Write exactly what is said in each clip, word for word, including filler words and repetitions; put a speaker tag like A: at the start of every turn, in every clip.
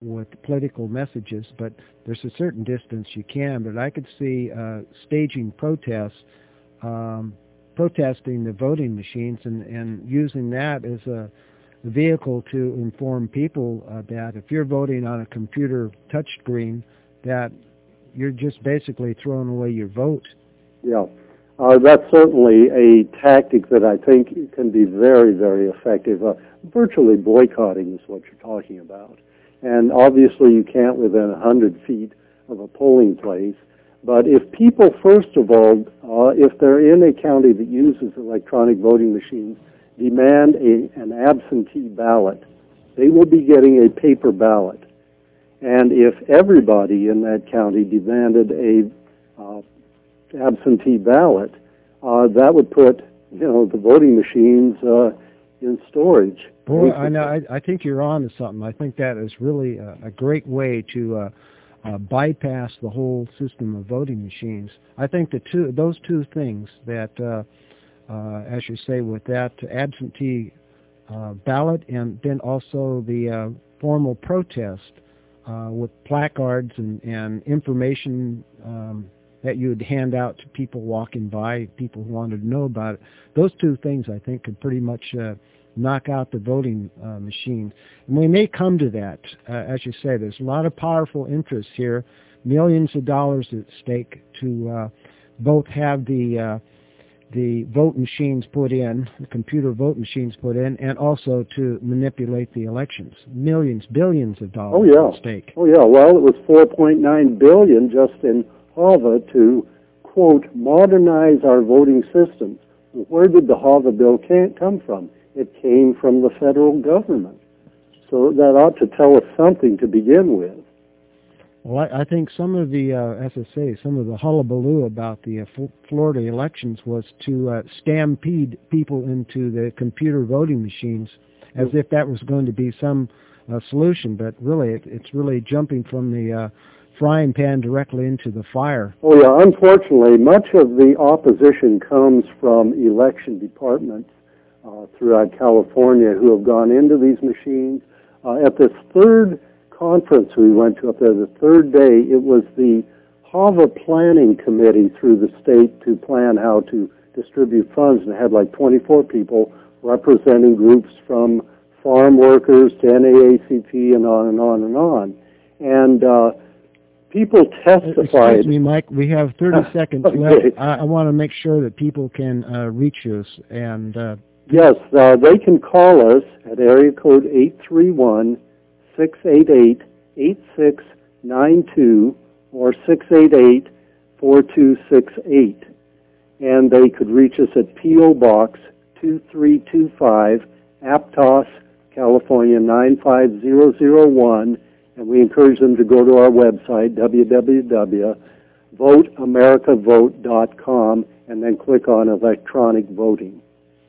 A: with political messages, but there's a certain distance you can. But I could see uh, staging protests, um, protesting the voting machines, and, and using that as a vehicle to inform people uh, that if you're voting on a computer touchscreen, that you're just basically throwing away your vote.
B: Yeah. Uh, that's certainly a tactic that I think can be very, very effective. Uh, virtually boycotting is what you're talking about. And obviously you can't within one hundred feet of a polling place. But if people, first of all, uh, if they're in a county that uses electronic voting machines, demand a, an absentee ballot, they will be getting a paper ballot. And if everybody in that county demanded a uh, absentee ballot, uh, that would put, you know, the voting machines uh, in storage.
A: Boy, I know. I, I think you're on to something. I think that is really a, a great way to uh, uh, bypass the whole system of voting machines. I think the two, those two things that, uh, uh, as you say, with that absentee uh, ballot, and then also the uh, formal protest uh, with placards and, and information um, that you would hand out to people walking by, people who wanted to know about it. Those two things, I think, could pretty much uh, knock out the voting uh, machines. And we may come to that. Uh, as you say, there's a lot of powerful interests here, millions of dollars at stake to uh, both have the uh, the vote machines put in, the computer vote machines put in, and also to manipulate the elections. Millions, billions of dollars
B: oh, yeah.
A: at stake.
B: Oh, yeah. Well, it was four point nine billion dollars just in HAVA to, quote, modernize our voting systems. Where did the HAVA bill come from? It came from the federal government. So that ought to tell us something to begin with.
A: Well, I, I think some of the, uh, as I say, some of the hullabaloo about the uh, Florida elections was to uh, stampede people into the computer voting machines as if that was going to be some uh, solution. But really, it, it's really jumping from the uh, frying pan directly into the fire.
B: Oh, yeah. Unfortunately, much of the opposition comes from election departments uh, throughout California who have gone into these machines. Uh, at this third conference we went to up there, the third day, it was the HAVA Planning Committee through the state to plan how to distribute funds, and it had like twenty-four people representing groups from farm workers to N double A C P and on and on and on. And uh, people testified.
A: Excuse me, Mike. We have thirty seconds
B: okay.
A: left. I, I want to make sure that people can uh, reach us. And uh,
B: yes, uh, they can call us at area code eight three one, six eight eight, eight six nine two or six eight eight, four two six eight. And they could reach us at P O Box two three two five, Aptos, California nine five zero zero one. And we encourage them to go to our website, w w w dot vote america vote dot com, and then click on electronic voting.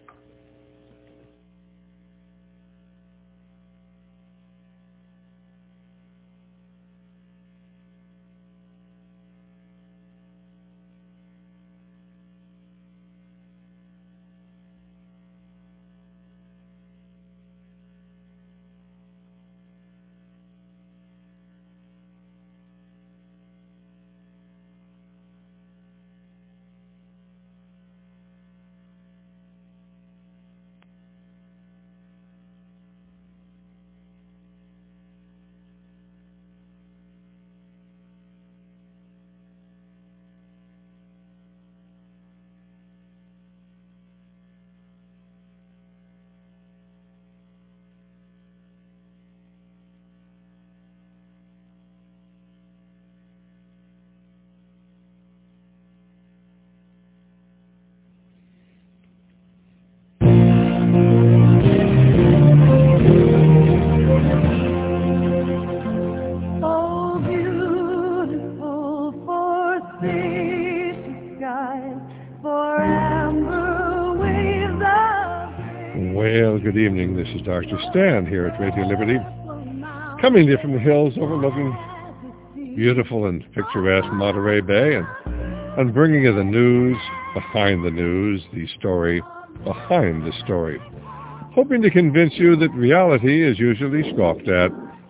C: Good evening. This is Doctor Stan here at Radio Liberty, coming to you from the hills overlooking beautiful and picturesque Monterey Bay, and, and bringing you the news behind the news, the story behind the story, hoping to convince you that reality is usually scoffed at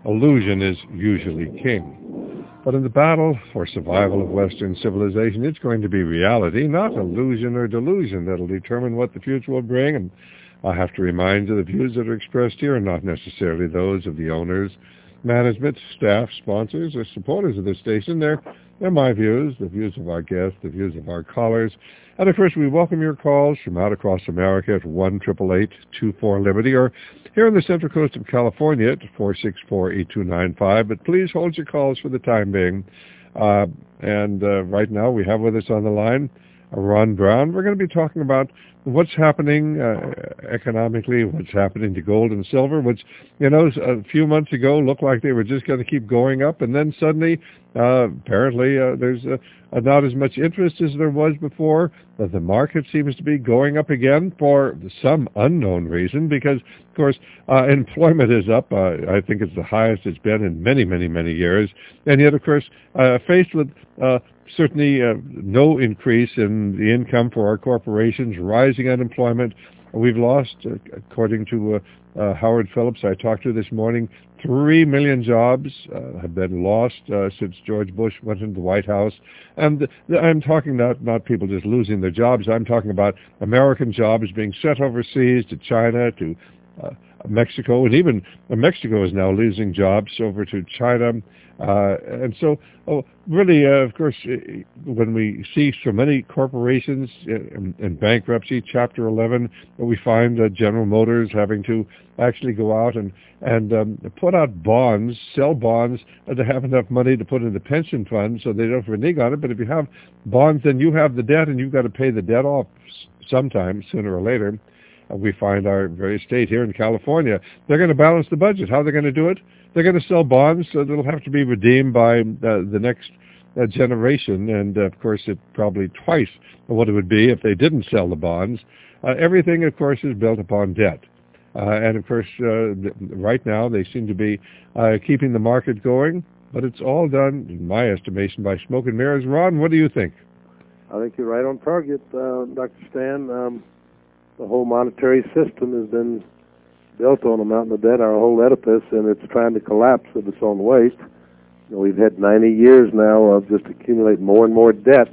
C: illusion is usually king. But in the battle for survival of Western civilization, it's going to be reality, not illusion or delusion, that'll determine what the future will bring. And I have to remind you, the views that are expressed here are not necessarily those of the owners, management, staff, sponsors, or supporters of this station. They're, they're my views, the views of our guests, the views of our callers. And of course, we welcome your calls from out across America at one eight eight eight, two four, Liberty, or here on the Central Coast of California at four six four, eight two nine five. But please hold your calls for the time being. Uh, and uh, right now, we have with us on the line uh, Ron Brown. We're going to be talking about what's happening uh, economically, what's happening to gold and silver, which, you know, a few months ago looked like they were just going to keep going up, and then suddenly, uh, apparently, uh, there's uh, uh, not as much interest as there was before, but the market seems to be going up again for some unknown reason, because, of course, uh, employment is up. Uh, I think it's the highest it's been in many, many, many years, and yet, of course, uh, faced with uh, certainly uh, no increase in the income for our corporations, rising unemployment. We've lost, uh, according to uh, uh, Howard Phillips, I talked to this morning, three million jobs uh, have been lost uh, since George Bush went into the White House. And th- th- I'm talking not, not people just losing their jobs. I'm talking about American jobs being sent overseas to China, to uh, Mexico, and even uh, Mexico is now losing jobs over to China. Uh, and so, oh, really, uh, of course, when we see so many corporations in, in bankruptcy, Chapter eleven, we find uh, General Motors having to actually go out and, and um, put out bonds, sell bonds uh, to have enough money to put in the pension fund so they don't renege on it. But if you have bonds, then you have the debt, and you've got to pay the debt off sometime, sooner or later. Uh, we find our very state here in California, they're going to balance the budget. How are they going to do it? They're going to sell bonds so that'll have to be redeemed by uh, the next uh, generation, and uh, of course it probably twice what it would be if they didn't sell the bonds. Uh, everything, of course, is built upon debt. Uh, and of course, uh, right now they seem to be uh, keeping the market going, but it's all done, in my estimation, by smoke and mirrors. Ron, what do you think?
D: I think you're right on target, uh, Doctor Stan. Um, the whole monetary system has been built on a mountain of debt, our whole edifice, and it's trying to collapse of its own weight. You know, we've had ninety years now of just accumulating more and more debt.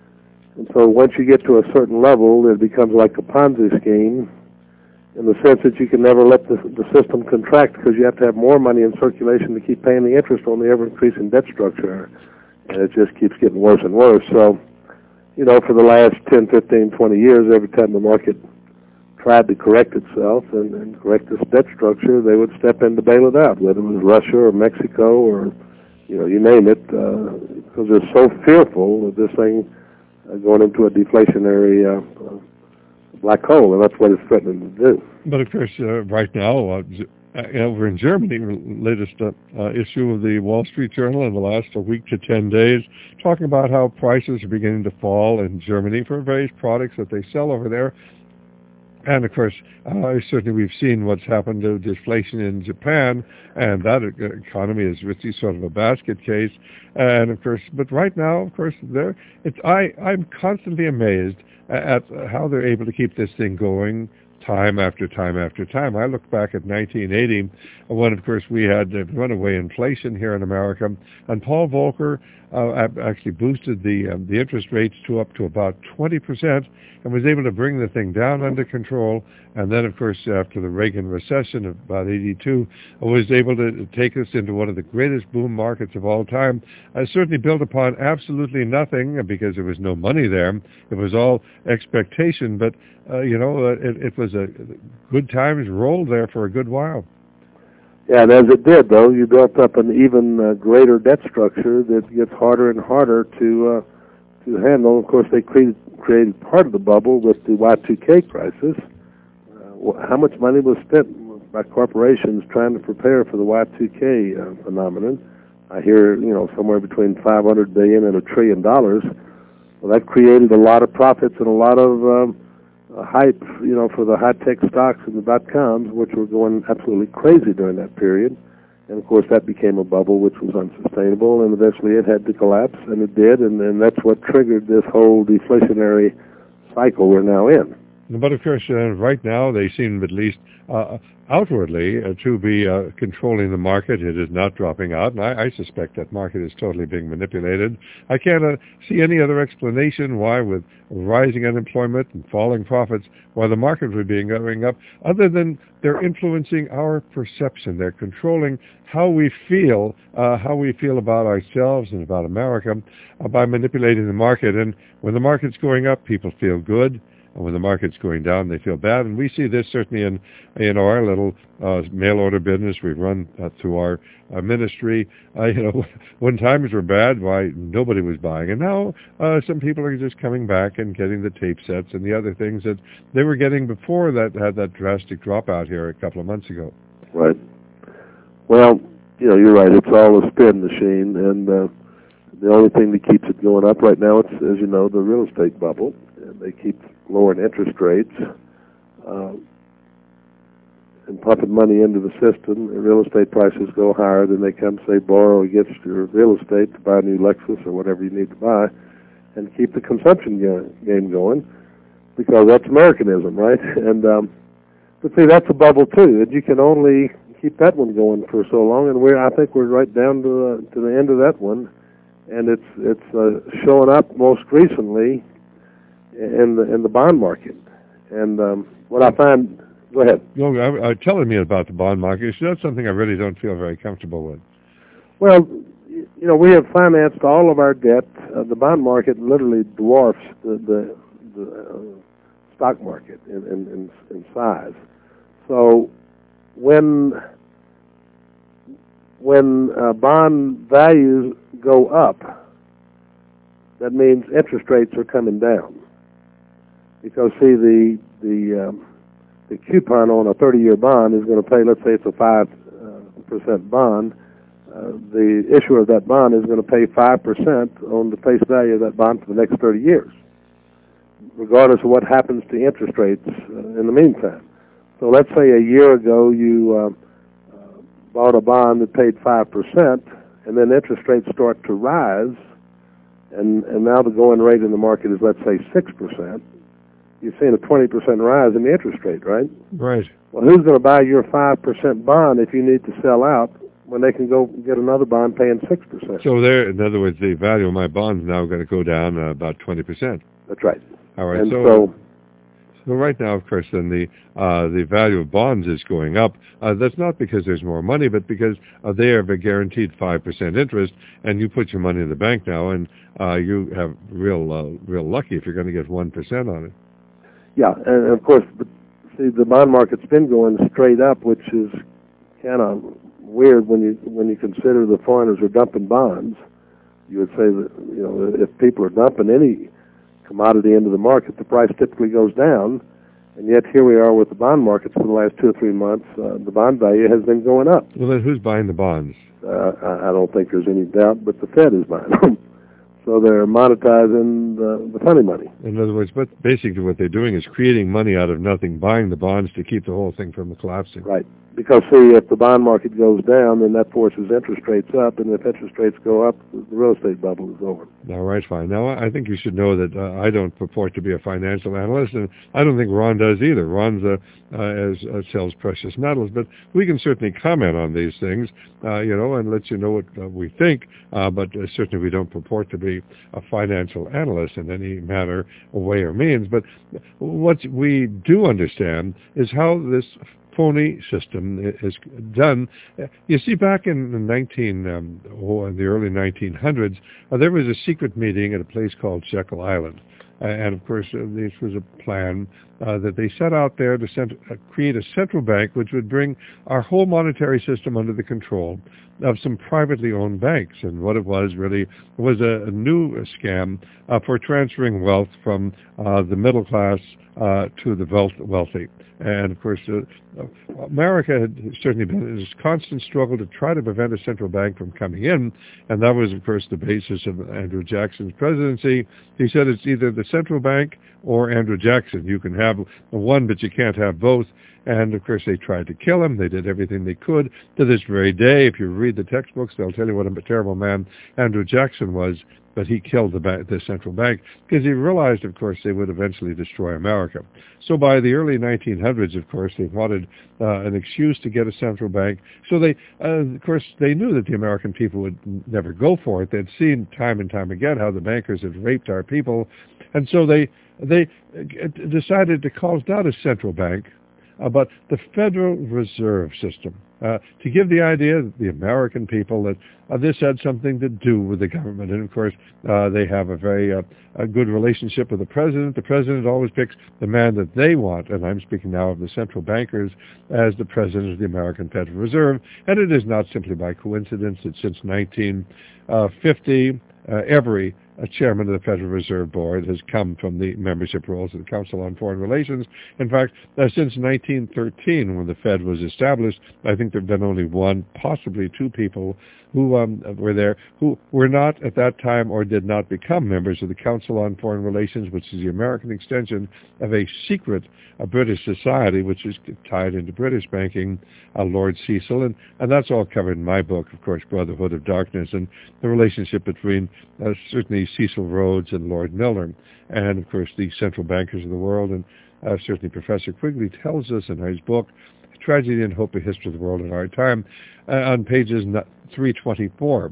D: And so once you get to a certain level, it becomes like a Ponzi scheme in the sense that you can never let the, the system contract because you have to have more money in circulation to keep paying the interest on the ever-increasing debt structure. And it just keeps getting worse and worse. So, you know, for the last ten, fifteen, twenty years, every time the market tried to correct itself and, and correct this debt structure, they would step in to bail it out, whether it was Russia or Mexico or, you know, you name it, uh, because they're so fearful of this thing uh, going into a deflationary uh, uh, black hole, and that's what it's threatening to do.
C: But of course, uh, right now, uh, over in Germany, latest uh, uh, issue of the Wall Street Journal in the last a week to ten days, talking about how prices are beginning to fall in Germany for various products that they sell over there. And, of course, uh, certainly we've seen what's happened to deflation in Japan, and that economy is really sort of a basket case. And, of course, but right now, of course, there, it's, I, I'm constantly amazed at how they're able to keep this thing going time after time after time. I look back at nineteen eighty, when, of course, we had uh, runaway inflation here in America, and Paul Volcker uh, actually boosted the um, the interest rates to up to about twenty percent and was able to bring the thing down under control. And then, of course, after the Reagan recession of about eighty-two, was able to take us into one of the greatest boom markets of all time. Uh, certainly built upon absolutely nothing because there was no money there. It was all expectation, but, uh, you know, uh, it, it was a good times rolled there for a good while.
D: Yeah, and as it did, though, you built up an even uh, greater debt structure that gets harder and harder to uh, to handle. Of course, they created, created part of the bubble with the Y two K crisis. Uh, how much money was spent by corporations trying to prepare for the Y two K uh, phenomenon? I hear, you know, somewhere between five hundred billion dollars and a trillion dollars. Well, that created a lot of profits and a lot of um, uh, hype, you know, for the high-tech stocks and the dot-coms, which were going absolutely crazy during that period. And, of course, that became a bubble which was unsustainable, and eventually it had to collapse, and it did, and, and that's what triggered this whole deflationary cycle we're now in.
C: But of course, uh, right now they seem, at least uh, outwardly, uh, to be uh, controlling the market. It is not dropping out, and I, I suspect that market is totally being manipulated. I can't uh, see any other explanation why, with rising unemployment and falling profits, why the market would be going up, other than they're influencing our perception. They're controlling how we feel, uh, how we feel about ourselves and about America uh, by manipulating the market. And when the market's going up, people feel good. And when the market's going down, they feel bad. And we see this certainly in in our little uh, mail order business we run uh, through our uh, ministry. Uh, you know, when times were bad, why nobody was buying, and now uh, some people are just coming back and getting the tape sets and the other things that they were getting before that had that drastic drop out here a couple of months ago.
D: Right. Well, you know, you're right. It's all a spin machine, and uh, the only thing that keeps it going up right now, it's, as you know, the real estate bubble. And they keep lowering interest rates uh, and pumping money into the system. And real estate prices go higher, then they come, say, borrow against your real estate to buy a new Lexus or whatever you need to buy, and keep the consumption game going, because that's Americanism, right? And um, but see, that's a bubble too, and you can only keep that one going for so long. And we're, I think, we're right down to uh, to the end of that one, and it's it's uh, showing up most recently in the in the bond market. And um, what I find, go ahead.
C: No, I, I, telling me about the bond market, that's something I really don't feel very comfortable with.
D: Well, you know, we have financed all of our debt. Uh, the bond market literally dwarfs the the, the uh, stock market in, in, in, in size. So when when uh, bond values go up, that means interest rates are coming down. Because see, the the um, the coupon on a thirty-year bond is going to pay. Let's say it's a five percent bond. Uh, the issuer of that bond is going to pay five percent on the face value of that bond for the next thirty years, regardless of what happens to interest rates uh, in the meantime. So let's say a year ago you uh, uh, bought a bond that paid five percent, and then interest rates start to rise, and and now the going rate in the market is, let's say, six percent. You've seen a twenty percent rise in the interest rate, right?
C: Right.
D: Well, who's going to buy your five percent bond if you need to sell out when they can go get another bond paying six percent?
C: So there, in other words, the value of my bond is now going to go down uh, about twenty percent.
D: That's right.
C: All right.
D: And
C: so,
D: so,
C: so right now, of course, then the uh, the value of bonds is going up. Uh, that's not because there's more money, but because uh, they have a guaranteed five percent interest, and you put your money in the bank now, and uh, you have real uh, real lucky if you're going to get one percent on it.
D: Yeah, and of course, see, the bond market's been going straight up, which is kind of weird when you when you consider the foreigners are dumping bonds. You would say that, you know, if people are dumping any commodity into the market, the price typically goes down. And yet here we are with the bond markets for the last two or three months. Uh, the bond value has been going up.
C: Well, then who's buying the bonds?
D: Uh, I, I don't think there's any doubt, but the Fed is buying them. So they're monetizing the, the funny money.
C: In other words, but basically what they're doing is creating money out of nothing, buying the bonds to keep the whole thing from collapsing.
D: Right. Because, see, if the bond market goes down, then that forces interest rates up, and if interest rates go up, the real estate bubble is over.
C: All right, fine. Now, I think you should know that uh, I don't purport to be a financial analyst, and I don't think Ron does either. Ron's uh, uh, as, uh, sells precious metals, but we can certainly comment on these things, uh, you know, and let you know what uh, we think, uh, but uh, certainly we don't purport to be a financial analyst in any manner, way, or means. But what we do understand is how this phony system is done. You see, back in the nineteen, um, oh, in the early nineteen hundreds, uh, there was a secret meeting at a place called Jekyll Island. Uh, and of course, uh, this was a plan uh, that they set out there to cent- uh, create a central bank which would bring our whole monetary system under the control of some privately owned banks. And what it was really was a, a new uh, scam uh, for transferring wealth from uh, the middle class uh, to the wealth- wealthy. And of course, uh, America had certainly been in this constant struggle to try to prevent a central bank from coming in, and that was, of course, the basis of Andrew Jackson's presidency. He said it's either the central bank or Andrew Jackson. You can have one, but you can't have both. And, of course, they tried to kill him. They did everything they could. To this very day, if you read the textbooks, they'll tell you what a terrible man Andrew Jackson was, but he killed the, bank, the central bank because he realized, of course, they would eventually destroy America. So by the early nineteen hundreds, of course, they wanted uh, an excuse to get a central bank. So they, uh, of course, they knew that the American people would never go for it. They'd seen time and time again how the bankers had raped our people. And so they, they decided to call it not a central bank, uh, but the Federal Reserve System. Uh, to give the idea that the American people that uh, this had something to do with the government. And, of course, uh, they have a very uh, a good relationship with the president. The president always picks the man that they want, and I'm speaking now of the central bankers, as the president of the American Federal Reserve. And it is not simply by coincidence that since nineteen fifty, uh, every a chairman of the Federal Reserve Board has come from the membership roles of the Council on Foreign Relations. In fact, uh, since nineteen thirteen, when the Fed was established, I think there have been only one, possibly two people who um, were there who were not at that time or did not become members of the Council on Foreign Relations, which is the American extension of a secret a British society, which is tied into British banking, uh, Lord Cecil. And, and that's all covered in my book, of course, Brotherhood of Darkness, and the relationship between uh, certainly Cecil Rhodes and Lord Milner, and, of course, the central bankers of the world. And uh, certainly Professor Quigley tells us in his book, Tragedy and Hope, A History of the World in Our Time, uh, on pages three twenty-four.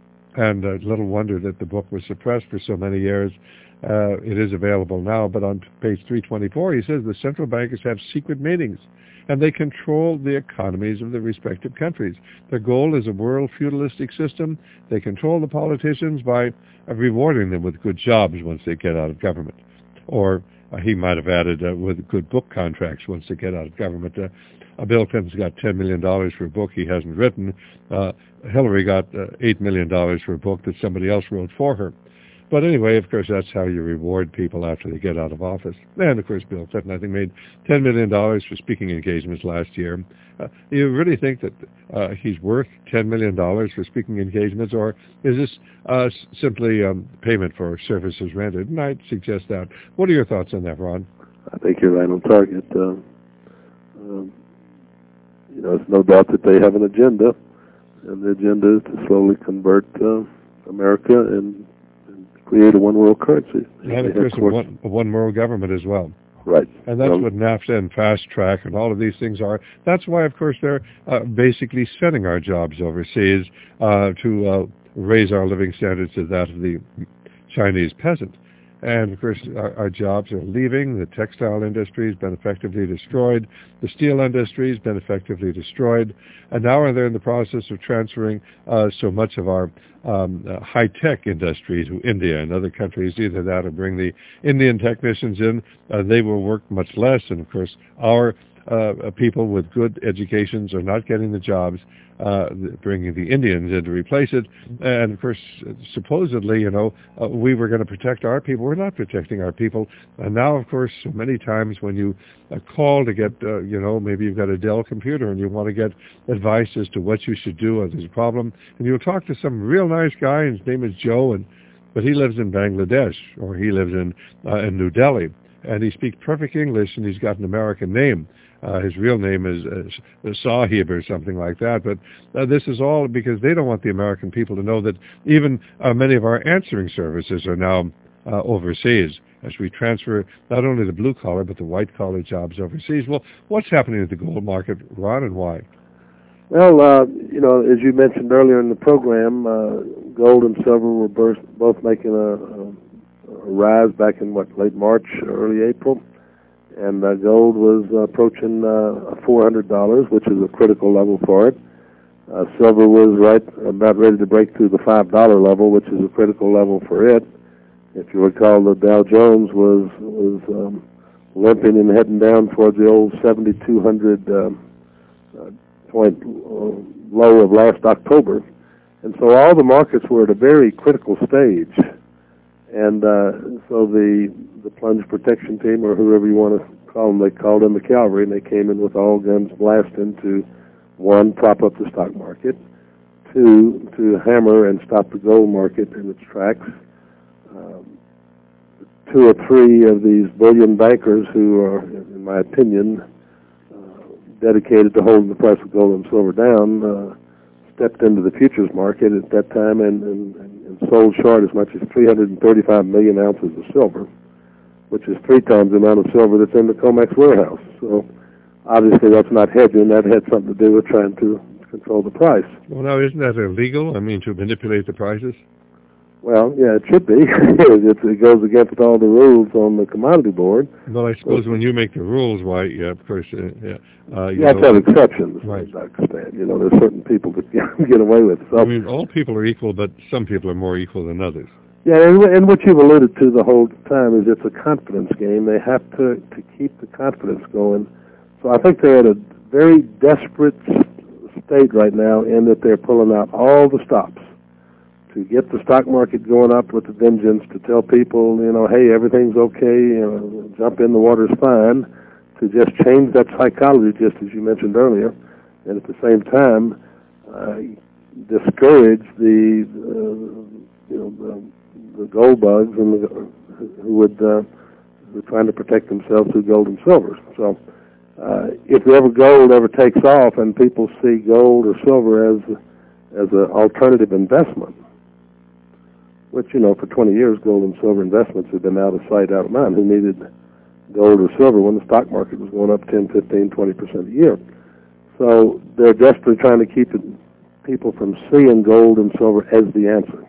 C: And uh, little wonder that the book was suppressed for so many years. Uh, it is available now, but on page three twenty-four, he says the central bankers have secret meetings, and they control the economies of the respective countries. Their goal is a world feudalistic system. They control the politicians by uh, rewarding them with good jobs once they get out of government. Or uh, he might have added uh, with good book contracts once they get out of government. Uh, uh, Bill Clinton's got ten million dollars for a book he hasn't written. Uh, Hillary got uh, eight million dollars for a book that somebody else wrote for her. But anyway, of course, that's how you reward people after they get out of office. And, of course, Bill Clinton, I think, made ten million dollars for speaking engagements last year. Uh, do you really think that uh, he's worth ten million dollars for speaking engagements, or is this uh, simply um, payment for services rendered? And I'd suggest that. What are your thoughts on that, Ron?
D: I think you're right on target. Uh, um, you know, it's no doubt that they have an agenda, and the agenda is to slowly convert uh, America and create a one-world currency.
C: And, of course, a one, a one-world government as well.
D: Right.
C: And that's
D: um,
C: what NAFTA and Fast Track and all of these things are. That's why, of course, they're uh, basically sending our jobs overseas uh, to uh, raise our living standards to that of the Chinese peasant. And, of course, our, our jobs are leaving. The textile industry has been effectively destroyed. The steel industry has been effectively destroyed. And now they're in the process of transferring uh, so much of our um, uh, high-tech industry to India and other countries. Either that or bring the Indian technicians in. Uh, they will work much less. And, of course, our uh, people with good educations are not getting the jobs. Uh, bringing the Indians in to replace it. And, of course, supposedly, you know, uh, we were going to protect our people. We're not protecting our people. And now, of course, so many times when you uh, call to get, uh, you know, maybe you've got a Dell computer and you want to get advice as to what you should do if there's a problem, and you'll talk to some real nice guy, and his name is Joe, and but he lives in Bangladesh, or he lives in, uh, in New Delhi, and he speaks perfect English, and he's got an American name. Uh, his real name is uh, Sahib or something like that. But uh, this is all because they don't want the American people to know that even uh, many of our answering services are now uh, overseas as we transfer not only the blue-collar but the white-collar jobs overseas. Well, what's happening at the gold market, Ron, and why?
D: Well, uh, you know, as you mentioned earlier in the program, uh, gold and silver were burst, both making a, a, a rise back in, what, late March, early April. And uh, gold was uh, approaching uh, four hundred dollars, which is a critical level for it. Uh, silver was right about ready to break through the five dollar level, which is a critical level for it. If you recall, the Dow Jones was was um, limping and heading down towards the old seventy-two hundred um, uh, point low of last October. And so all the markets were at a very critical stage. And uh, so the the plunge protection team, or whoever you want to call them, they called in the cavalry, and they came in with all guns blasting to, one, prop up the stock market, two, to hammer and stop the gold market in its tracks. Um, two or three of these bullion bankers who are, in my opinion, uh, dedicated to holding the price of gold and silver down, uh, stepped into the futures market at that time and, and, and sold short as much as three hundred thirty-five million ounces of silver, which is three times the amount of silver that's in the COMEX warehouse. So obviously that's not hedging. That had something to do with trying to control the price.
C: Well, now, isn't that illegal? I mean, to manipulate the prices?
D: Well, yeah, it should be. it, it goes against all the rules on the commodity board.
C: Well, I suppose when you make the rules, why, yeah, of course, uh, yeah. Uh, you
D: you have
C: know,
D: to have exceptions,
C: right.
D: Doctor Stan. You know, there's certain people that get away with. So,
C: I mean, all people are equal, but some people are more equal than others.
D: Yeah, and, and what you've alluded to the whole time is it's a confidence game. They have to, to keep the confidence going. So I think they're at a very desperate state right now in that they're pulling out all the stops to get the stock market going up with a vengeance, to tell people, you know, hey, everything's okay, you know, jump in, the water's fine, to just change that psychology, just as you mentioned earlier, and at the same time uh, discourage the, uh, you know, the, the gold bugs and the, who would uh, who are trying to protect themselves through gold and silver. So uh, if ever gold ever takes off and people see gold or silver as as an alternative investment, which, you know, for twenty years, gold and silver investments have been out of sight, out of mind. Who needed gold or silver when the stock market was going up ten, fifteen, twenty percent a year? So they're desperately trying to keep it, people from seeing gold and silver as the answer.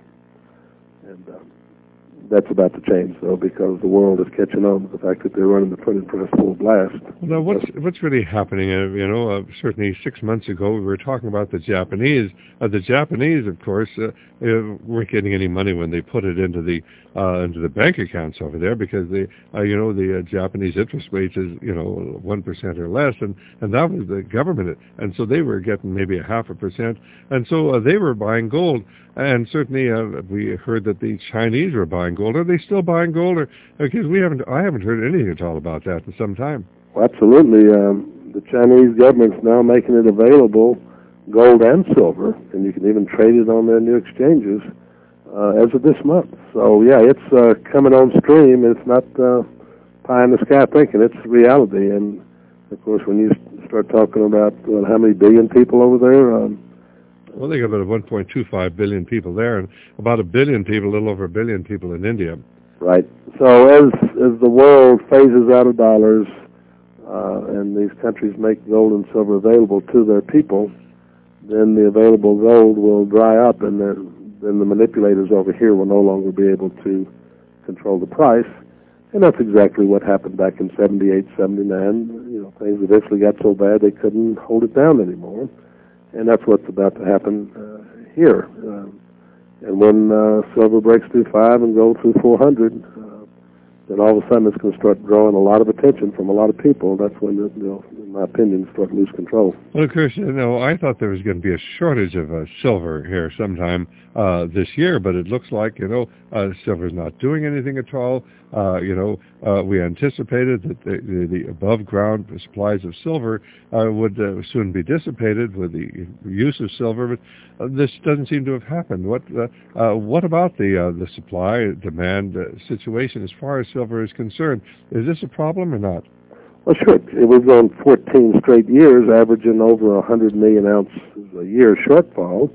D: And uh, that's about to change, though, because the world is catching on to the fact that they're running the printing press full blast.
C: Well, now, what's, what's really happening? Uh, you know, uh, certainly six months ago, we were talking about the Japanese. Uh, the Japanese, of course, uh, uh, weren't getting any money when they put it into the uh, into the bank accounts over there, because the uh, you know the uh, Japanese interest rates is you know one percent or less, and and that was the government, and so they were getting maybe a half a percent, and so uh, they were buying gold, and certainly uh, we heard that the Chinese were buying gold. Are they still buying gold? Or because we haven't, I haven't heard anything at all about that in some time.
D: Well, absolutely, um, the Chinese government's now making it available, gold and silver, and you can even trade it on their new exchanges uh, as of this month. So, yeah, it's uh, coming on stream. It's not uh, pie in the sky thinking. It's reality. And, of course, when you start talking about uh, how many billion people over there... Um,
C: well, they got about one point two five billion people there, and about a billion people, a little over a billion people in India.
D: Right. So as as the world phases out of dollars uh, and these countries make gold and silver available to their people, then the available gold will dry up, and then, then the manipulators over here will no longer be able to control the price. And that's exactly what happened back in seventy-eight, seventy-nine. You know, things eventually got so bad they couldn't hold it down anymore. And that's what's about to happen uh, here. Uh, and when uh, silver breaks through five and gold through four hundred, uh, then all of a sudden it's going to start drawing a lot of attention from a lot of people. That's when, you know, in my opinion, start to lose control.
C: Well, of course, you know, I thought there was going to be a shortage of uh, silver here sometime uh, this year, but it looks like, you know, uh, silver's not doing anything at all. Uh, you know, uh, we anticipated that the, the, the above-ground supplies of silver uh, would uh, soon be dissipated with the use of silver, but uh, this doesn't seem to have happened. What uh, uh, what about the uh, the supply-demand uh, situation as far as silver is concerned? Is this a problem or not?
D: Well, sure. We've gone fourteen straight years, averaging over one hundred million ounces a year shortfall.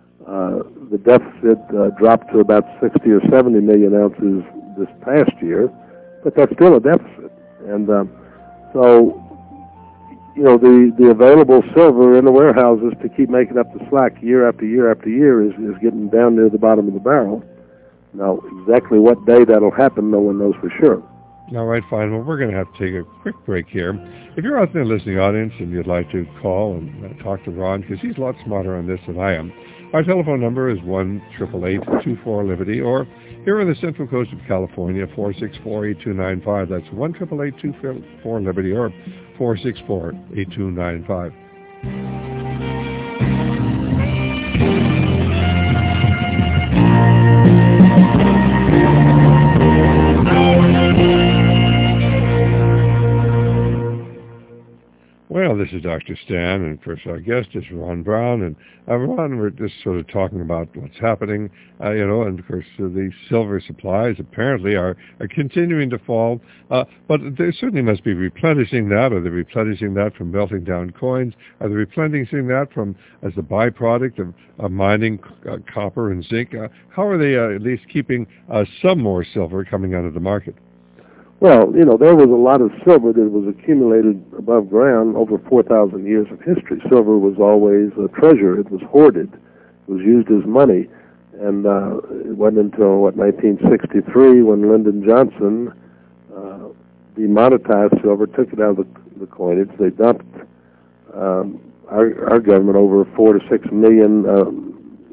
D: Uh, the deficit uh, dropped to about sixty or seventy million ounces this past year, but that's still a deficit. And um, so, you know, the, the available silver in the warehouses to keep making up the slack year after year after year is, is getting down near the bottom of the barrel. Now, exactly what day that'll happen, no one knows for sure.
C: All right, fine. Well, we're going to have to take a quick break here. If you're out there in the listening audience and you'd like to call and uh, talk to Ron, because he's a lot smarter on this than I am, our telephone number is one eight eight eight, two four, Liberty, or here on the Central Coast of California, four six four, eight two nine five. That's one eight eight eight, two four, Liberty, or four six four, eight two nine five. Well, this is Doctor Stan, and of course our guest is Ron Brown. And uh, Ron, we're just sort of talking about what's happening, uh, you know, and of course uh, the silver supplies apparently are, are continuing to fall, uh, but they certainly must be replenishing that. Are they replenishing that from melting down coins? Are they replenishing that from as a byproduct of uh, mining uh, copper and zinc? Uh, how are they uh, at least keeping uh, some more silver coming out of the market?
D: Well, you know, there was a lot of silver that was accumulated above ground over four thousand years of history. Silver was always a treasure. It was hoarded. It was used as money. And uh, it wasn't until, what, nineteen sixty-three when Lyndon Johnson uh, demonetized silver, took it out of the, the coinage. They dumped um, our, our government over four to six million um,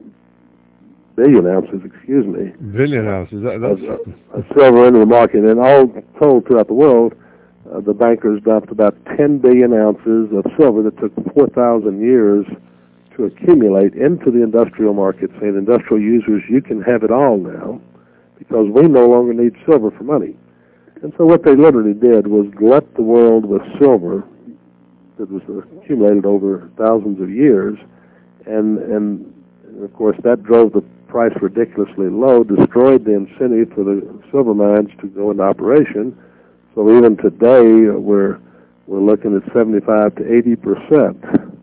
D: billion ounces, excuse me.
C: Billion ounces. That, that's...
D: Of, of silver into the market. And all told throughout the world, uh, the bankers dumped about ten billion ounces of silver that took four thousand years to accumulate into the industrial market, saying, industrial users, you can have it all now because we no longer need silver for money. And so what they literally did was glut the world with silver that was accumulated over thousands of years, and, and of course that drove the price ridiculously low, destroyed the incentive for the silver mines to go into operation. So even today, we're we're looking at seventy-five to eighty percent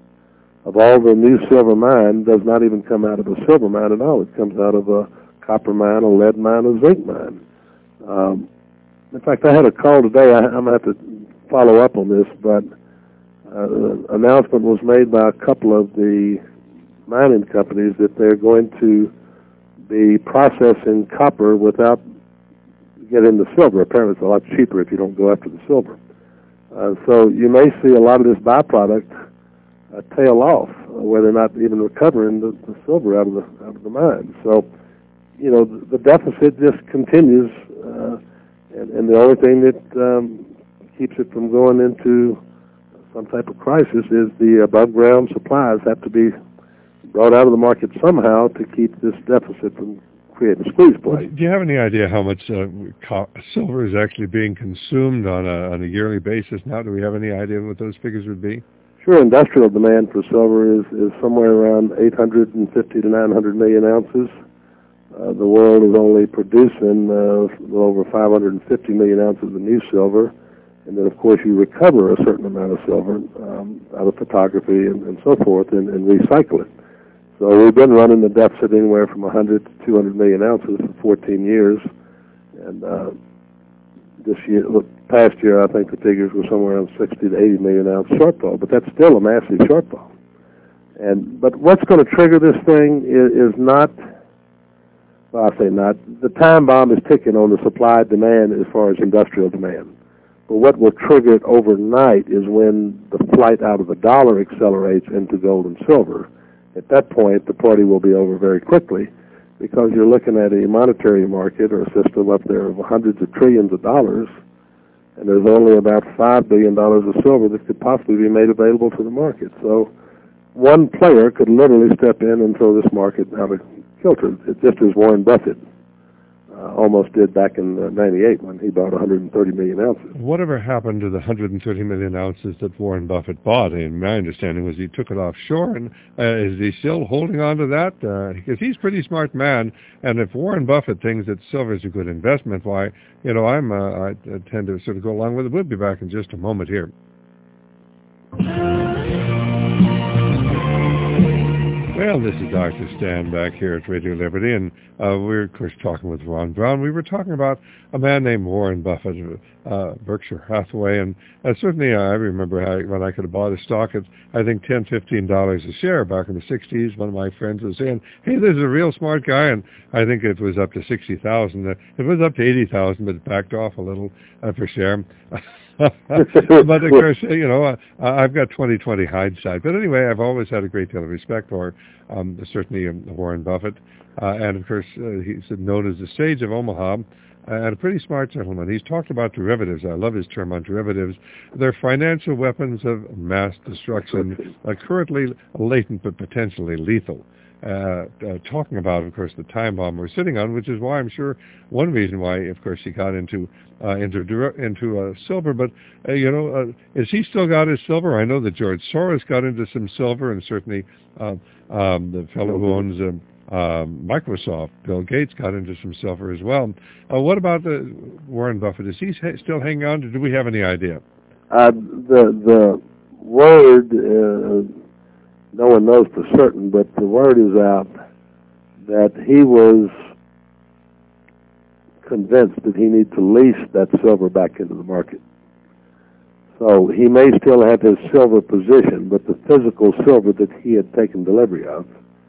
D: of all the new silver mine does not even come out of a silver mine at all. It comes out of a copper mine, a lead mine, a zinc mine. Um, in fact, I had a call today. I, I'm going to have to follow up on this, but uh, an announcement was made by a couple of the mining companies that they're going to be processing copper without getting the silver. Apparently it's a lot cheaper if you don't go after the silver. Uh, so you may see a lot of this byproduct uh, tail off, uh, where they're not even recovering the, the silver out of the out of the mine. So, you know, the, the deficit just continues, uh, and, and the only thing that um, keeps it from going into some type of crisis is the above ground supplies have to be brought out of the market somehow to keep this deficit from creating a squeeze play.
C: Do you have any idea how much uh, co- silver is actually being consumed on a, on a yearly basis now? Do we have any idea what those figures would be?
D: Sure, industrial demand for silver is, is somewhere around eight hundred fifty to nine hundred million ounces. Uh, the world is only producing uh, a little over five hundred fifty million ounces of new silver. And then, of course, you recover a certain amount of silver um, out of photography and, and so forth and, and recycle it. So we've been running the deficit anywhere from one hundred to two hundred million ounces for fourteen years. And uh, this year, look, past year, I think the figures were somewhere around sixty to eighty million ounce shortfall, but that's still a massive shortfall. And But what's going to trigger this thing is, is not, well, I say not, the time bomb is ticking on the supply-demand as far as industrial demand. But what will trigger it overnight is when the flight out of the dollar accelerates into gold and silver. At that point, the party will be over very quickly because you're looking at a monetary market or a system up there of hundreds of trillions of dollars, and there's only about five billion dollars of silver that could possibly be made available to the market. So one player could literally step in and throw this market out of kilter, just as Warren Buffett uh, almost did back in uh, ninety-eight when he bought one hundred thirty million ounces.
C: Whatever happened to the one hundred thirty million ounces that Warren Buffett bought? And my understanding was he took it offshore, and uh, is he still holding on to that? Uh, because he's a pretty smart man, and if Warren Buffett thinks that silver is a good investment, why, you know, I'm, uh, I tend to sort of go along with it. We'll be back in just a moment here. Well, this is Doctor Stan back here at Radio Liberty, and uh, we're, of course, talking with Ron Brown. We were talking about a man named Warren Buffett, uh, Berkshire Hathaway, and uh, certainly uh, I remember how, when I could have bought a stock at, I think, ten dollars, fifteen dollars a share back in the sixties. One of my friends was saying, hey, this is a real smart guy, and I think it was up to sixty thousand dollars. It was up to eighty thousand dollars, but it backed off a little uh, per share. But of course, you know, uh, I've got twenty twenty hindsight. But anyway, I've always had a great deal of respect for um, certainly um, Warren Buffett. Uh, and of course, uh, he's known as the Sage of Omaha, uh, and a pretty smart gentleman. He's talked about derivatives. I love his term on derivatives. They're financial weapons of mass destruction, uh, currently latent but potentially lethal. uh, uh, talking about, of course, the time bomb we're sitting on, which is why I'm sure one reason why, of course, he got into uh, into into uh, silver. But uh, you know, uh, is he still got his silver? I know that George Soros got into some silver, and certainly uh, um, the fellow who owns um, um, Microsoft, Bill Gates, got into some silver as well. Uh, what about the Warren Buffett? Is he ha- still hanging on? Or do we have any idea?
D: Uh, the the word. Uh, No one knows for certain, but the word is out that he was convinced that he needed to lease that silver back into the market. So he may still have his silver position, but the physical silver that he had taken delivery of,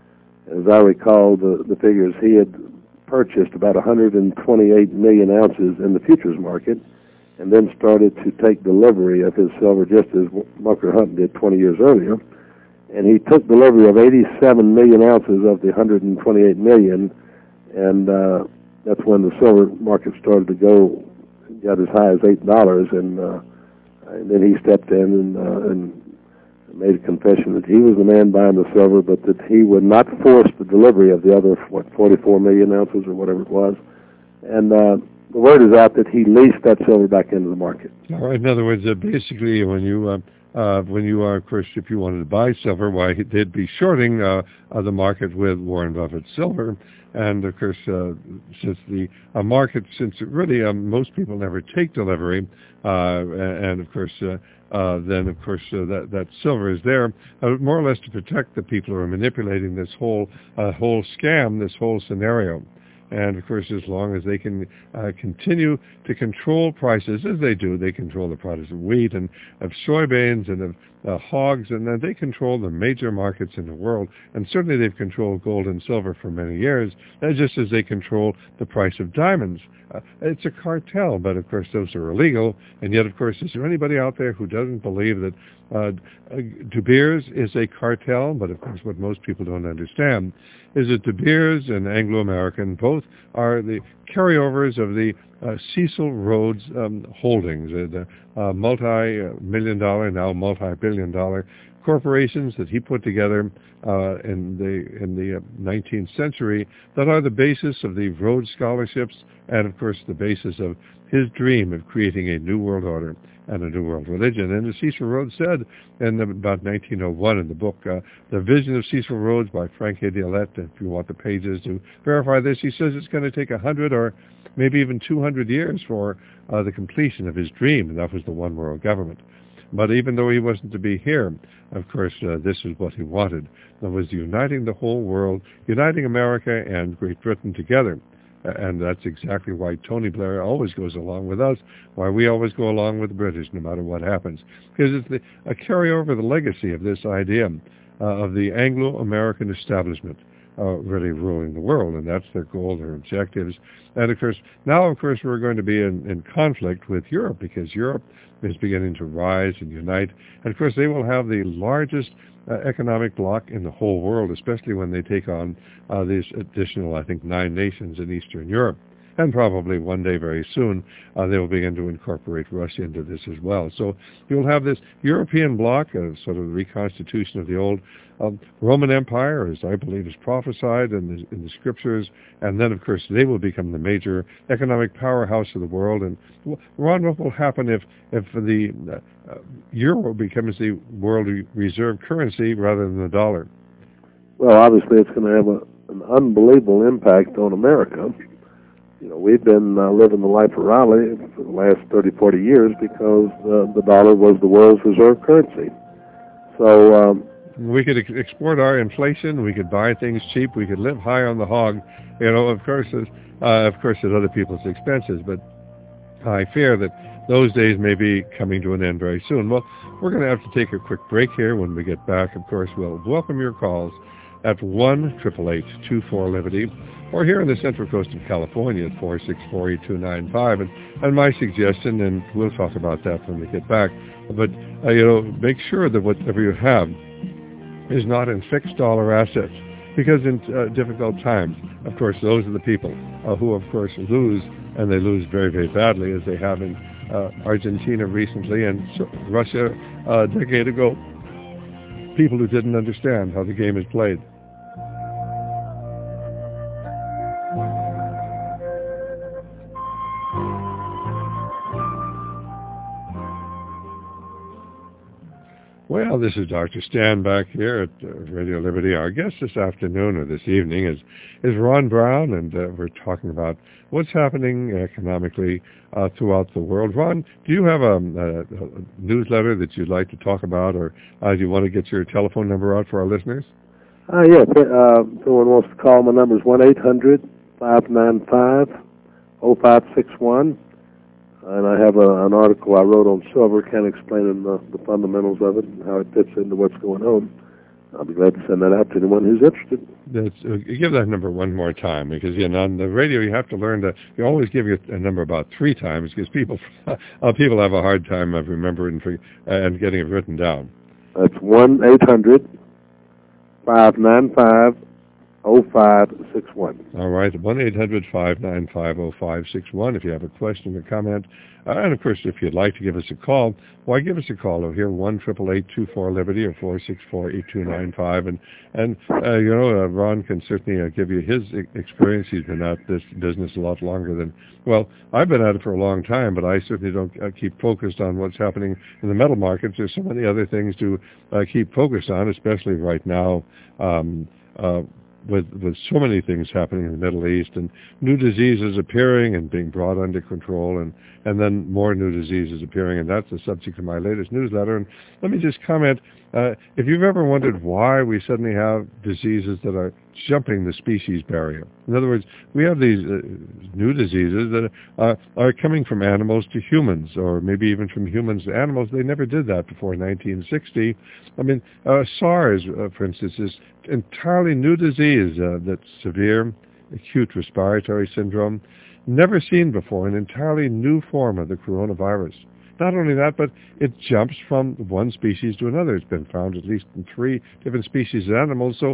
D: as I recall the, the figures, he had purchased about one hundred twenty-eight million ounces in the futures market and then started to take delivery of his silver just as Mucker Hunt did twenty years earlier. And he took delivery of eighty-seven million ounces of the one hundred twenty-eight million, and uh, that's when the silver market started to go, got as high as eight dollars, and, uh, and then he stepped in and, uh, and made a confession that he was the man buying the silver, but that he would not force the delivery of the other, what, forty-four million ounces or whatever it was. And uh, the word is out that he leased that silver back into the market.
C: All right. In other words, uh, basically, when you... Uh Uh, when you are, of course, if you wanted to buy silver, why they'd be shorting uh, uh, the market with Warren Buffett's silver, and of course, uh, since the uh, market, since really um, most people never take delivery, uh, and of course, uh, uh, then of course uh, that that silver is there uh, more or less to protect the people who are manipulating this whole uh, whole scam, this whole scenario. And, of course, as long as they can uh, continue to control prices, as they do, they control the price of wheat and of soybeans and of uh, hogs, and uh, they control the major markets in the world. And certainly they've controlled gold and silver for many years, uh, just as they control the price of diamonds. Uh, it's a cartel, but, of course, those are illegal. And yet, of course, is there anybody out there who doesn't believe that uh, De Beers is a cartel? But, of course, what most people don't understand is that De Beers and Anglo-American both are the carryovers of the uh, Cecil Rhodes um, holdings, uh, the uh, multi-million dollar, now multi-billion dollar corporations that he put together uh, in the in the uh, nineteenth century that are the basis of the Rhodes scholarships and, of course, the basis of his dream of creating a new world order and a new world religion. And as Cecil Rhodes said in the, about nineteen oh one in the book, uh, The Vision of Cecil Rhodes by Frank A. Dialette, if you want the pages to verify this, he says it's going to take one hundred or maybe even two hundred years for uh, the completion of his dream, and that was the one world government. But even though he wasn't to be here, of course, uh, this is what he wanted. That was uniting the whole world, uniting America and Great Britain together. And that's exactly why Tony Blair always goes along with us, why we always go along with the British no matter what happens. Because it's the, a carryover of the legacy of this idea uh, of the Anglo-American establishment uh, really ruling the world, and that's their goal, their objectives. And, of course, now, of course, we're going to be in, in conflict with Europe because Europe is beginning to rise and unite. And, of course, they will have the largest Uh, economic bloc in the whole world, especially when they take on uh, these additional, I think, nine nations in Eastern Europe. And probably one day very soon, uh, they will begin to incorporate Russia into this as well. So you'll have this European bloc, a sort of reconstitution of the old um, Roman Empire, as I believe is prophesied in the, in the scriptures. And then, of course, they will become the major economic powerhouse of the world. And Ron, what will happen if, if the uh, euro becomes the world reserve currency rather than the dollar?
D: Well, obviously it's going to have a, an unbelievable impact on America. You know, we've been uh, living the life of Raleigh for the last thirty, forty years because uh, the dollar was the world's reserve currency. So um,
C: we could ex- export our inflation. We could buy things cheap. We could live high on the hog. You know, of course, uh, of course, at other people's expenses. But I fear that those days may be coming to an end very soon. Well, we're going to have to take a quick break here. When we get back, of course, we'll welcome your calls at one eight eight eight, two four, Liberty, or here in the Central Coast of California at four six four, eight two nine five. And, and my suggestion, and we'll talk about that when we get back, but, uh, you know, make sure that whatever you have is not in fixed dollar assets, because in uh, difficult times, of course, those are the people uh, who, of course, lose, and they lose very, very badly, as they have in uh, Argentina recently and Russia uh, a decade ago. People who didn't understand how the game is played. Well, this is Doctor Stan back here at uh, Radio Liberty. Our guest this afternoon or this evening is, is Ron Brown, and uh, we're talking about what's happening economically uh, throughout the world. Ron, do you have a, a, a newsletter that you'd like to talk about, or uh, do you want to get your telephone number out for our listeners?
D: Uh, yes, uh, someone wants to call. My number is one eight hundred five nine five oh five six one. And I have a, an article I wrote on silver, kind of explaining the, the fundamentals of it and how it fits into what's going on. I'll be glad to send that out to anyone who's interested.
C: That's, uh, give that number one more time, because you know, on the radio you have to learn to. You always give you a number about three times, because people uh, people have a hard time of remembering for, uh, and getting it written down.
D: That's one eight hundred five nine five oh five six one.
C: All right, one eight hundred five nine five oh five six one if you have a question or comment. Uh, and, of course, if you'd like to give us a call, why, give us a call over here, one eight eight eight two four Liberty or four six four eight two nine five. And, and uh, you know, uh, Ron can certainly uh, give you his experience. He's been at this business a lot longer than, well, I've been at it for a long time, but I certainly don't uh, keep focused on what's happening in the metal markets. There's so many other things to uh, keep focused on, especially right now. Um, uh, With, with so many things happening in the Middle East, and new diseases appearing and being brought under control, and, and then more new diseases appearing, and that's the subject of my latest newsletter. And let me just comment, uh, if you've ever wondered why we suddenly have diseases that are jumping the species barrier. In other words, we have these uh, new diseases that uh, are coming from animals to humans, or maybe even from humans to animals. They never did that before nineteen sixty. I mean, uh, SARS, uh, for instance, is entirely new disease, uh, that's severe acute respiratory syndrome, never seen before, an entirely new form of the coronavirus. Not only that, but it jumps from one species to another. It's been found at least in three different species of animals. So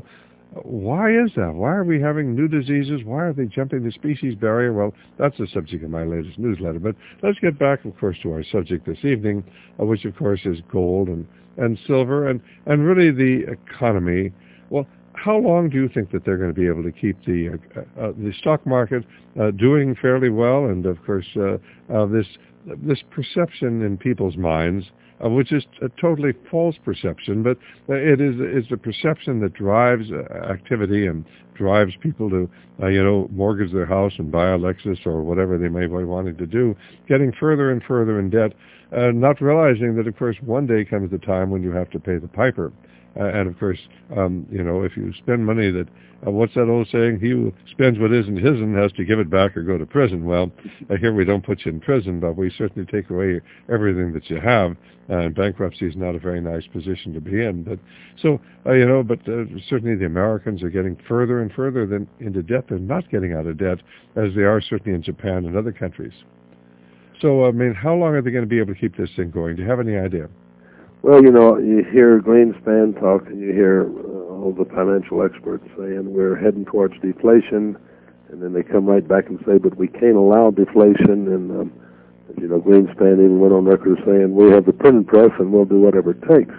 C: why is that? Why are we having new diseases? Why are they jumping the species barrier? Well, that's the subject of my latest newsletter. But let's get back, of course, to our subject this evening, uh, which, of course, is gold and, and silver and, and really the economy. Well, how long do you think that they're going to be able to keep the uh, uh, the stock market uh, doing fairly well? And, of course, uh, uh, this this perception in people's minds, uh, which is a totally false perception, but it is it's a perception that drives uh, activity and drives people to, uh, you know, mortgage their house and buy a Lexus or whatever they may be wanting to do, getting further and further in debt, uh, not realizing that, of course, one day comes the time when you have to pay the piper. Uh, and, of course, um, you know, if you spend money that, uh, what's that old saying? He who spends what isn't his and has to give it back or go to prison. Well, uh, here we don't put you in prison, but we certainly take away everything that you have. Uh, and bankruptcy is not a very nice position to be in. But so, uh, you know, but uh, certainly the Americans are getting further and further than into debt. They're not getting out of debt, as they are certainly in Japan and other countries. So, I mean, how long are they going to be able to keep this thing going? Do you have any idea?
D: Well, you know, you hear Greenspan talk, and you hear uh, all the financial experts saying we're heading towards deflation, and then they come right back and say, but we can't allow deflation. And, um, you know, Greenspan even went on record saying we have the printing press and we'll do whatever it takes.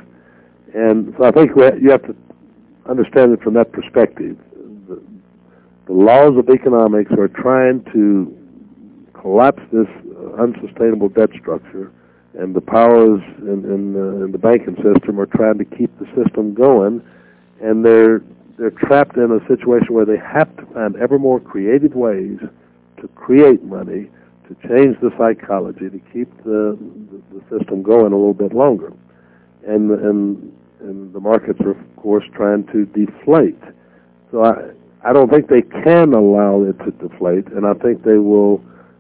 D: And so I think we ha- you have to understand it from that perspective. The, the laws of economics are trying to collapse this uh, unsustainable debt structure, and the powers in, in, uh, in the banking system are trying to keep the system going, and they're they're trapped in a situation where they have to find ever more creative ways to create money, to change the psychology, to keep the, the, the system going a little bit longer. And, and, and the markets are, of course, trying to deflate. So I, I don't think they can allow it to deflate, and I think they will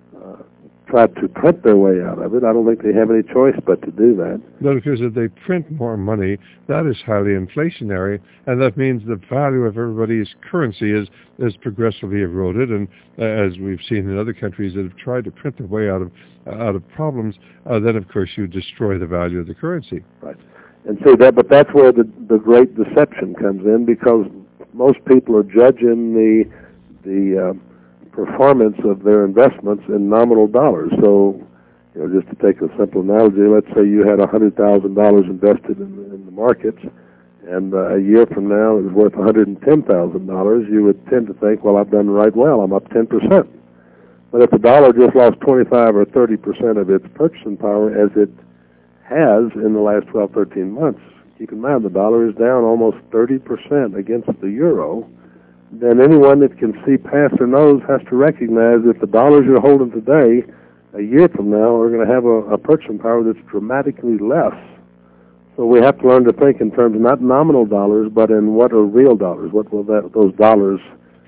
D: try to print their way out of it. I don't think they have any choice but to do that.
C: No, because if they print more money, that is highly inflationary, and that means the value of everybody's currency is, is progressively eroded. And uh, as we've seen in other countries that have tried to print their way out of uh, out of problems, uh, then of course you destroy the value of the currency.
D: Right. And so that, but that's where the the great deception comes in, because most people are judging the the uh, performance of their investments in nominal dollars. So, you know, just to take a simple analogy, let's say you had one hundred thousand dollars invested in, in the markets, and uh, a year from now it was worth one hundred ten thousand dollars, you would tend to think, well, I've done right well, I'm up ten percent. But if the dollar just lost twenty-five or thirty percent of its purchasing power, as it has in the last twelve, thirteen months, keep in mind the dollar is down almost thirty percent against the euro, then anyone that can see past their nose has to recognize that the dollars you're holding today, a year from now, are going to have a, a purchasing power that's dramatically less. So we have to learn to think in terms of not nominal dollars, but in what are real dollars. What will that, those dollars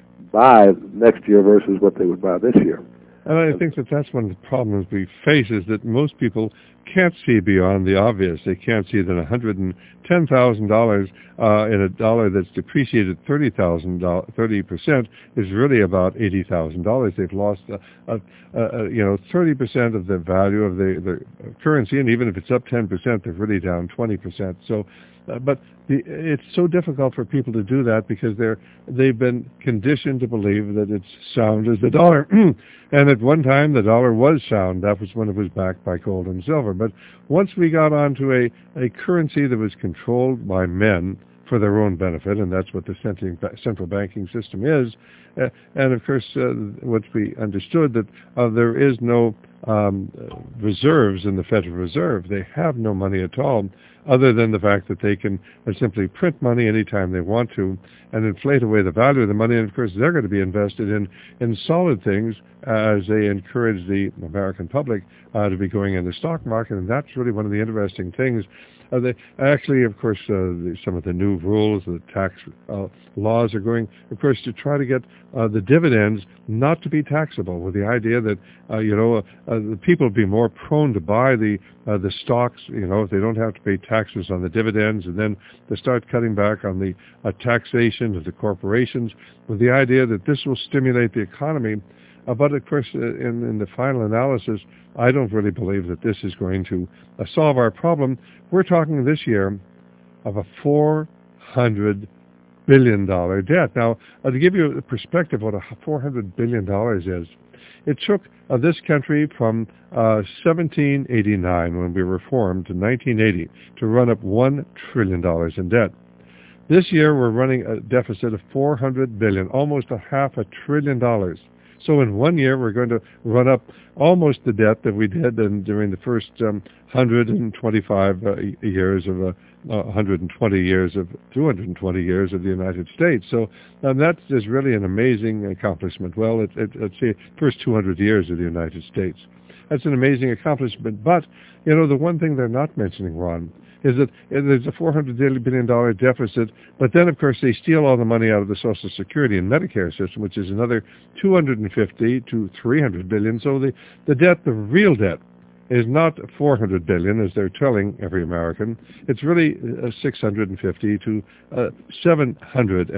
D: buy next year versus what they would buy this year?
C: And I think that that's one of the problems we face, is that most people can't see beyond the obvious. They can't see that one hundred ten thousand dollars uh, in a dollar that's depreciated thirty thousand dollars, thirty percent is really about eighty thousand dollars. They've lost, uh, uh, uh, you know, thirty percent of the value of the, the currency, and even if it's up ten percent, they're really down twenty percent. So, uh, but the, it's so difficult for people to do that because they're they've been conditioned to believe that it's sound as the dollar. And at one time, the dollar was sound. That was when it was backed by gold and silver. But once we got onto a, a currency that was controlled by men for their own benefit, and that's what the central banking system is, uh, and of course, uh, what we understood that uh, there is no um, reserves in the Federal Reserve. They have no money at all, other than the fact that they can uh, simply print money anytime they want to and inflate away the value of the money. And of course, they're going to be invested in, in solid things as they encourage the American public uh, to be going in the stock market. And that's really one of the interesting things. Uh, they, actually, of course, uh, the, some of the new rules, the tax uh, laws are going, of course, to try to get uh, the dividends not to be taxable, with the idea that, uh, you know, uh, uh, the people will be more prone to buy the uh, the stocks, you know, if they don't have to pay taxes on the dividends, and then they start cutting back on the uh, taxation of the corporations, with the idea that this will stimulate the economy. Uh, but, of course, uh, in, in the final analysis, I don't really believe that this is going to uh, solve our problem. We're talking this year of a four hundred billion dollars debt. Now, uh, to give you a perspective of what a four hundred billion dollars is, it took uh, this country from uh, seventeen eighty-nine, when we were formed, to nineteen eighty to run up one trillion dollars in debt. This year, we're running a deficit of four hundred billion dollars, almost a half a trillion dollars. So in one year, we're going to run up almost the debt that we did in, during the first um, one hundred twenty-five uh, years of, uh, uh, one hundred twenty years of, two hundred twenty years of the United States. So um, that is really an amazing accomplishment. Well, it, it, let's say first two hundred years of the United States. That's an amazing accomplishment. But, you know, the one thing they're not mentioning, Ron, is that there's a four hundred billion dollars deficit, but then, of course, they steal all the money out of the Social Security and Medicare system, which is another two hundred fifty to three hundred billion. So the, the debt, the real debt, is not four hundred billion, as they're telling every American. It's really a six hundred fifty to uh, seven hundred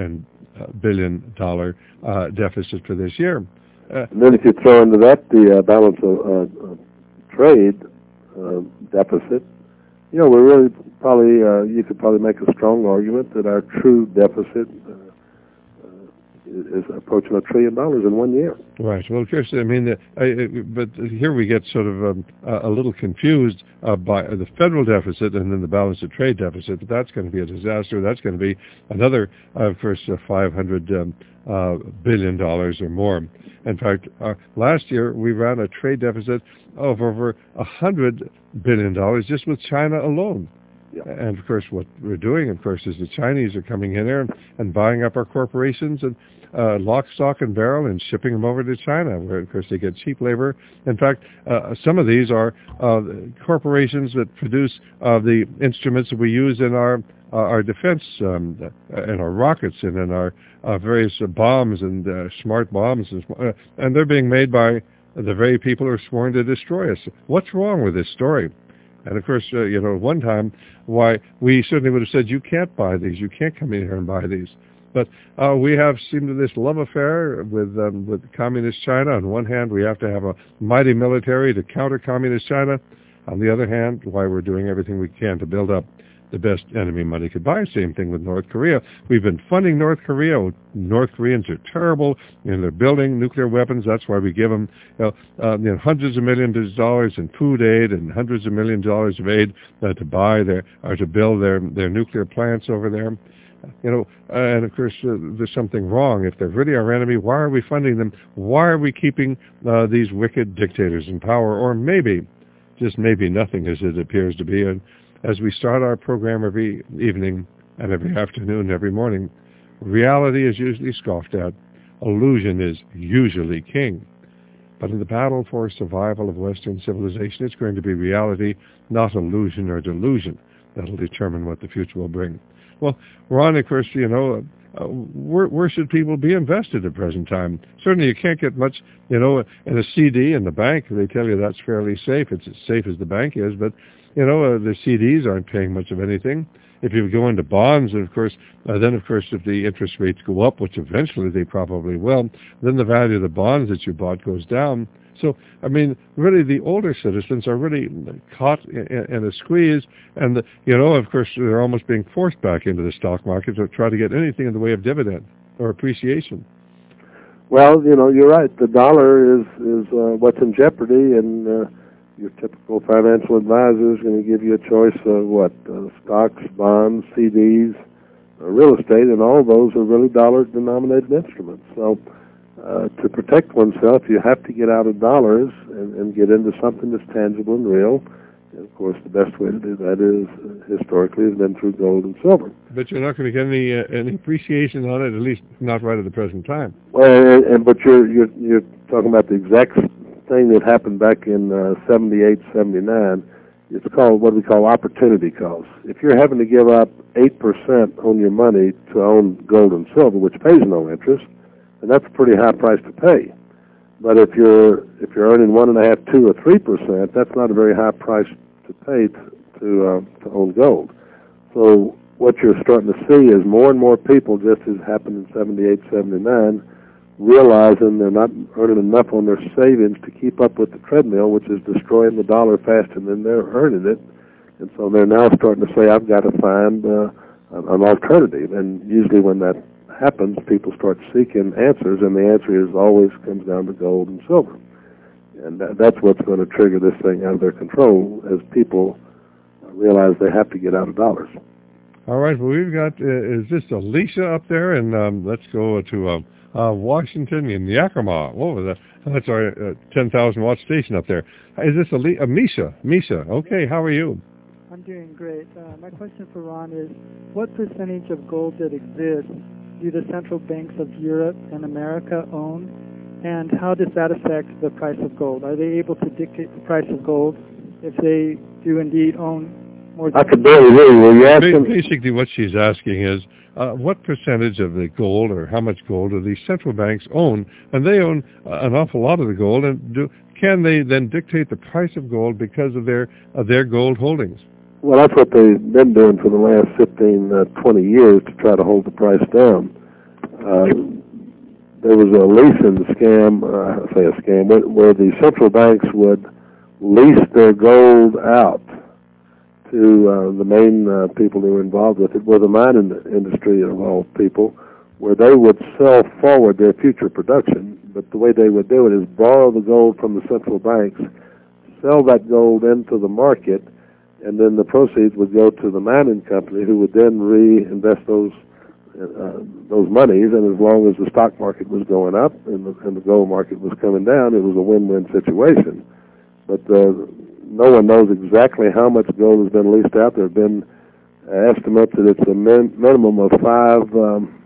C: billion dollars uh, deficit for this year.
D: Uh, and then if you throw into that the uh, balance of uh, trade uh, deficit, you know, we're really probably, uh, you could probably make a strong argument that our true deficit uh, uh, is approaching a trillion dollars in one year.
C: Right. Well, of course, I mean, uh, I, but here we get sort of um, a little confused uh, by the federal deficit and then the balance of trade deficit, but that's going to be a disaster. That's going to be another, uh, of course, uh, five hundred um, uh, billion dollars or more. In fact, uh, last year we ran a trade deficit of over one hundred billion dollars just with China alone.
D: Yeah.
C: And, of course, what we're doing, of course, is the Chinese are coming in there and, and buying up our corporations and uh, lock, stock, and barrel and shipping them over to China, where, of course, they get cheap labor. In fact, uh, some of these are uh, corporations that produce uh, the instruments that we use in our uh, our defense, um, in our rockets and in our uh, various uh, bombs and uh, smart bombs. And, uh, and they're being made by the very people who are sworn to destroy us. What's wrong with this story? And, of course, uh, you know, at one time, why we certainly would have said, you can't buy these. You can't come in here and buy these. But uh, we have seemed to this love affair with um, with communist China. On one hand, we have to have a mighty military to counter communist China. On the other hand, why we're doing everything we can to build up the best enemy money could buy. Same thing with North Korea. We've been funding North Korea. North Koreans are terrible, and they're building nuclear weapons. That's why we give them you know, uh, you know, hundreds of millions of dollars in food aid and hundreds of millions of dollars of aid uh, to buy their or to build their their nuclear plants over there. You know, uh, and of course, uh, there's something wrong. If they're really our enemy, why are we funding them? Why are we keeping uh, these wicked dictators in power? Or maybe, just maybe, nothing as it appears to be. And as we start our program every evening and every afternoon, every morning, reality is usually scoffed at. Illusion is usually king. But in the battle for survival of Western civilization, it's going to be reality, not illusion or delusion, that'll determine what the future will bring. Well, Ron, of course, you know, uh, where, where should people be invested at present time? Certainly you can't get much, you know, in a C D in the bank. They tell you that's fairly safe. It's as safe as the bank is, but, you know, uh, the C Ds aren't paying much of anything. If you go into bonds, of course, uh, then, of course, if the interest rates go up, which eventually they probably will, then the value of the bonds that you bought goes down. So, I mean, really, the older citizens are really caught in, in a squeeze, and, the, you know, of course, they're almost being forced back into the stock market to try to get anything in the way of dividend or appreciation.
D: Well, you know, you're right. The dollar is, is uh, what's in jeopardy, and uh, your typical financial advisor is going to give you a choice of what? Uh, stocks, bonds, C Ds, uh, real estate, and all of those are really dollar-denominated instruments. So uh, to protect oneself, you have to get out of dollars and, and get into something that's tangible and real. And, of course, the best way to do that is, uh, historically, has been through gold and silver.
C: But you're not going to get any uh, any appreciation on it, at least not right at the present time.
D: Well, and, and, but you're, you're, you're talking about the exact thing that happened back in uh, seventy-eight, seventy-nine. It's called what we call opportunity cost. If you're having to give up eight percent on your money to own gold and silver, which pays no interest, then that's a pretty high price to pay. But if you're if you're earning one and a half, two or three percent, that's not a very high price to pay to to, uh, to own gold. So what you're starting to see is more and more people, just as happened in seventy-eight, seventy-nine, realizing they're not earning enough on their savings to keep up with the treadmill, which is destroying the dollar faster than they're earning it. And so they're now starting to say, I've got to find uh, an alternative. And usually when that happens, people start seeking answers, and the answer is always comes down to gold and silver. And that, that's what's going to trigger this thing out of their control as people realize they have to get out of dollars.
C: All right, well, we've got, uh, is this Alicia up there? And um, let's go to uh, uh, Washington in Yakima. What was that? That's our uh, ten thousand watt station up there. Is this a uh, Misha? Misha, okay, how are you?
E: I'm doing great. Uh, my question for Ron is, what percentage of gold that exists do the central banks of Europe and America own, and how does that affect the price of gold? Are they able to dictate the price of gold if they do indeed own more than...
D: I could barely hear you. Were you asking?
C: Basically what she's asking is, uh, what percentage of the gold, or how much gold, do these central banks own? And they own uh, an awful lot of the gold, and do, can they then dictate the price of gold because of their of their gold holdings?
D: Well, that's what they've been doing for the last fifteen, uh, twenty years to try to hold the price down. Uh, there was a leasing scam, uh, I say a scam, where, where the central banks would lease their gold out to uh, the main uh, people who were involved with it, were the mining industry of all people, where they would sell forward their future production. But the way they would do it is borrow the gold from the central banks, sell that gold into the market, and then the proceeds would go to the mining company, who would then reinvest those uh, those monies. And as long as the stock market was going up and the, and the gold market was coming down, it was a win-win situation. But uh, no one knows exactly how much gold has been leased out. There have been uh, estimates that it's a min- minimum of five um,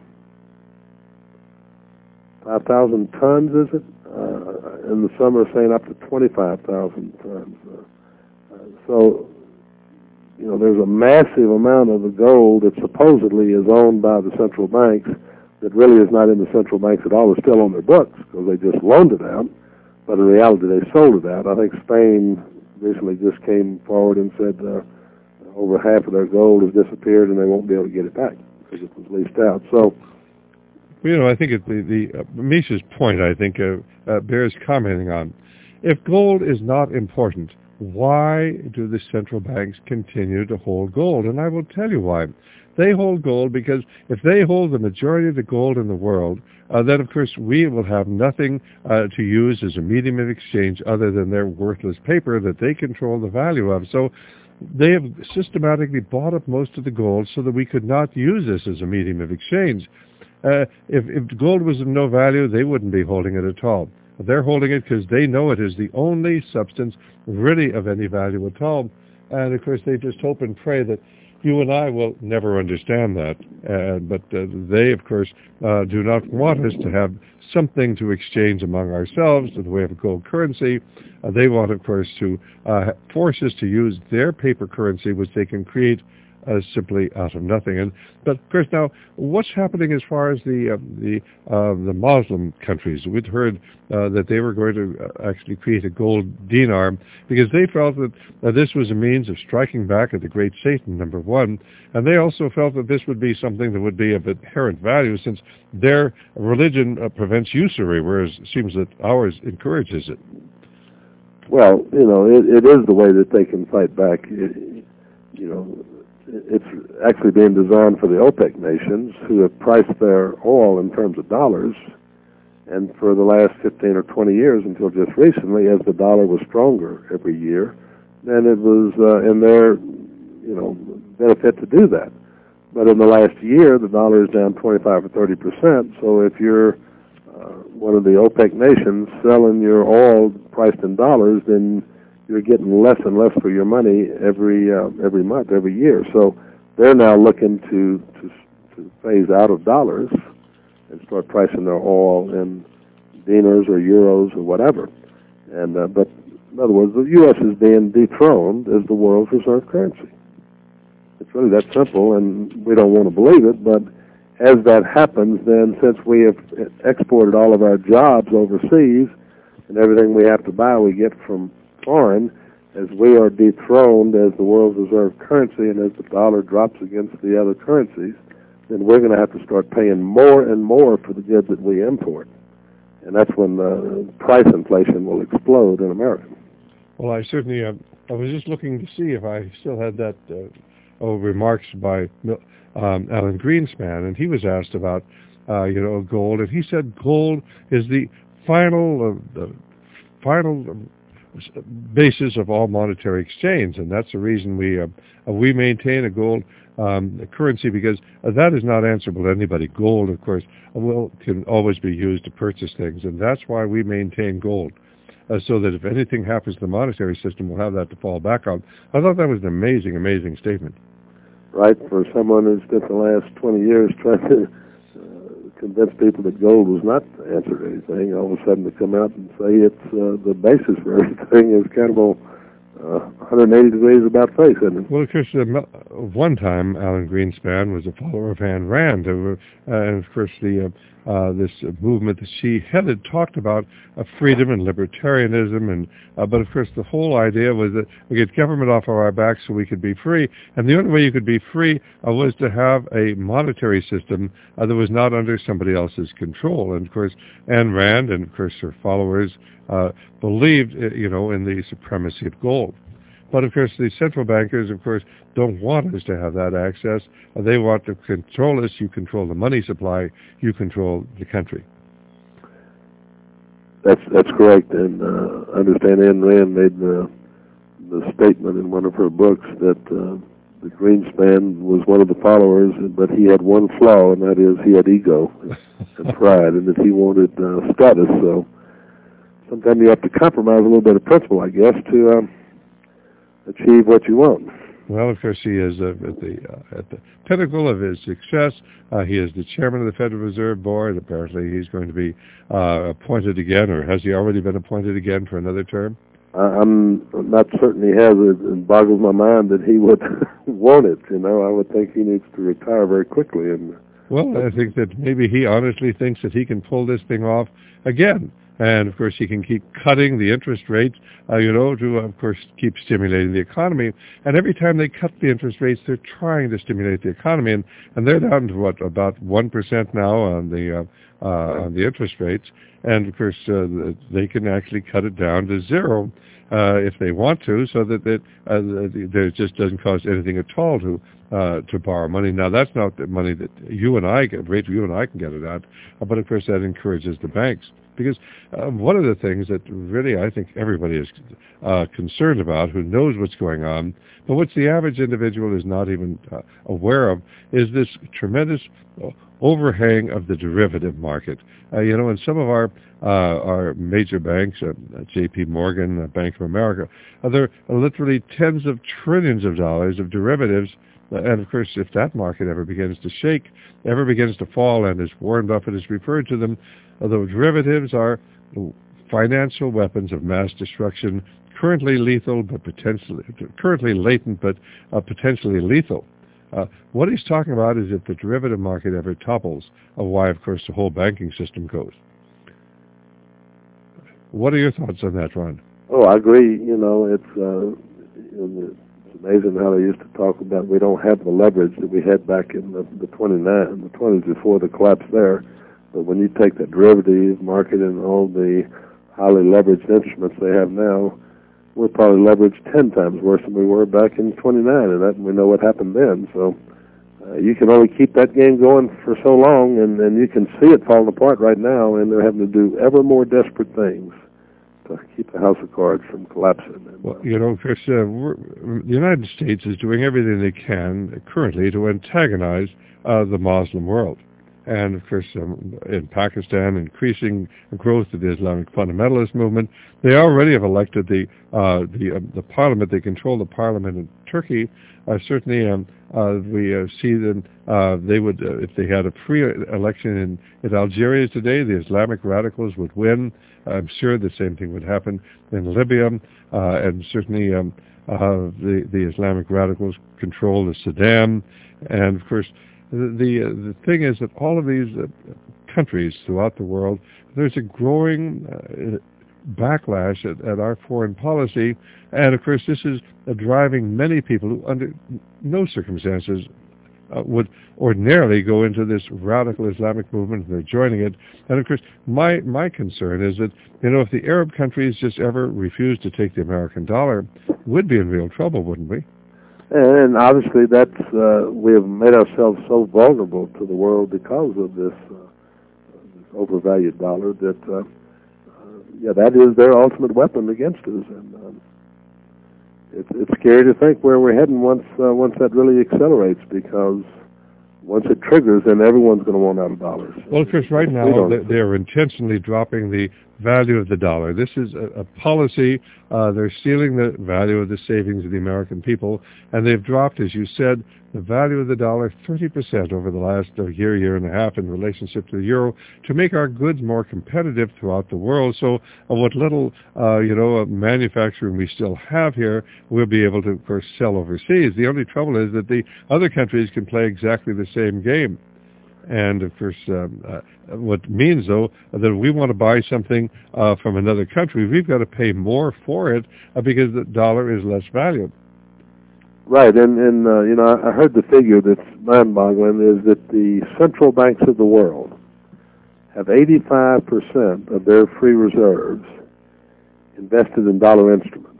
D: five thousand tons. Is it? Uh, and the some are saying up to twenty-five thousand tons. Uh, uh, so. You know, there's a massive amount of the gold that supposedly is owned by the central banks that really is not in the central banks at all. It's still on their books because they just loaned it out, but in reality they sold it out. I think Spain recently just came forward and said uh, over half of their gold has disappeared and they won't be able to get it back because it was leased out. So,
C: you know, I think it, the, the uh, Misha's point, I think, uh, uh, bears commenting on. If gold is not important, why do the central banks continue to hold gold? And I will tell you why. They hold gold because if they hold the majority of the gold in the world, uh, then of course we will have nothing uh, to use as a medium of exchange other than their worthless paper that they control the value of. So they have systematically bought up most of the gold so that we could not use this as a medium of exchange. Uh, if, if gold was of no value, they wouldn't be holding it at all. They're holding it because they know it is the only substance really of any value at all. And, of course, they just hope and pray that you and I will never understand that. Uh, but uh, they, of course, uh, do not want us to have something to exchange among ourselves in the way of a gold currency. Uh, they want, of course, to uh, force us to use their paper currency, which they can create Uh, simply out of nothing. And but of course now, what's happening as far as the uh, the uh, the Muslim countries? We'd heard uh, that they were going to uh, actually create a gold dinar because they felt that uh, this was a means of striking back at the great Satan, number one, and they also felt that this would be something that would be of inherent value since their religion uh, prevents usury, whereas it seems that ours encourages it.
D: Well, you know, it, it is the way that they can fight back. It, you know. It's actually being designed for the OPEC nations who have priced their oil in terms of dollars, and for the last fifteen or twenty years until just recently, as the dollar was stronger every year, then it was uh, in their, you know, benefit to do that. But in the last year, the dollar is down twenty-five or thirty percent, so if you're uh, one of the OPEC nations selling your oil priced in dollars, then you're getting less and less for your money every uh, every month, every year. So they're now looking to, to to phase out of dollars and start pricing their oil in dinars or euros or whatever. And uh, but in other words, the U S is being dethroned as the world's reserve currency. It's really that simple, and we don't want to believe it. But as that happens, then since we have exported all of our jobs overseas and everything we have to buy, we get from foreign, as we are dethroned as the world's reserve currency and as the dollar drops against the other currencies, then we're going to have to start paying more and more for the goods that we import. And that's when the price inflation will explode in America.
C: Well, I certainly, uh, I was just looking to see if I still had that uh, oh, remarks by um, Alan Greenspan, and he was asked about, uh, you know, gold, and he said gold is the final, uh, the final um, basis of all monetary exchange, and that's the reason we uh, we maintain a gold um, currency, because uh, that is not answerable to anybody. Gold, of course, will can always be used to purchase things, and that's why we maintain gold, uh, so that if anything happens to the monetary system, we'll have that to fall back on. I thought that was an amazing, amazing statement.
D: Right, for someone who's spent the last twenty years trying to convince people that gold was not the answer to anything, all of a sudden to come out and say it's uh, the basis for everything is kind of a uh, one hundred eighty degrees about face, isn't it?
C: Well, of course, uh, one time Alan Greenspan was a follower of Ayn Rand, uh, and of course the uh, uh, this movement that she headed talked about uh, freedom and libertarianism, and uh, but of course the whole idea was that we get government off of our backs so we could be free, and the only way you could be free uh, was to have a monetary system uh, that was not under somebody else's control. And of course, Ayn Rand and of course her followers uh, believed, you know, in the supremacy of gold. But, of course, the central bankers, of course, don't want us to have that access. Uh, they want to control us. You control the money supply. You control the country.
D: That's that's correct. And uh, I understand Ayn Rand made the, the statement in one of her books that uh, the Greenspan was one of the followers, but he had one flaw, and that is he had ego and pride, and that he wanted uh, status. So sometimes you have to compromise a little bit of principle, I guess, to... Um, achieve what you want.
C: Well, of course, he is uh, at the uh, at the pinnacle of his success. Uh, he is the chairman of the Federal Reserve Board. Apparently, he's going to be uh, appointed again, or has he already been appointed again for another term?
D: I'm not certain he has. It boggles my mind that he would want it. You know, I would think he needs to retire very quickly. And
C: well, I think that maybe he honestly thinks that he can pull this thing off again. And, of course, he can keep cutting the interest rates, uh, you know, to, of course, keep stimulating the economy. And every time they cut the interest rates, they're trying to stimulate the economy. And, and they're down to, what, about one percent now on the uh, uh, on the interest rates. And, of course, uh, they can actually cut it down to zero uh, if they want to, so that it, uh, there just doesn't cost anything at all to uh, to borrow money. Now, that's not the money that you and I get, rate you and I can get it at, but, of course, that encourages the banks. Because uh, one of the things that really I think everybody is uh, concerned about, who knows what's going on, but which the average individual is not even uh, aware of, is this tremendous overhang of the derivative market. Uh, you know, in some of our uh, our major banks, uh, J P Morgan, uh, Bank of America, uh, there are literally tens of trillions of dollars of derivatives. Uh, and of course, if that market ever begins to shake, ever begins to fall, and as Warren Buffett has referred to them, uh, the derivatives are financial weapons of mass destruction, currently lethal, but potentially currently latent, but uh, potentially lethal. Uh, what he's talking about is if the derivative market ever topples, uh, why, of course, the whole banking system goes. What are your thoughts on that, Ron?
D: Oh, I agree. You know, it's, uh, you know, it's amazing how they used to talk about we don't have the leverage that we had back in the, the twenty-nine, the twenties before the collapse there. But when you take that derivative market and all the highly leveraged instruments they have now, we're probably leveraged ten times worse than we were back in twenty-nine, and that, we know what happened then. So uh, you can only keep that game going for so long, and, and you can see it falling apart right now, and they're having to do ever more desperate things to keep the house of cards from collapsing. And,
C: well, you know, Chris, uh, we're, the United States is doing everything they can currently to antagonize uh, the Muslim world. And, of course, um, in Pakistan, increasing growth of the Islamic fundamentalist movement. They already have elected the uh, the, uh, the parliament. They control the parliament in Turkey. Uh, certainly, um, uh, we uh, see them, uh, they would, uh, if they had a free election in, in Algeria today, the Islamic radicals would win. I'm sure the same thing would happen in Libya. Uh, and certainly um, uh, the, the Islamic radicals control the Sudan. And, of course, The the, uh, the thing is that all of these uh, countries throughout the world, there's a growing uh, backlash at, at our foreign policy, and of course this is uh, driving many people who under no circumstances uh, would ordinarily go into this radical Islamic movement, and they're joining it. And of course my, my concern is that, you know, if the Arab countries just ever refuse to take the American dollar, we'd be in real trouble, wouldn't we?
D: And obviously, that's uh, we have made ourselves so vulnerable to the world because of this, uh, this overvalued dollar. That uh, uh, yeah, that is their ultimate weapon against us, and um, it's it's scary to think where we're heading once uh, once that really accelerates. Because once it triggers, then everyone's going to want out of dollars.
C: Well, of course, right now they, they are intentionally dropping the value of the dollar. This is a, a policy. Uh, they're stealing the value of the savings of the American people, and they've dropped, as you said, the value of the dollar thirty percent over the last uh, year, year and a half in relationship to the euro to make our goods more competitive throughout the world. So uh, what little, uh, you know, uh, manufacturing we still have here, we'll be able to, of course, sell overseas. The only trouble is that the other countries can play exactly the same game. And, of course, um, uh, what means, though, that we want to buy something uh, from another country, we've got to pay more for it uh, because the dollar is less valued.
D: Right, and, and uh, you know, I heard the figure that's mind-boggling is that the central banks of the world have eighty-five percent of their free reserves invested in dollar instruments.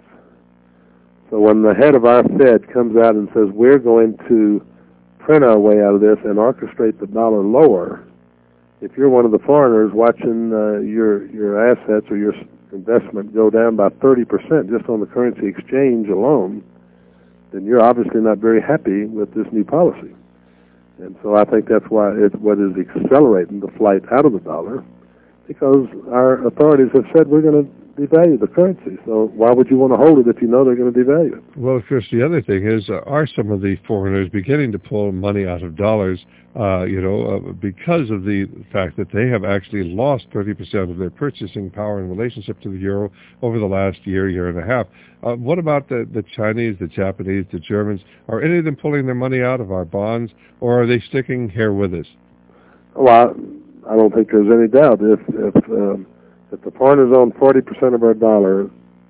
D: So when the head of our Fed comes out and says, we're going to print our way out of this and orchestrate the dollar lower, if you're one of the foreigners watching uh, your your assets or your investment go down by thirty percent just on the currency exchange alone, then you're obviously not very happy with this new policy. And so I think that's why it's what is accelerating the flight out of the dollar, because our authorities have said we're going to devalue the currency. So why would you want to hold it if you know they're going to devalue it?
C: Well, of course, the other thing is, uh, are some of the foreigners beginning to pull money out of dollars, uh, you know, uh, because of the fact that they have actually lost thirty percent of their purchasing power in relationship to the euro over the last year, year and a half. Uh, what about the, the Chinese, the Japanese, the Germans? Are any of them pulling their money out of our bonds, or are they sticking here with us?
D: Well, I, I don't think there's any doubt. If, if um, If the foreigners own forty percent of our dollar,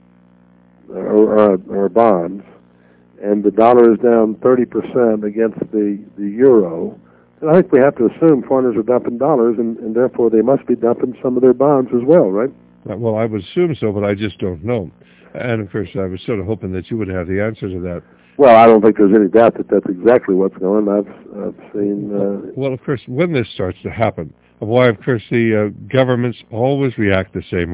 D: or our, our bonds, and the dollar is down thirty percent against the, the euro, then I think we have to assume foreigners are dumping dollars, and, and therefore they must be dumping some of their bonds as well, right?
C: Well, I would assume so, but I just don't know. And, of course, I was sort of hoping that you would have the answer to that.
D: Well, I don't think there's any doubt that that's exactly what's going on. I've, I've seen... Uh,
C: well, of course, when this starts to happen, why, of course, the uh, governments always react the same way.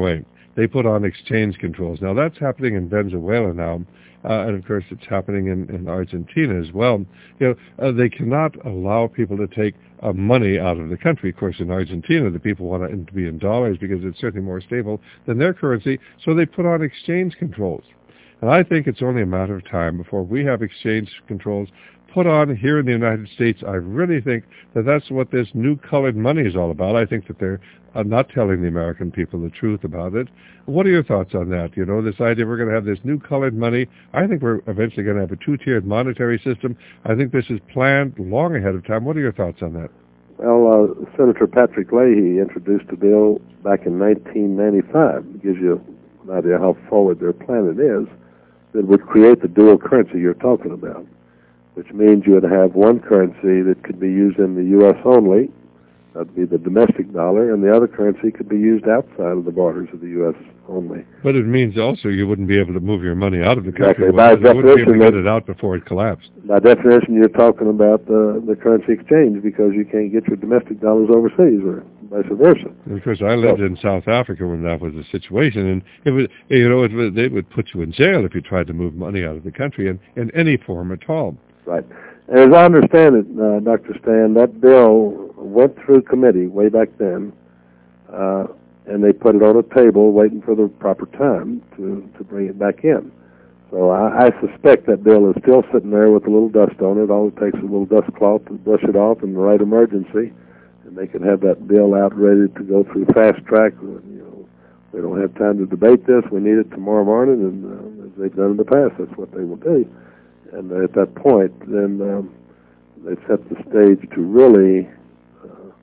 C: they put on exchange controls. Now, that's happening in Venezuela now, uh, and of course it's happening in, in Argentina as well. You know, uh, they cannot allow people to take uh, money out of the country. Of course, in Argentina, the people want it to be in dollars because it's certainly more stable than their currency, so they put on exchange controls. And I think it's only a matter of time before we have exchange controls put on here in the United States. I really think that that's what this new colored money is all about. I think that they're uh, not telling the American people the truth about it. What are your thoughts on that? You know, this idea we're going to have this new colored money. I think we're eventually going to have a two-tiered monetary system. I think this is planned long ahead of time. What are your thoughts on that?
D: Well, uh, Senator Patrick Leahy introduced a bill back in nineteen ninety-five. It gives you an idea how forward their plan it is, that would create the dual currency you're talking about, which means you would have one currency that could be used in the U S only, that would be the domestic dollar, and the other currency could be used outside of the borders of the U S only.
C: But it means also you wouldn't be able to move your money out of the country.
D: Exactly. By
C: definition, you wouldn't be able to get it out before it collapsed.
D: By definition, you're talking about the, the currency exchange because you can't get your domestic dollars overseas or vice versa.
C: And of course, I lived so, in South Africa when that was the situation, and it would, you know, it would, they would put you in jail if you tried to move money out of the country in, in any form at all.
D: Right. As I understand it, uh, Doctor Stan, that bill went through committee way back then, uh, and they put it on a table waiting for the proper time to, to bring it back in. So I, I suspect that bill is still sitting there with a little dust on it. All it takes is a little dust cloth to brush it off in the right emergency, and they can have that bill out ready to go through fast track. You know, we don't have time to debate this. We need it tomorrow morning, and uh, as they've done in the past, that's what they will do. And at that point, then um, they set the stage to really uh,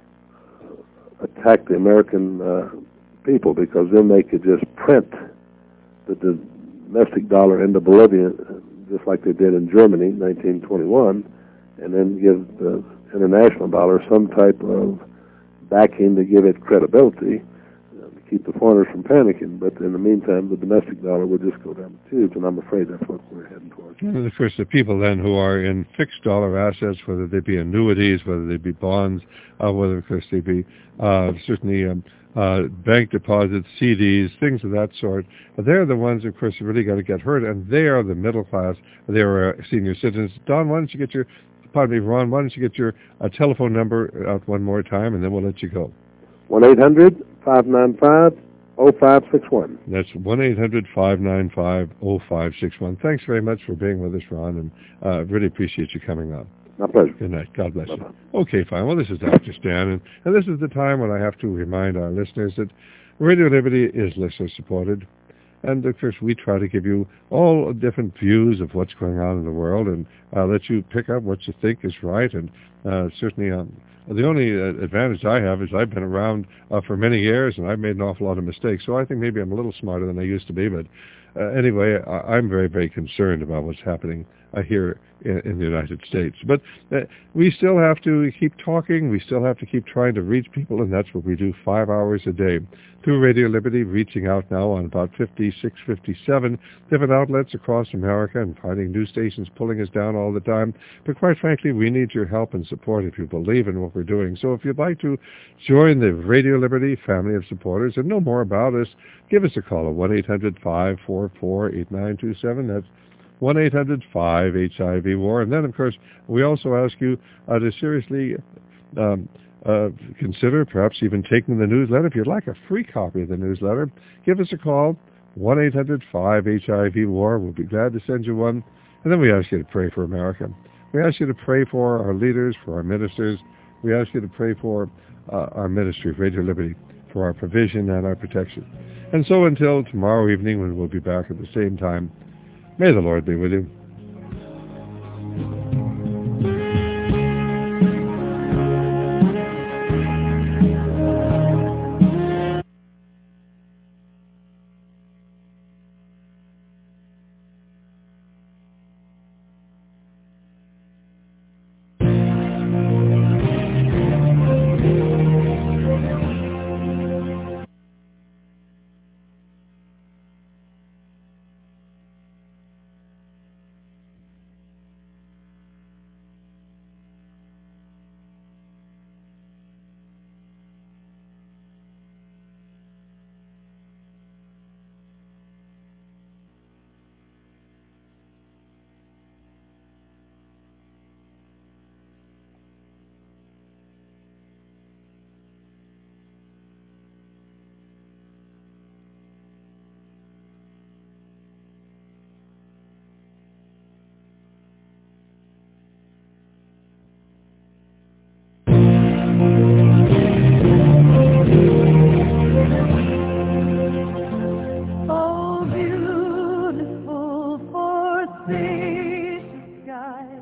D: attack the American uh, people, because then they could just print the domestic dollar into Bolivia, just like they did in Germany in nineteen twenty-one, and then give the international dollar some type of backing to give it credibility, keep the foreigners from panicking. But in the meantime, the domestic dollar would just go down the tubes, and I'm afraid that's what we're heading towards.
C: And of course, the people then who are in fixed dollar assets, whether they be annuities, whether they be bonds, uh, whether, of course, they be uh, certainly um, uh, bank deposits, C Ds, things of that sort, they're the ones, of course, who really got to get hurt, and they are the middle class. They are uh, senior citizens. Don, why don't you get your, pardon me, Ron, why don't you get your uh, telephone number out one more time, and then we'll let you go.
D: one eight hundred, five nine five, oh five six one.
C: That's one eight hundred, five nine five, oh five six one. Thanks very much for being with us, Ron, and I uh, really appreciate you coming on.
D: My pleasure.
C: Good night. God bless
D: Bye-bye.
C: you. Okay, fine. Well, this is Doctor Stan, and, and this is the time when I have to remind our listeners that Radio Liberty is listener-supported. And, of course, we try to give you all different views of what's going on in the world and uh, let you pick up what you think is right. And uh, certainly um, the only uh, advantage I have is I've been around uh, for many years, and I've made an awful lot of mistakes. So I think maybe I'm a little smarter than I used to be. But uh, anyway, I- I'm very, very concerned about what's happening uh, here in, in the United States. But uh, we still have to keep talking. We still have to keep trying to reach people, and that's what we do five hours a day through Radio Liberty, reaching out now on about fifty-six, fifty-seven different outlets across America and finding new stations pulling us down all the time. But quite frankly, we need your help and support if you believe in what we're doing. So if you'd like to join the Radio Liberty family of supporters and know more about us, give us a call at one eight hundred, five four four, eight nine two seven. That's one eight hundred, five H I V war. And then, of course, we also ask you uh, to seriously um, uh, consider perhaps even taking the newsletter. If you'd like a free copy of the newsletter, give us a call, one eight hundred, five H I V war. We'll be glad to send you one. And then we ask you to pray for America. We ask you to pray for our leaders, for our ministers. We ask you to pray for uh, our ministry of Radio Liberty, for our provision and our protection. And so until tomorrow evening, when we'll be back at the same time, may the Lord be with you.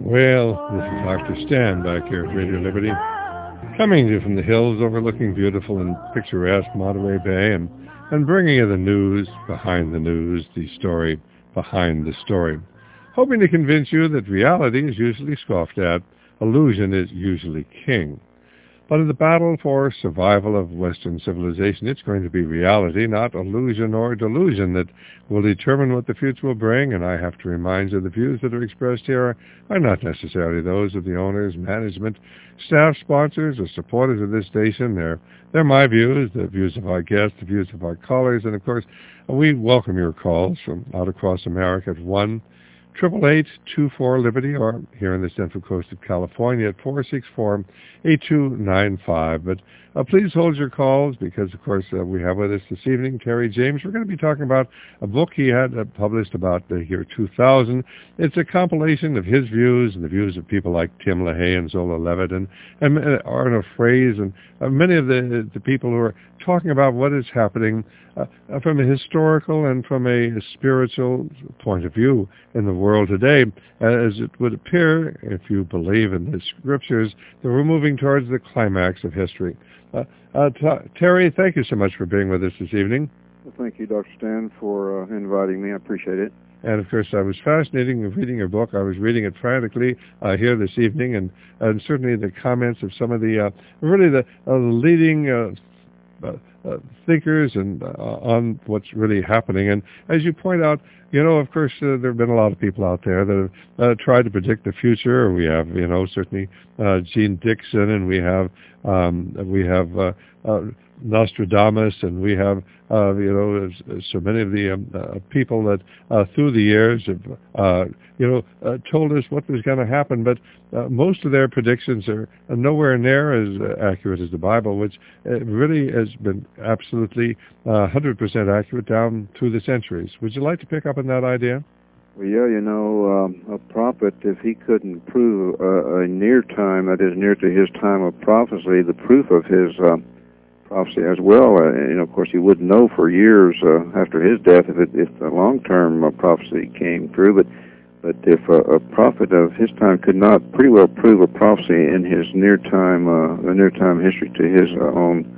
C: Well, this is Doctor Stan back here at Radio Liberty, coming to you from the hills overlooking beautiful and picturesque Monterey Bay, and, and bringing you the news behind the news, the story behind the story, hoping to convince you that reality is usually scoffed at, illusion is usually king. But in the battle for survival of Western civilization, it's going to be reality, not illusion or delusion, that will determine what the future will bring. And I have to remind you, the views that are expressed here are, are not necessarily those of the owners, management, staff, sponsors, or supporters of this station. They're, they're my views, the views of our guests, the views of our callers. And, of course, we welcome your calls from out across America at one eight eight eight, two four, Liberty, or here in the Central Coast of California at four six four, eight two nine five. But uh, please hold your calls because, of course, uh, we have with us this evening Terry James. We're going to be talking about a book he had uh, published about the year two thousand. It's a compilation of his views and the views of people like Tim LaHaye and Zola Levitt and, and uh, Arno Fraze and uh, many of the, the people who are talking about what is happening uh, from a historical and from a spiritual point of view in the world today, as it would appear, if you believe in the scriptures, that we're moving towards the climax of history. Uh, uh, t- Terry, thank you so much for being with us this evening.
F: Well, thank you, Doctor Stan, for uh, inviting me. I appreciate it.
C: And, of course, I was fascinated with reading your book. I was reading it frantically uh, here this evening, and, and certainly the comments of some of the, uh, really the uh, leading uh, uh, uh, thinkers and uh, on what's really happening. And as you point out, you know, of course, uh, there have been a lot of people out there that have uh, tried to predict the future. We have, you know, certainly uh, Gene Dixon, and we have um, we have uh, uh, Nostradamus, and we have, uh, you know, so many of the um, uh, people that uh, through the years have, uh, you know, uh, told us what was going to happen. But uh, most of their predictions are nowhere near as uh, accurate as the Bible, which uh, really has been absolutely uh, one hundred percent accurate down through the centuries. Would you like to pick up on that idea?
F: Well, yeah, you know, um, a prophet, if he couldn't prove a, a near time, that is near to his time of prophecy, the proof of his uh, prophecy as well, uh, you know, of course, he wouldn't know for years uh, after his death if it, if the long-term uh, prophecy came true. But but if a, a prophet of his time could not pretty well prove a prophecy in his near time, uh, near time history to his uh, own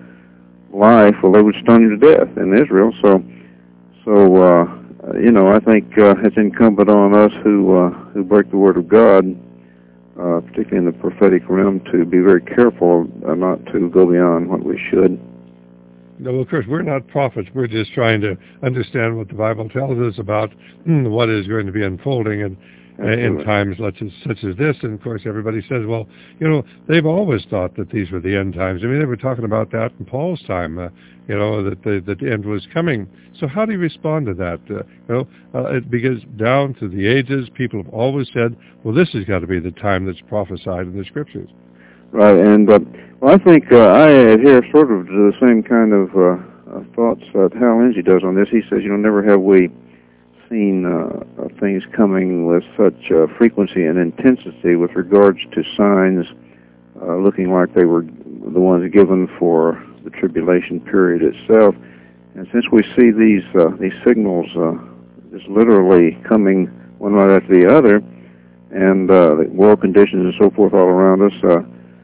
F: life, well, they would stone him to death in Israel. So, so. Uh, Uh, you know, I think uh, it's incumbent on us who uh, who break the word of God, uh, particularly in the prophetic realm, to be very careful uh, not to go beyond what we should.
C: No, of course, we're not prophets. We're just trying to understand what the Bible tells us about mm, what is going to be unfolding in, in times such as, such as this. And, of course, everybody says, well, you know, they've always thought that these were the end times. I mean, they were talking about that in Paul's time, uh, you know, that the, that the end was coming. So how do you respond to that? Uh, you know, uh, it, because down to the ages, people have always said, well, this has got to be the time that's prophesied in the Scriptures.
F: Right, and uh, well, I think uh, I adhere sort of to the same kind of uh, uh, thoughts that Hal Lindsey does on this. He says, you know, never have we seen uh, uh, things coming with such uh, frequency and intensity with regards to signs uh, looking like they were the ones given for the tribulation period itself. And since we see these uh, these signals uh, just literally coming one right after the other, and uh, the world conditions and so forth all around us, uh,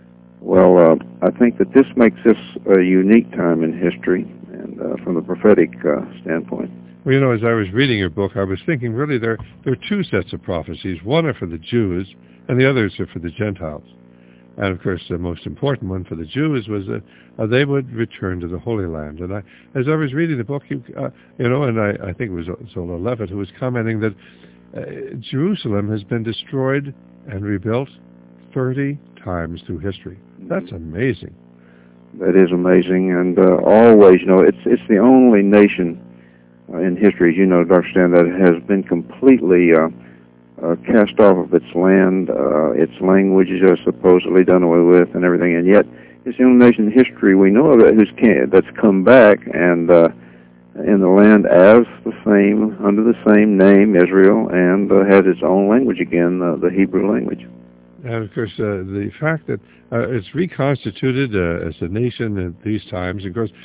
F: well, uh, I think that this makes this a unique time in history, and uh, from the prophetic uh, standpoint.
C: Well, you know, as I was reading your book, I was thinking really there there are two sets of prophecies. One are for the Jews, and the others are for the Gentiles. And, of course, the most important one for the Jews was that uh, they would return to the Holy Land. And I, as I was reading the book, you, uh, you know, and I, I think it was Zola Levitt who was commenting that uh, Jerusalem has been destroyed and rebuilt thirty times through history. That's amazing.
F: That is amazing. And uh, always, you know, it's it's the only nation uh, in history, as you know, Doctor Stan, that has been completely Uh, Uh, cast off of its land, uh, its languages are supposedly done away with, and everything, and yet it's the only nation in history we know of that who's can, that's come back and uh, in the land as the same, under the same name, Israel, and uh, has its own language again, uh, the Hebrew language.
C: And of course, uh, the fact that uh, it's reconstituted uh, as a nation at these times, of course,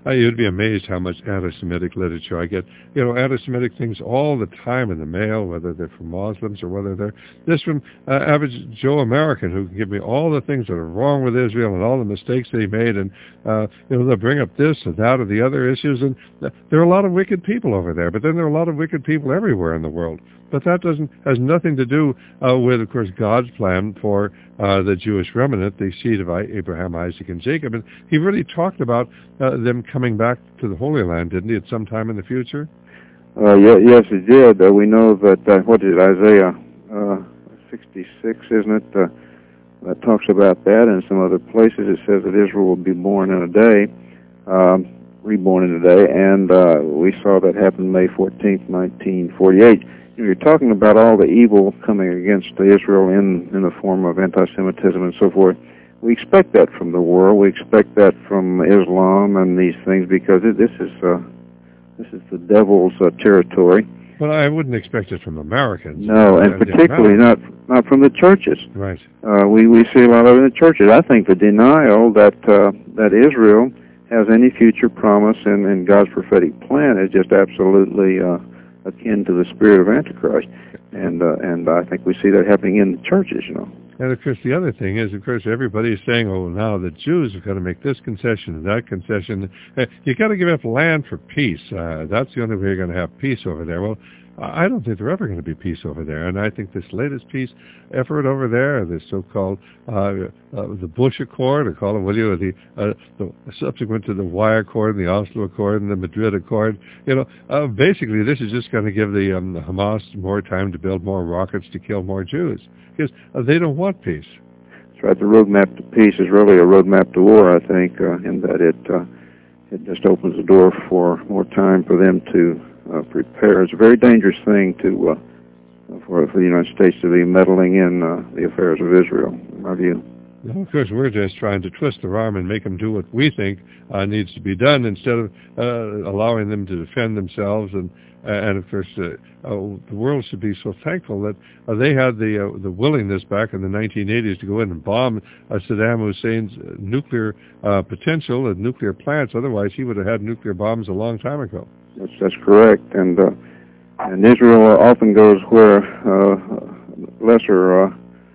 C: uh, you'd be amazed how much anti-Semitic literature I get. You know, anti-Semitic things all the time in the mail, whether they're from Muslims or whether they're this from uh, average Joe American, who can give me all the things that are wrong with Israel and all the mistakes they made, and uh, you know, they'll bring up this or that or the other issues. And there are a lot of wicked people over there, but then there are a lot of wicked people everywhere in the world. But that doesn't has nothing to do uh, with, of course, God's plan for uh, the Jewish remnant, the seed of Abraham, Isaac, and Jacob. And he really talked about uh, them coming back to the Holy Land, didn't he, at some time in the future?
F: Uh, yeah, yes, he did. Uh, we know that, uh, what is it, Isaiah uh, sixty-six, isn't it, uh, that talks about that. And in some other places it says that Israel will be born in a day, um, reborn in a day. And uh, we saw that happen May fourteenth, nineteen forty-eight. You're talking about all the evil coming against Israel in, in the form of anti-Semitism and so forth. We expect that from the world. We expect that from Islam and these things, because it, this is uh, this is the devil's uh, territory.
C: Well, I wouldn't expect it from Americans.
F: No, and particularly not not from the churches.
C: Right.
F: Uh, we we see a lot of it in the churches. I think the denial that uh, that Israel has any future promise in, in God's prophetic plan is just absolutely Uh, akin to the spirit of Antichrist, and uh, and I think we see that happening in the churches, you know.
C: And of course, the other thing is, of course, everybody is saying, "Oh, now the Jews have got to make this concession and that concession." Uh, you got to give up land for peace. Uh, that's the only way you're going to have peace over there. Well, I don't think there's ever going to be peace over there, and I think this latest peace effort over there, this so-called uh, uh, the Bush Accord, or call it, will you, the, uh, the subsequent to the Y Accord, and the Oslo Accord, and the Madrid Accord, you know, uh, basically this is just going to give the, um, the Hamas more time to build more rockets to kill more Jews, because uh, they don't want peace.
F: That's right. The roadmap to peace is really a roadmap to war, I think, uh, in that it uh, it just opens the door for more time for them to Uh, prepare. It's a very dangerous thing to uh, for, for the United States to be meddling in uh, the affairs of Israel, in my view.
C: Well, of course, we're just trying to twist their arm and make them do what we think uh, needs to be done, instead of uh, allowing them to defend themselves. And uh, and of course, uh, uh, the world should be so thankful that uh, they had the uh, the willingness back in the nineteen eighties to go in and bomb uh, Saddam Hussein's nuclear uh, potential and nuclear plants. Otherwise, he would have had nuclear bombs a long time ago.
F: That's, that's correct, and uh, and Israel often goes where uh, lesser uh,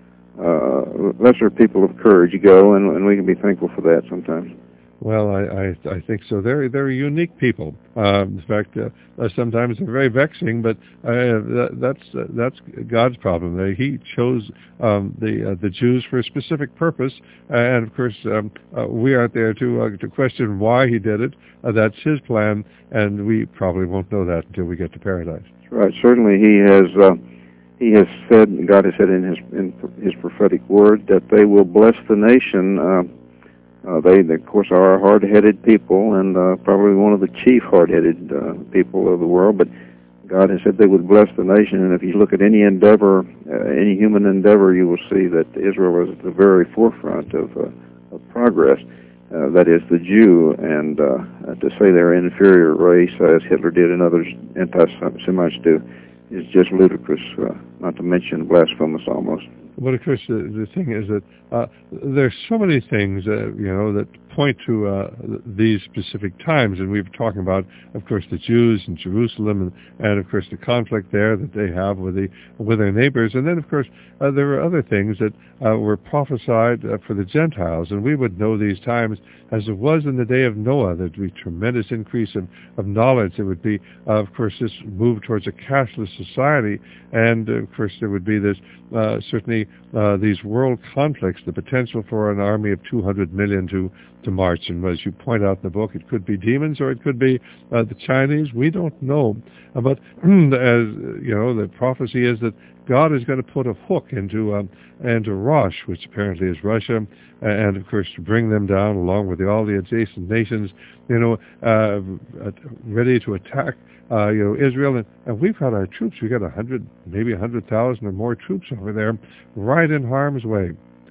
F: uh, lesser people of courage go, and, and we can be thankful for that sometimes.
C: Well, I, I, I think so. They're they're unique people. Uh, in fact, uh, uh, sometimes they're very vexing, but uh, that, that's uh, that's God's problem. Uh, he chose um, the uh, the Jews for a specific purpose, and of course, um, uh, we aren't there to uh, to question why He did it. Uh, that's His plan, and we probably won't know that until we get to paradise.
F: That's right. Certainly, He has uh, He has said, God has said in His in His prophetic word, that they will bless the nation. Uh, Uh, they, of course, are hard-headed people, and uh, probably one of the chief hard-headed uh, people of the world. But God has said they would bless the nation, and if you look at any endeavor, uh, any human endeavor, you will see that Israel is at the very forefront of, uh, of progress. Uh, that is the Jew, and uh, to say they're an inferior race, as Hitler did and others anti-Semites do, is just ludicrous, uh, not to mention blasphemous almost.
C: But of course, the, the thing is that uh, there's so many things, uh, you know, that point to uh, these specific times, and we've talking about, of course, the Jews in Jerusalem, and, and of course the conflict there that they have with the with their neighbors, and then of course uh, there are other things that uh, were prophesied uh, for the Gentiles, and we would know these times as it was in the day of Noah. There'd be tremendous increase of, of knowledge. There would be, uh, of course, this move towards a cashless society, and uh, of course there would be this uh, certainly uh, these world conflicts, the potential for an army of two hundred million to to march. And as you point out in the book, it could be demons or it could be uh, the Chinese. We don't know. Uh, but as you know, the prophecy is that God is going to put a hook into um, into Rosh, which apparently is Russia, and of course to bring them down along with the, all the adjacent nations, you know, uh, ready to attack uh, you know, Israel. And, and we've got our troops. We've got a hundred, maybe a hundred thousand or more troops over there, right in harm's way.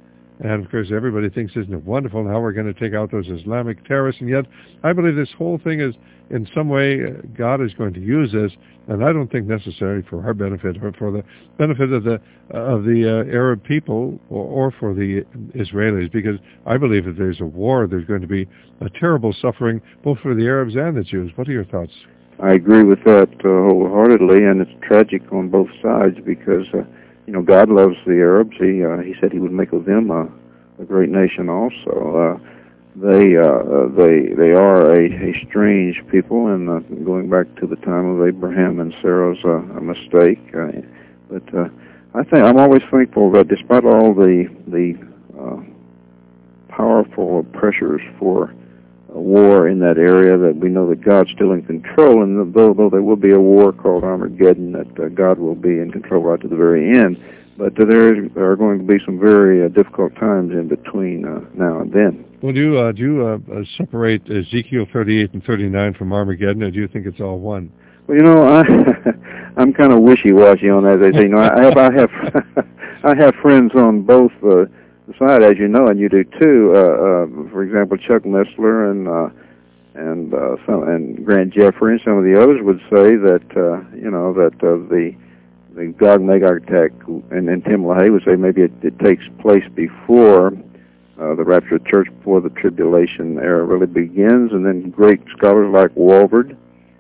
C: And, of course, everybody thinks, isn't it wonderful, how we're going to take out those Islamic terrorists. And yet, I believe this whole thing is, in some way, uh, God is going to use this, and I don't think necessarily for our benefit or for the benefit of the uh, of the uh, Arab people or, or for the Israelis, because I believe if there's a war, there's going to be a terrible suffering both for the Arabs and the Jews. What are your thoughts?
F: I agree with that uh, wholeheartedly, and it's tragic on both sides because, uh, you know, God loves the Arabs. He uh, he said he would make of them a, a great nation also. Uh, they uh, they they are a, a strange people, and uh, going back to the time of Abraham and Sarah's uh, a mistake. Uh, but uh, I think I'm always thankful that despite all the the uh, powerful pressures for a war in that area, that we know that God's still in control, and though, though there will be a war called Armageddon, that uh, God will be in control right to the very end. But uh, there, is, there are going to be some very uh, difficult times in between uh, now and then.
C: Well, do you, uh, do you uh, uh, separate Ezekiel thirty-eight and thirty-nine from Armageddon, or do you think it's all one?
F: Well, you know, I, I'm kind of wishy-washy on that. They say, you know, I have, I have, I have friends on both uh, side, as you know, and you do too. Uh, uh, for example, Chuck Missler and uh, and uh, some and Grant Jeffrey and some of the others would say that uh, you know that uh, the the Gog Magog attack, and, and Tim LaHaye would say maybe it, it takes place before uh, the rapture of the church, before the tribulation era really begins, and then great scholars like Walvoord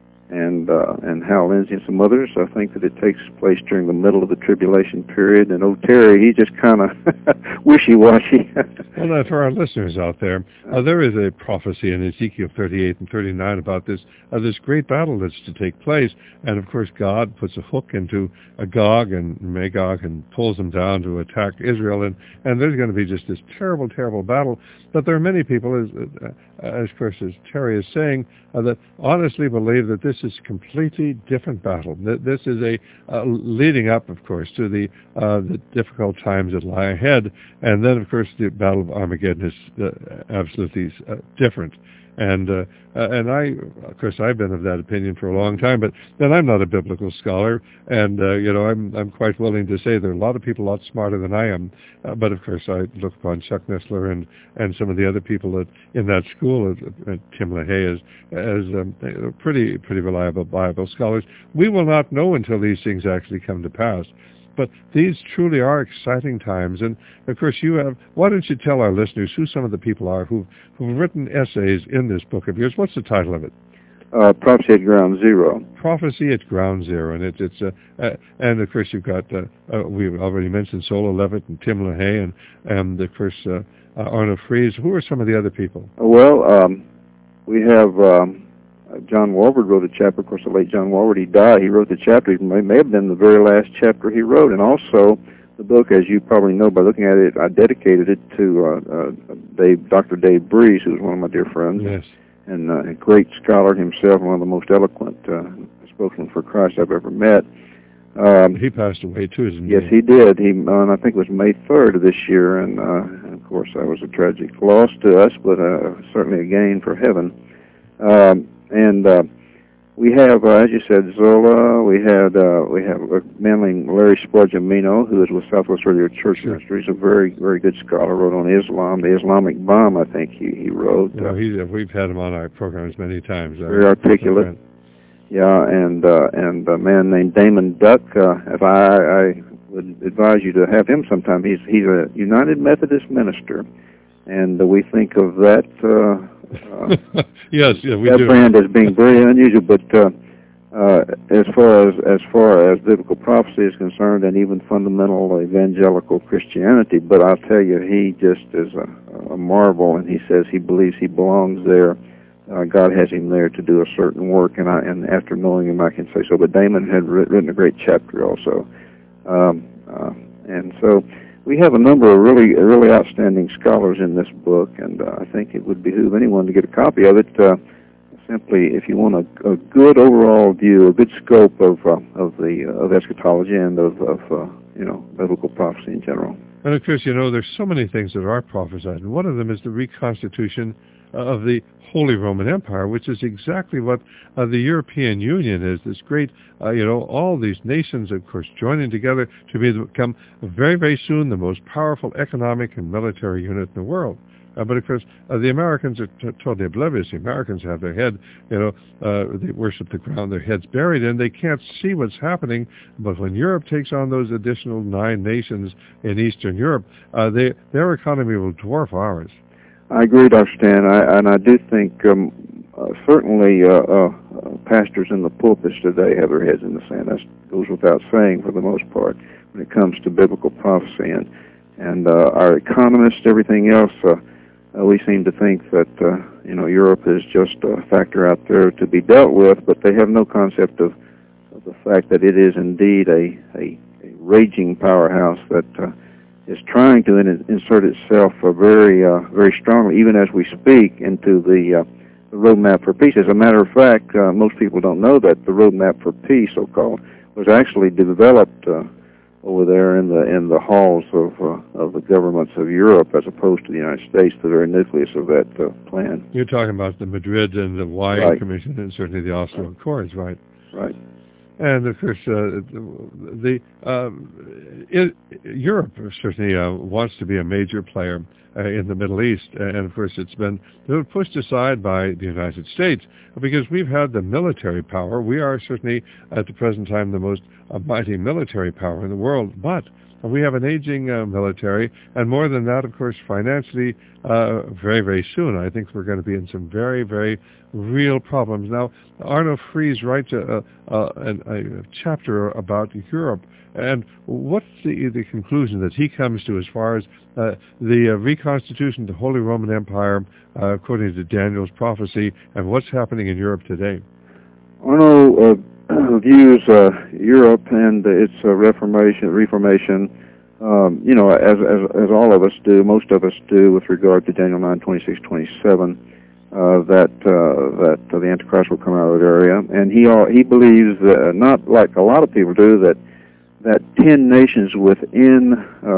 F: and uh, and Hal Lindsey and some others, I think that it takes place during the middle of the tribulation period. And oh, Terry, he just kind of wishy-washy.
C: Well, now, for our listeners out there, uh, there is a prophecy in Ezekiel thirty-eight and thirty-nine about this uh, this great battle that's to take place. And, of course, God puts a hook into uh, Gog and Magog and pulls them down to attack Israel. And, and there's going to be just this terrible, terrible battle. But there are many people, as, uh, as of course, as Terry is saying, uh, that honestly believe that this is a completely different battle. This is a uh, leading up, of course, to the uh, the difficult times that lie ahead, and then, of course, the Battle of Armageddon is uh, absolutely uh, different. And uh, uh, and I, of course, I've been of that opinion for a long time, but then I'm not a biblical scholar, and uh, you know, I'm I'm quite willing to say there are a lot of people a lot smarter than I am. Uh, but of course, I look upon Chuck Missler and, and some of the other people that in that school, uh, Tim LaHaye, as as um, pretty pretty reliable Bible scholars. We will not know until these things actually come to pass. But these truly are exciting times. And, of course, you have, why don't you tell our listeners who some of the people are who've, who've written essays in this book of yours? What's the title of it?
F: Uh, Prophecy at Ground Zero.
C: Prophecy at Ground Zero. And, it, it's, uh, uh, and of course, you've got, uh, uh, we've already mentioned Sola Levitt and Tim LaHaye and, and of course, uh, uh, Arno Fries. Who are some of the other people?
F: Well, um, we have... Um, John Walvoord wrote a chapter. Of course, the late John Walvoord, he died. He wrote the chapter. It may, may have been the very last chapter he wrote. And also, the book, as you probably know by looking at it, I dedicated it to uh, uh, Dave, Doctor Dave Breeze, who's one of my dear friends.
C: Yes. And
F: uh, a great scholar himself, one of the most eloquent uh, spokesmen for Christ I've ever met. Um,
C: he passed away, too, didn't
F: yes,
C: he?
F: Yes, he did. He, uh, I think it was May third of this year. And, uh, and, of course, that was a tragic loss to us, but uh, certainly a gain for heaven. Um, And uh, we have, uh, as you said, Zola. We had uh, we have a man named Larry Spargimino, who is with Southwest Radio Church
C: sure.
F: Ministry. He's a very, very good scholar. Wrote on Islam, the Islamic bomb. I think he he wrote.
C: Yeah, he, we've had him on our programs many times.
F: Very articulate. Yeah, and uh, and a man named Damon Duck. Uh, if I, I would advise you to have him sometime. He's he's a United Methodist minister, and uh, we think of that. Uh, Uh,
C: yes, yeah, we
F: that
C: do.
F: brand as being very unusual, but uh, uh, as far as as far as biblical prophecy is concerned, and even fundamental evangelical Christianity, but I'll tell you, he just is a, a marvel, and he says he believes he belongs there. Uh, God has him there to do a certain work, and I and after knowing him, I can say so. But Damon had written a great chapter also, um, uh, and so. We have a number of really, really outstanding scholars in this book, and uh, I think it would behoove anyone to get a copy of it. Uh, simply, if you want a, a good overall view, a good scope of uh, of the uh, of eschatology and of, of uh, you know biblical prophecy in general.
C: And of course, you know, there's so many things that are prophesied, and one of them is the reconstitution of the Holy Roman Empire, which is exactly what uh, the European Union is, this great, uh, you know, all these nations, of course, joining together to be, become very, very soon the most powerful economic and military unit in the world. Uh, but of course, uh, the Americans are t- totally oblivious. The Americans have their head, you know, uh, they worship the ground, their heads buried in. They can't see what's happening. But when Europe takes on those additional nine nations in Eastern Europe, uh, they, their economy will dwarf ours.
F: I agree, Doctor Stan, I, and I do think um, uh, certainly uh, uh, pastors in the pulpits today have their heads in the sand. That goes without saying for the most part when it comes to biblical prophecy. And, and uh, our economists, everything else, uh, Uh, we seem to think that, uh, you know, Europe is just a factor out there to be dealt with, but they have no concept of, of the fact that it is indeed a, a, a raging powerhouse that uh, is trying to in, insert itself uh, very, uh, very strongly, even as we speak, into the, uh, the roadmap for peace. As a matter of fact, uh, most people don't know that the roadmap for peace, so-called, was actually developed uh, over there in the in the halls of uh, of the governments of Europe, as opposed to the United States, the very nucleus of that uh, plan.
C: You're talking about the Madrid and the Wye
F: Right.
C: Commission, and certainly the Oslo
F: Right.
C: Accords, right?
F: Right.
C: And of course, uh, the uh, it, Europe certainly uh, wants to be a major player uh, in the Middle East, and of course, it's been pushed aside by the United States because we've had the military power. We are certainly at the present time the most uh, mighty military power in the world, but we have an aging uh, military, and more than that, of course, financially, uh, very, very soon, I think we're going to be in some very, very real problems. Now, Arno Fries writes a, a, a, a chapter about Europe, and what's the, the conclusion that he comes to as far as uh, the uh, reconstitution of the Holy Roman Empire, uh, according to Daniel's prophecy, and what's happening in Europe today?
F: Arno uh, views uh, Europe and its uh, reformation, reformation, um, you know, as, as as all of us do, most of us do, with regard to Daniel nine twenty-six twenty-seven, uh, that uh, that uh, the Antichrist will come out of that area, and he all, he believes that, not like a lot of people do, that that ten nations within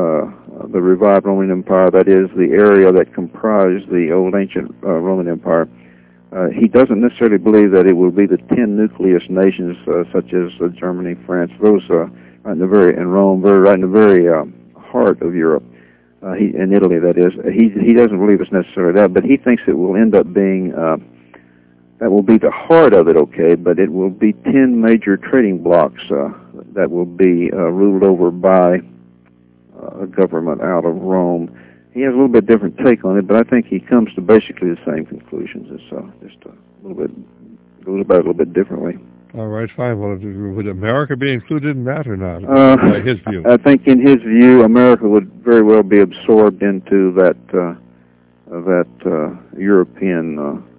F: uh, the revived Roman Empire, that is the area that comprised the old ancient uh, Roman Empire. Uh, he doesn't necessarily believe that it will be the ten nucleus nations, uh, such as uh, Germany, France, those uh, right in the very, and Rome, very right in the very um, heart of Europe. Uh, he, in Italy, that is. He he doesn't believe it's necessarily that, but he thinks it will end up being uh, that will be the heart of it. Okay, but it will be ten major trading blocks uh, that will be uh, ruled over by uh, a government out of Rome. He has a little bit different take on it, but I think he comes to basically the same conclusions. It's uh, just a little bit, goes about it a little bit differently.
C: All right, fine. Well, would America be included in that or not?
F: Uh,
C: by his view.
F: I think in his view, America would very well be absorbed into that uh, that uh, European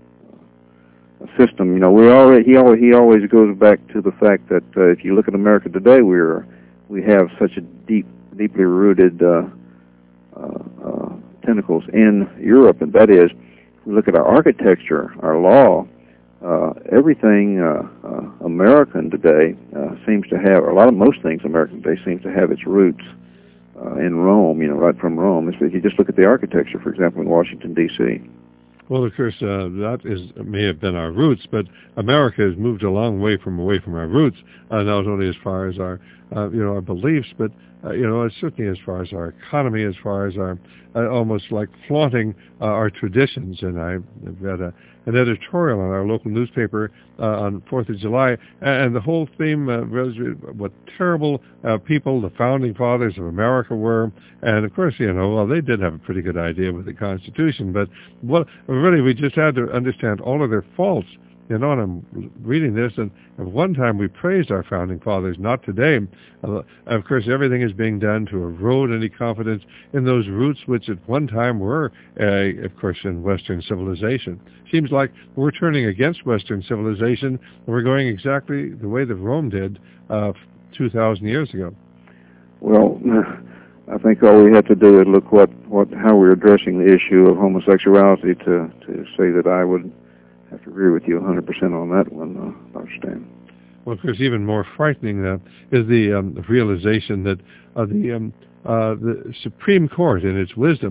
F: uh, system. You know, we already he always he always goes back to the fact that uh, if you look at America today, we're we have such a deep, deeply rooted Uh, Uh, uh, tentacles in Europe, and that is, if we look at our architecture, our law, uh, everything uh, uh, American today uh, seems to have, or a lot of most things American today seems to have its roots uh, in Rome, you know, right from Rome. If you just look at the architecture, for example, in Washington, D C
C: Well, of course, uh, that is may have been our roots, but America has moved a long way from away from our roots, uh, not only as far as our, uh, you know, our beliefs, but uh, you know, certainly as far as our economy, as far as our, uh, almost like flaunting uh, our traditions. And I read a, an editorial on our local newspaper uh, on Fourth of July, and the whole theme uh, was what terrible uh, people the founding fathers of America were. And of course, you know, well, they did have a pretty good idea with the Constitution, but what really we just had to understand all of their faults. You know, and I'm reading this, and at one time we praised our founding fathers, not today. Uh, of course, everything is being done to erode any confidence in those roots which at one time were, uh, of course, in Western civilization. Seems like we're turning against Western civilization, and we're going exactly the way that Rome did uh, two thousand years ago.
F: Well, I think all we have to do is look what, what how we're addressing the issue of homosexuality to, to say that I would I have to agree with you one hundred percent on that one, uh, Doctor Stan.
C: Well, of course, even more frightening uh, is the um, realization that uh, the um, uh, the Supreme Court, in its wisdom,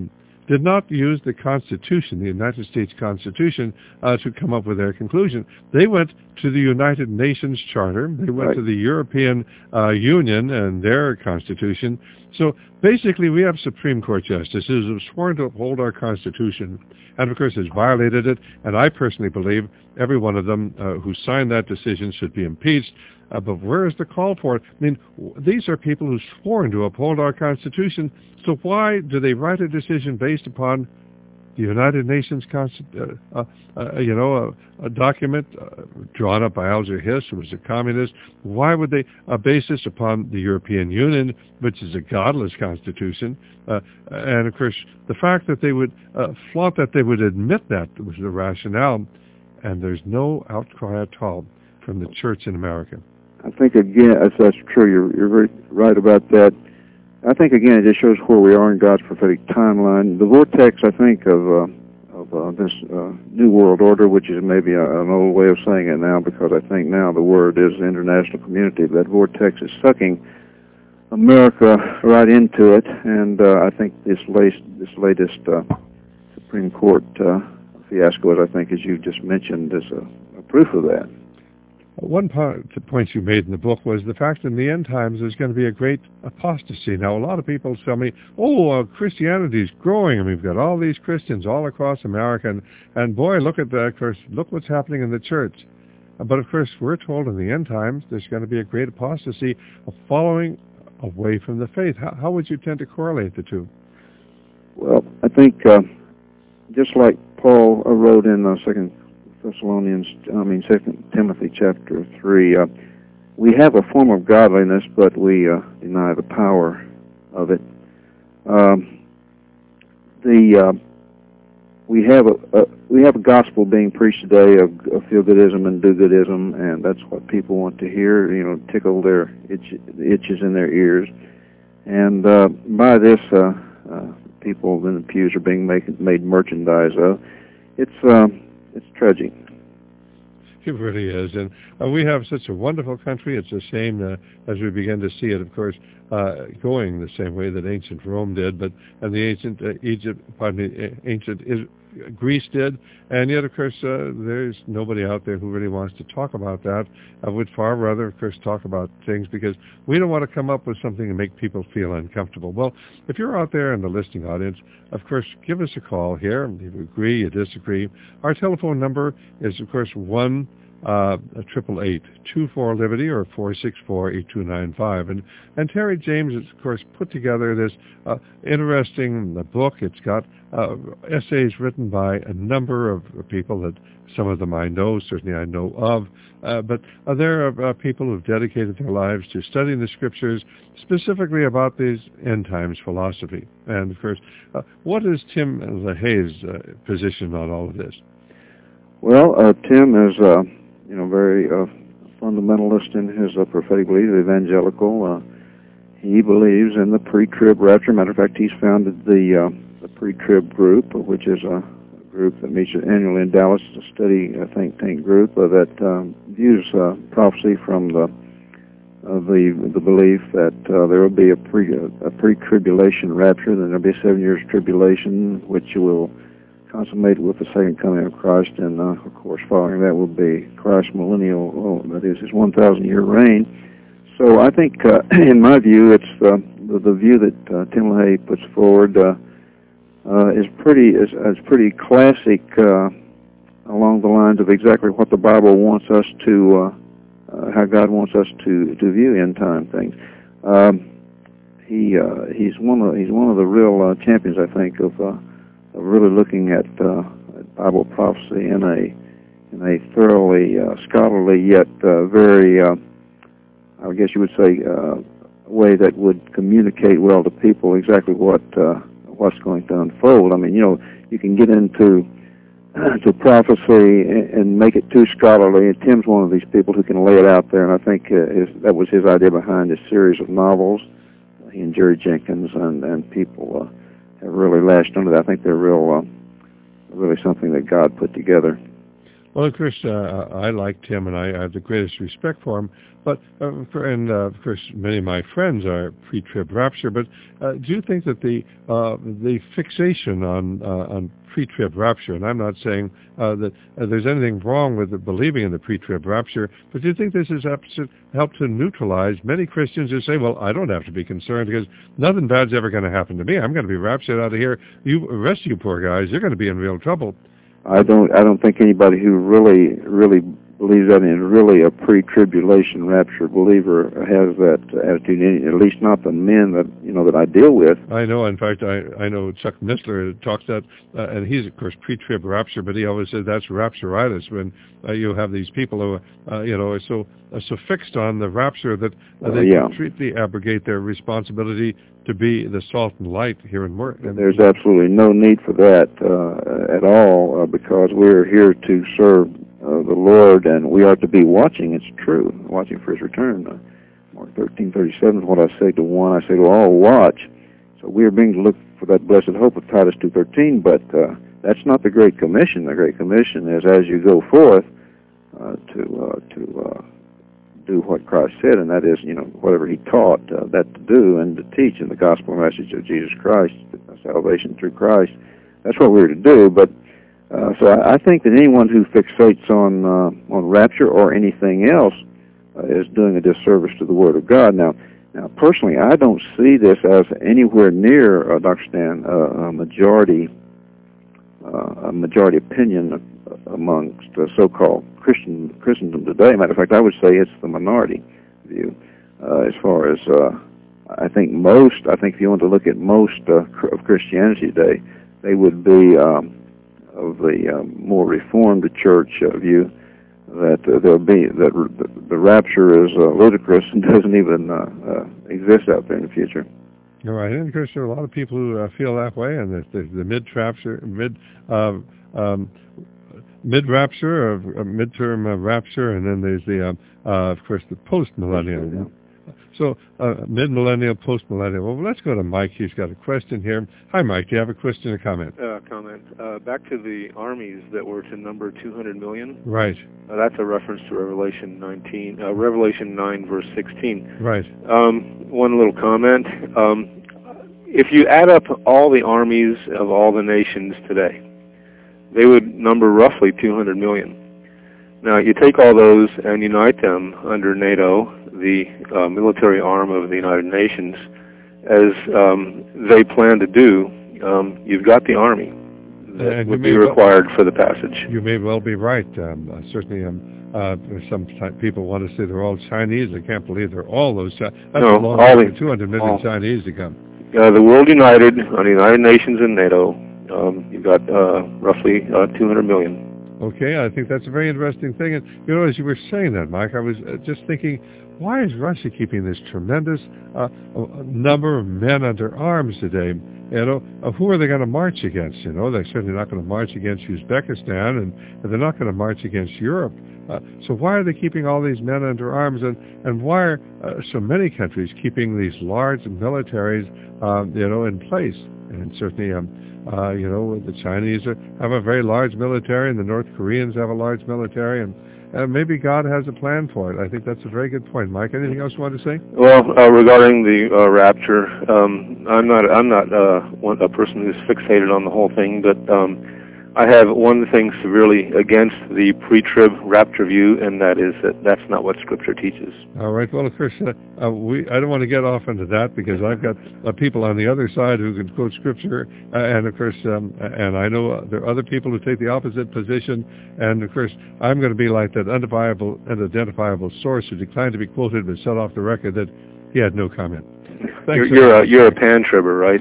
C: did not use the Constitution, the United States Constitution, uh, to come up with their conclusion. They went to the United Nations Charter. They went
F: Right.
C: to the European uh, Union and their Constitution. So basically, we have Supreme Court justices who have sworn to uphold our Constitution, and of course has violated it. And I personally believe every one of them uh, who signed that decision should be impeached. Uh, but where is the call for it? I mean, w- these are people who sworn to uphold our Constitution. So why do they write a decision based upon the United Nations, Consti- uh, uh, uh, you know, a, a document uh, drawn up by Alger Hiss, who was a communist? Why would they uh, base this upon the European Union, which is a godless constitution? Uh, and, of course, the fact that they would uh, flaunt that they would admit that was the rationale, and there's no outcry at all from the church in America.
F: I think, again, if that's true, you're, you're very right about that. I think, again, it just shows where we are in God's prophetic timeline. The vortex, I think, of uh, of uh, this uh, New World Order, which is maybe a, an old way of saying it now, because I think now the word is international community. That vortex is sucking America right into it, and uh, I think this, latest, this latest uh, Supreme Court uh, fiasco, as I think, as you just mentioned, is a, a proof of that.
C: One point, the point you made in the book was the fact that in the end times there's going to be a great apostasy. Now, a lot of people tell me, oh, uh, Christianity is growing, and we've got all these Christians all across America, and, and boy, look at that, of course, look what's happening in the church. Uh, but, of course, we're told in the end times there's going to be a great apostasy of following away from the faith. How, how would you tend to correlate the two?
F: Well, I think uh, just like Paul uh, wrote in uh, Second Thessalonians, I mean, Second Timothy chapter three, uh, we have a form of godliness, but we uh, deny the power of it. Um, the uh, we have a, a we have a gospel being preached today of, of feel-goodism and do-goodism, and that's what people want to hear. You know, tickle their itch, itches in their ears, and uh, by this, uh, uh, people in the pews are being make, made merchandise of. It's uh, It's tragic.
C: It really is. And uh, we have such a wonderful country. It's a shame uh, as we begin to see it, of course, uh, going the same way that ancient Rome did, but and the ancient uh, Egypt, pardon me, ancient is, Greece did. And yet, of course, uh, there's nobody out there who really wants to talk about that. I would far rather, of course, talk about things because we don't want to come up with something to make people feel uncomfortable. Well, if you're out there in the listening audience, of course, give us a call here. If you agree, you disagree. Our telephone number is, of course, one uh, triple eight two four Liberty or four six four eight two nine five. And and Terry James has, of course, put together this uh, interesting book. It's got uh, essays written by a number of people that some of them I know, certainly I know of, uh, but uh, there are uh, people who have dedicated their lives to studying the Scriptures, specifically about these end times philosophy. And, of course, uh, what is Tim LaHaye's uh, position on all of this?
F: Well, uh, Tim is, uh, you know, very uh, fundamentalist in his uh, prophetic belief, evangelical. Uh, he believes in the pre-trib rapture. Matter of fact, he's founded the, uh, the pre-trib group, which is a group that meets annually in Dallas, a study uh, think tank group uh, that um, views uh, prophecy from the uh, the the belief that uh, there will be a pre a pre-tribulation rapture, then there'll be seven years tribulation, which will consummate with the second coming of Christ, and uh, of course, following that will be Christ's millennial, oh, that is, his one thousand year reign. So I think, uh, in my view, it's uh, the, the view that uh, Tim LaHaye puts forward. Uh, Uh, is pretty is, is pretty classic uh, along the lines of exactly what the Bible wants us to uh, uh, how God wants us to, to view end time things. Um, he uh, he's one of he's one of the real uh, champions, I think, of, uh, of really looking at, uh, at Bible prophecy in a in a thoroughly uh, scholarly yet uh, very uh, I guess you would say uh, way that would communicate well to people exactly what. Uh, what's going to unfold. I mean, you know, you can get into uh, to prophecy and, and make it too scholarly, and Tim's one of these people who can lay it out there, and I think uh, his, that was his idea behind this series of novels. He and Jerry Jenkins and, and people uh, have really lashed onto that. I think they're real, uh, really something that God put together.
C: Well, of course, uh, I like Tim, and I, I have the greatest respect for him. But uh, for, and uh, of course, many of my friends are pre-trib rapture. But uh, do you think that the uh, the fixation on uh, on pre-trib rapture, and I'm not saying uh, that uh, there's anything wrong with the believing in the pre-trib rapture, but do you think this has helped to neutralize many Christians who say, well, I don't have to be concerned because nothing bad's ever going to happen to me. I'm going to be raptured out of here. You, the rest of you poor guys, you're going to be in real trouble.
F: I don't. I don't think anybody who really, really believes that is really a pre-tribulation rapture believer has that attitude. At least not the men that you know that I deal with.
C: I know. In fact, I I know Chuck Missler talks that, uh, and he's of course pre-trib rapture, but he always says that's rapturitis when uh, you have these people who uh, you know are so uh, so fixed on the rapture that uh, they
F: uh, yeah.
C: completely abrogate their responsibility to be the salt and light here in work. And
F: there's absolutely no need for that uh, at all uh, because we're here to serve uh, the Lord, and we are to be watching. It's true, watching for His return. Uh, Mark thirteen thirty-seven is what I say to one. I say to all, watch. So we are being to look for that blessed hope of Titus two thirteen, but uh, that's not the Great Commission. The Great Commission is as you go forth uh, to uh, to uh, do what Christ said, and that is, you know, whatever He taught, uh, that to do and to teach in the gospel message of Jesus Christ, salvation through Christ. That's what we're to do. But uh, so I, I think that anyone who fixates on uh, on rapture or anything else uh, is doing a disservice to the Word of God. Now, now personally, I don't see this as anywhere near, uh, Doctor Stan, uh, a majority uh, a majority opinion amongst uh, so-called Christian Christendom today. Matter of fact, I would say it's the minority view. Uh, as far as uh, I think most, I think if you want to look at most uh, of Christianity today, they would be um, of the um, more Reformed church uh, view that uh, there'll be that r- the rapture is uh, ludicrous and doesn't even uh, uh, exist out there in the future.
C: All right, and of course there are a lot of people who uh, feel that way, and the, the, the mid-rapture, mid, uh, um, mid-rapture, uh, midterm uh, rapture, and then there's the, uh, uh, of course, the post-millennial.
F: Yeah.
C: So, uh, mid-millennial, post-millennial. Well, let's go to Mike. He's got a question here. Hi, Mike. Do you have a question or comment?
G: Uh, comment. Uh, back to the armies that were to number two hundred million.
C: Right.
G: Uh, that's a reference to Revelation nineteen, uh, Revelation nine, verse sixteen.
C: Right.
G: Um, one little comment. Um, if you add up all the armies of all the nations today, they would number roughly two hundred million. Now, you take all those and unite them under NATO, the uh, military arm of the United Nations, as um, they plan to do, um, you've got the army that
C: and
G: would be required well, for the passage.
C: You may well be right. Um, uh, certainly, um, uh, some people want to say they're all Chinese. I can't believe they're all those. That's
G: no,
C: a long
G: all the,
C: two hundred million
G: all.
C: Chinese to come.
G: Uh, the world united on the United Nations and NATO, um, you've got uh, roughly uh, two hundred million.
C: Okay, I think that's a very interesting thing. And, you know, as you were saying that, Mike, I was uh, just thinking, why is Russia keeping this tremendous uh, number of men under arms today? You know, uh, who are they going to march against? You know, they're certainly not going to march against Uzbekistan, and, and they're not going to march against Europe. Uh, so why are they keeping all these men under arms, and, and why are uh, so many countries keeping these large militaries, um, you know, in place? And certainly, um, uh, you know, the Chinese are, have a very large military, and the North Koreans have a large military, and Uh, maybe God has a plan for it. I think that's a very good point, Mike. Anything else you want to say?
G: Well, uh, regarding the uh, rapture, um, I'm not I'm not uh, one, a person who's fixated on the whole thing, but um, I have one thing severely against the pre-trib rapture view, and that is that that's not what Scripture teaches.
C: All right. Well, of course, uh, uh, we I don't want to get off into that because I've got uh, people on the other side who can quote Scripture, uh, and of course, um, and I know uh, there are other people who take the opposite position, and of course, I'm going to be like that unidentifiable, unidentifiable source who declined to be quoted but set off the record that he had no comment. Thanks
G: you're so you're, a, you're a pan-tribber, right?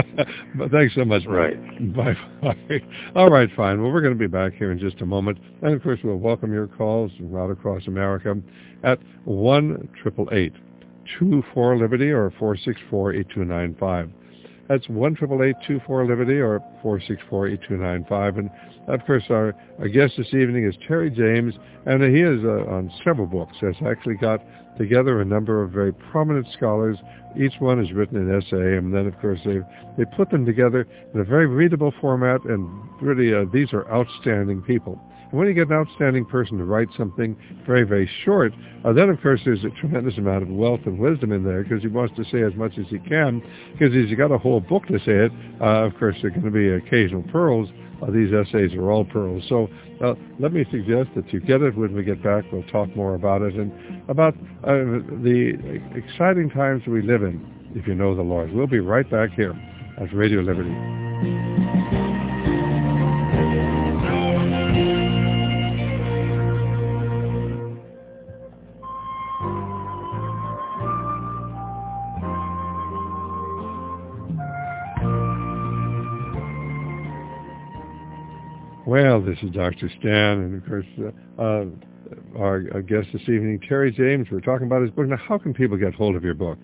C: But thanks so much, Mike.
G: Right.
C: Bye. All right, fine. Well, we're going to be back here in just a moment. And, of course, we'll welcome your calls right across America at one eight eight eight, two four, Liberty or four six four, eight two nine five. That's one eight eight eight, two four, Liberty or four six four, eight two nine five. And, of course, our, our guest this evening is Terry James, and he is uh, on several books. Has actually got together a number of very prominent scholars. Each one has written an essay, and then, of course, they they put them together in a very readable format, and really, uh, these are outstanding people. And when you get an outstanding person to write something very, very short, uh, then, of course, there's a tremendous amount of wealth and wisdom in there because he wants to say as much as he can because he's got a whole book to say it. Uh, of course, there are going to be occasional pearls. Uh, these essays are all pearls. So uh, let me suggest that you get it. When we get back, we'll talk more about it and about uh, the exciting times we live in, if you know the Lord. We'll be right back here at Radio Liberty. Well, this is Doctor Stan, and of course, uh, uh, our, our guest this evening, Terry James. We're talking about his book. Now, how can people get hold of your book?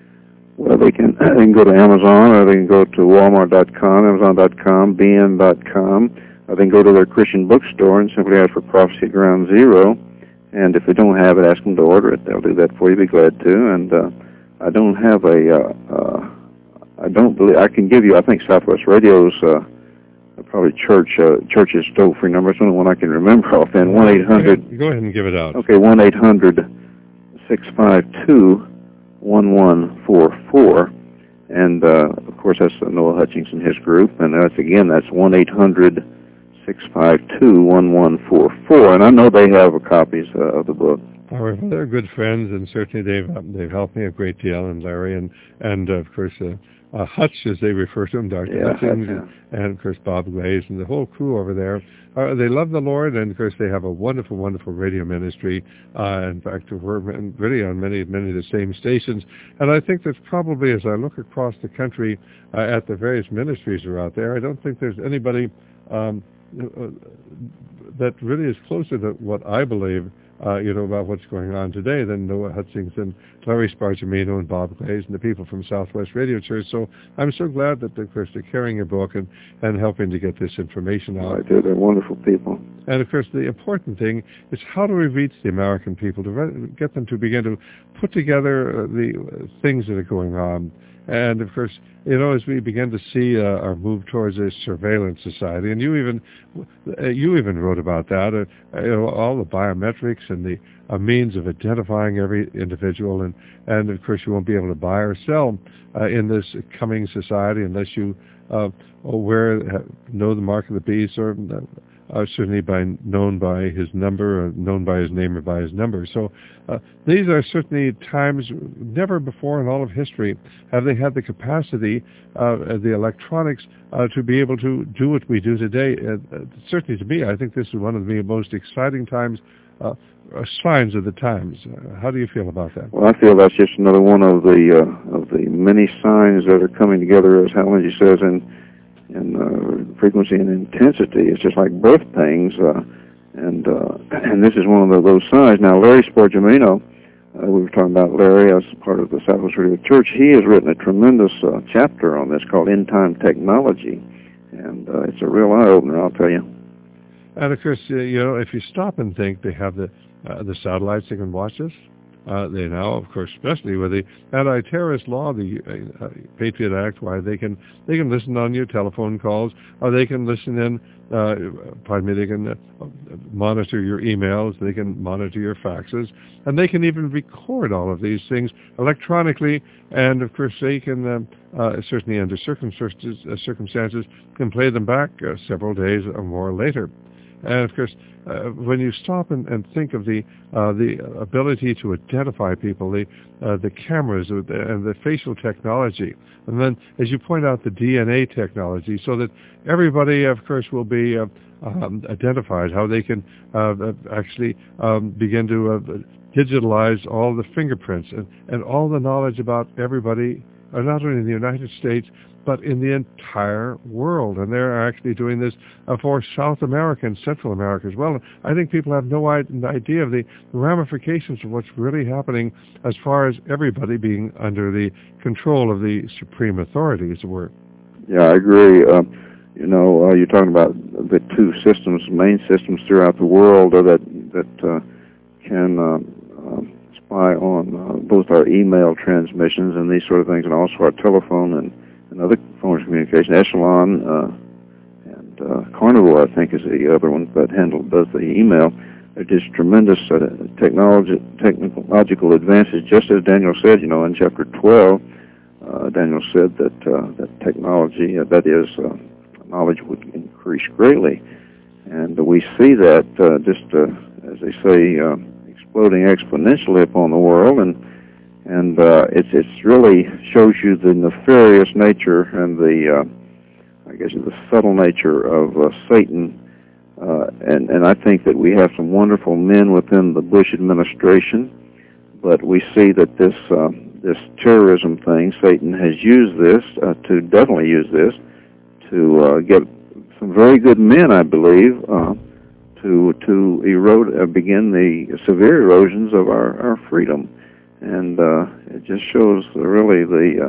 F: Well, they can, they can go to Amazon, or they can go to Walmart dot com, Amazon dot com, B N dot com, or they can go to their Christian bookstore and simply ask for Prophecy at Ground Zero. And if they don't have it, ask them to order it. They'll do that for you. Be glad to. And uh, I don't have a, uh, uh, I don't believe, I can give you, I think Southwest Radio's uh, probably church uh, church's toll-free number. It's the only one I can remember offhand. one eight hundred
C: Go ahead and give it out.
F: Okay, one eight hundred six five two one one four four. And, uh, of course, that's Noah Hutchinson, his group. And that's, again, that's one eight hundred six five two one one four four. And I know they have copies uh, of the book.
C: All right, well, they're good friends, and certainly they've they've helped me a great deal, and Larry, and, and uh, of course, uh, uh, Hutch, as they refer to him, Doctor
F: Yeah,
C: Hutchins,
F: yeah.
C: and, and, of course, Bob Glaze, and the whole crew over there. Uh, they love the Lord, and, of course, they have a wonderful, wonderful radio ministry. Uh, in fact, we're really on many, many of the same stations. And I think that probably, as I look across the country uh, at the various ministries that are out there, I don't think there's anybody um, uh, that really is closer to what I believe Uh, you know, about what's going on today than Noah Hutchinson, Larry Spargimino, and Bob Glaze, and the people from Southwest Radio Church. So I'm so glad that, of course, they're carrying your book and, and helping to get this information out.
F: Right, they're, they're wonderful people.
C: And, of course, the important thing is how do we reach the American people to re- get them to begin to put together uh, the uh, things that are going on. And, of course, you know, as we begin to see uh, our move towards a surveillance society, and you even uh, you even wrote about that, uh, you know, all the biometrics and the uh, means of identifying every individual, and, and, of course, you won't be able to buy or sell uh, in this coming society unless you uh, wear, know the mark of the beast, or uh, Uh, certainly by known by his number, or known by his name or by his number. So uh, these are certainly times never before in all of history have they had the capacity, uh, the electronics, uh, to be able to do what we do today. Uh, uh, certainly to me, I think this is one of the most exciting times, uh, uh, signs of the times. Uh, how do you feel about that?
F: Well, I feel that's just another one of the uh, of the many signs that are coming together, as Helen says, in in uh, frequency and intensity. It's just like birth pangs, uh, and uh, and this is one of those signs. Now, Larry Spargimino, uh, we were talking about Larry as part of the Southwest Radio Church. He has written a tremendous uh, chapter on this called End Time Technology, and uh, it's a real eye-opener, I'll tell you.
C: And, of course, uh, you know, if you stop and think, they have the uh, the satellites that can watch us. Uh, they now, of course, especially with the anti-terrorist law, the uh, Patriot Act, why they can they can listen on your telephone calls, or they can listen in. Uh, pardon me, they can uh, monitor your emails, they can monitor your faxes, and they can even record all of these things electronically. And of course, they can um, uh, certainly, under circumstances, uh, circumstances, can play them back uh, several days or more later. And of course, uh, when you stop and, and think of the uh, the ability to identify people, the uh, the cameras and the facial technology, and then, as you point out, the D N A technology, so that everybody, of course, will be uh, um, identified. How they can uh, actually um, begin to uh, digitalize all the fingerprints and, and all the knowledge about everybody, uh, not only in the United States, but in the entire world. And they're actually doing this uh, for South America and Central America as well. I think people have no idea of the ramifications of what's really happening as far as everybody being under the control of the supreme authority, as it were.
F: Yeah, I agree. Uh, you know, uh, you're talking about the two systems, main systems throughout the world uh, that that uh, can uh, uh, spy on uh, both our email transmissions and these sort of things, and also our telephone and and other forms of communication, Echelon uh, and uh, Carnivore, I think, is the other one that handled does the email. They're just tremendous uh, technology, technological advances. Just as Daniel said, you know, in chapter twelve, uh, Daniel said that uh, that technology, uh, that is, uh, knowledge would increase greatly, and uh, we see that uh, just uh, as they say, uh, exploding exponentially upon the world, and and uh, it's it's really shows you the nefarious nature and the uh, I guess the subtle nature of uh, Satan. Uh, and, and I think that we have some wonderful men within the Bush administration, but we see that this uh, this terrorism thing, Satan has used this uh, to definitely use this to uh, get some very good men, I believe, uh, to to erode, uh, begin the severe erosions of our, our freedom, and uh, it just shows really the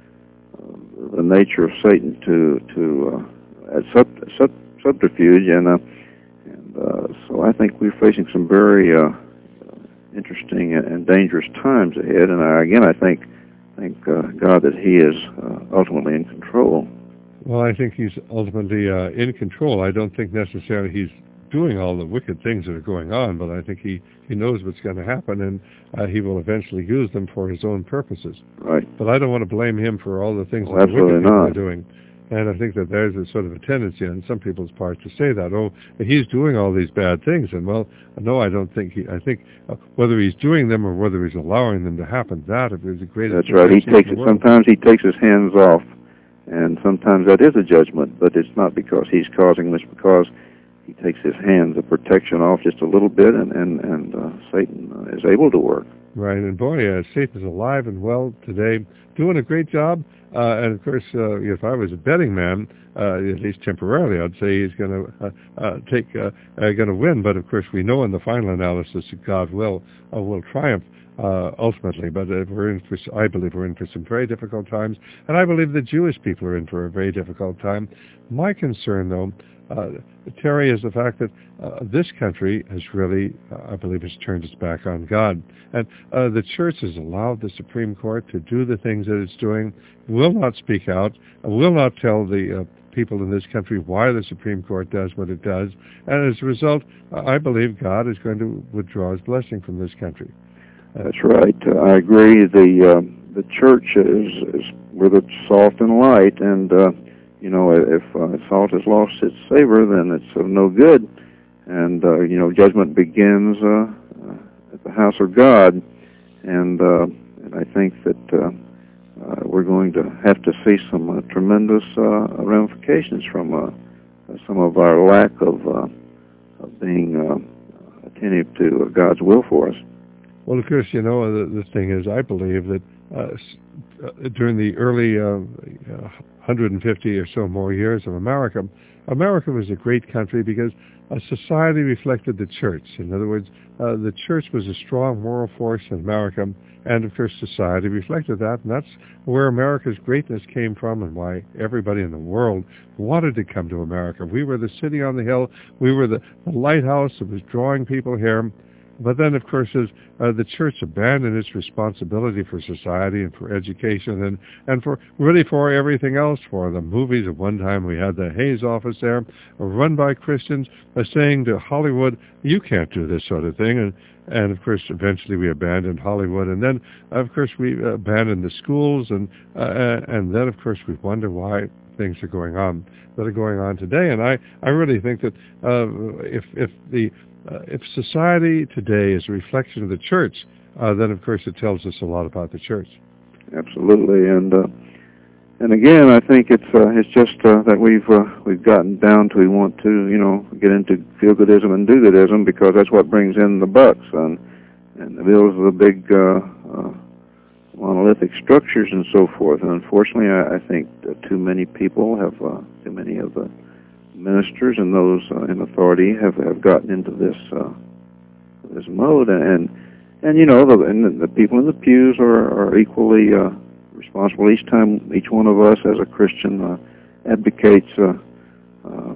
F: uh, the nature of Satan to to uh, at sub, sub, subterfuge, and uh, and uh, so I think we're facing some very uh, interesting and dangerous times ahead. And I, again, I think thank uh, God that He is uh, ultimately in control.
C: Well, I think He's ultimately uh, in control. I don't think necessarily He's doing all the wicked things that are going on, but I think He, he knows what's going to happen, and uh, He will eventually use them for His own purposes.
F: Right.
C: But I don't want to blame Him for all the things
F: well,
C: that the wicked people
F: not.
C: are doing. And I think that there's a sort of a tendency on some people's part to say that, oh, He's doing all these bad things. And, well, no, I don't think He, I think uh, whether He's doing them or whether He's allowing them to happen, that is the greatest.
F: That's right. He takes it, sometimes He takes His hands off, and sometimes that is a judgment, but it's not because He's causing this, because He takes His hands of protection off just a little bit, and, and, and uh, Satan uh, is able to work.
C: Right, and boy, uh, Satan's alive and well today, doing a great job. Uh, and of course, uh, if I was a betting man, uh, at least temporarily, I'd say he's going to uh, uh, take, uh, uh, going to win. But of course, we know in the final analysis that God will uh, will triumph uh, ultimately. But uh, we're in for, I believe we're in for some very difficult times, and I believe the Jewish people are in for a very difficult time. My concern, though, Uh, Terry, is the fact that uh, this country has really, uh, I believe, has turned its back on God. And uh, the church has allowed the Supreme Court to do the things that it's doing, will not speak out, will not tell the uh, people in this country why the Supreme Court does what it does. And as a result, uh, I believe God is going to withdraw His blessing from this country.
F: Uh, That's right. Uh, I agree. The uh, the church is, is we're the salt and light, and uh, you know, if uh, salt has lost its savor, then it's of no good. And, uh, you know, judgment begins uh, uh, at the house of God. And uh, and I think that uh, uh, we're going to have to see some uh, tremendous uh, ramifications from uh, some of our lack of, uh, of being uh, attentive to uh, God's will for us.
C: Well, of course, you know, the, the thing is, I believe that uh, during the early uh, uh, one hundred fifty or so more years of America, America was a great country because a society reflected the church. In other words, uh, the church was a strong moral force in America, and of course society reflected that, and that's where America's greatness came from and why everybody in the world wanted to come to America. We were the city on the hill. We were the, the lighthouse that was drawing people here. But then, of course, as uh, the church abandoned its responsibility for society and for education and, and for really for everything else, for the movies. At one time, we had the Hayes office there, run by Christians, uh, saying to Hollywood, you can't do this sort of thing. And, and of course, eventually we abandoned Hollywood. And then, of course, we abandoned the schools. And, uh, and then, of course, we wonder why things are going on that are going on today. And I, I really think that uh, if, if the Uh, if society today is a reflection of the church, uh, then of course it tells us a lot about the church.
F: Absolutely, and uh, and again, I think it's uh, it's just uh, that we've uh, we've gotten down to we want to you know get into feel-goodism and do-goodism because that's what brings in the bucks and and builds the big uh, uh, monolithic structures and so forth. And unfortunately, I, I think too many people have uh, too many of the ministers and those uh, in authority have, have gotten into this uh, this mode, and, and and you know the and the people in the pews are, are equally uh, responsible. Each time each one of us as a Christian uh, advocates, uh, uh,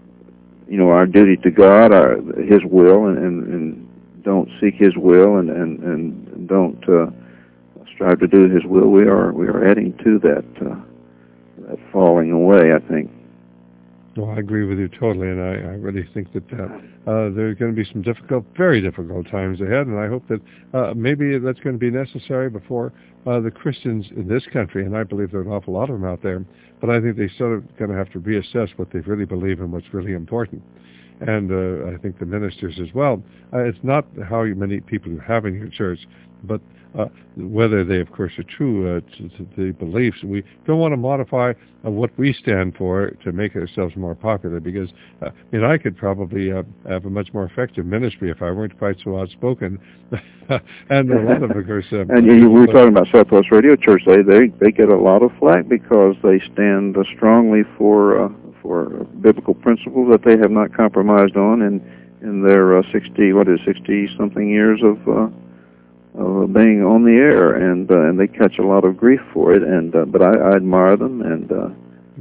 F: you know, our duty to God, our His will, and, and, and don't seek His will, and and, and don't uh, strive to do His will. We are we are adding to that uh, that falling away, I think.
C: Well, I agree with you totally, and I, I really think that uh, uh, there are going to be some difficult, very difficult times ahead, and I hope that uh, maybe that's going to be necessary before uh, the Christians in this country, and I believe there are an awful lot of them out there, but I think they sort of going to have to reassess what they really believe and what's really important. And uh, I think the ministers as well. Uh, it's not how many people you have in your church, but uh, whether they, of course, are true uh, to, to the beliefs. We don't want to modify uh, what we stand for to make ourselves more popular, because uh, I mean, I could probably uh, have a much more effective ministry if I weren't quite so outspoken. And a lot of, of course... Uh,
F: and you, we were talking about Southwest Radio Church. They, they, they get a lot of flack because they stand uh, strongly for... Uh, for biblical principles that they have not compromised on in in their uh, sixty what is sixty something years of uh, of being on the air, and uh, and they catch a lot of grief for it. And uh, but I, I admire them, and uh,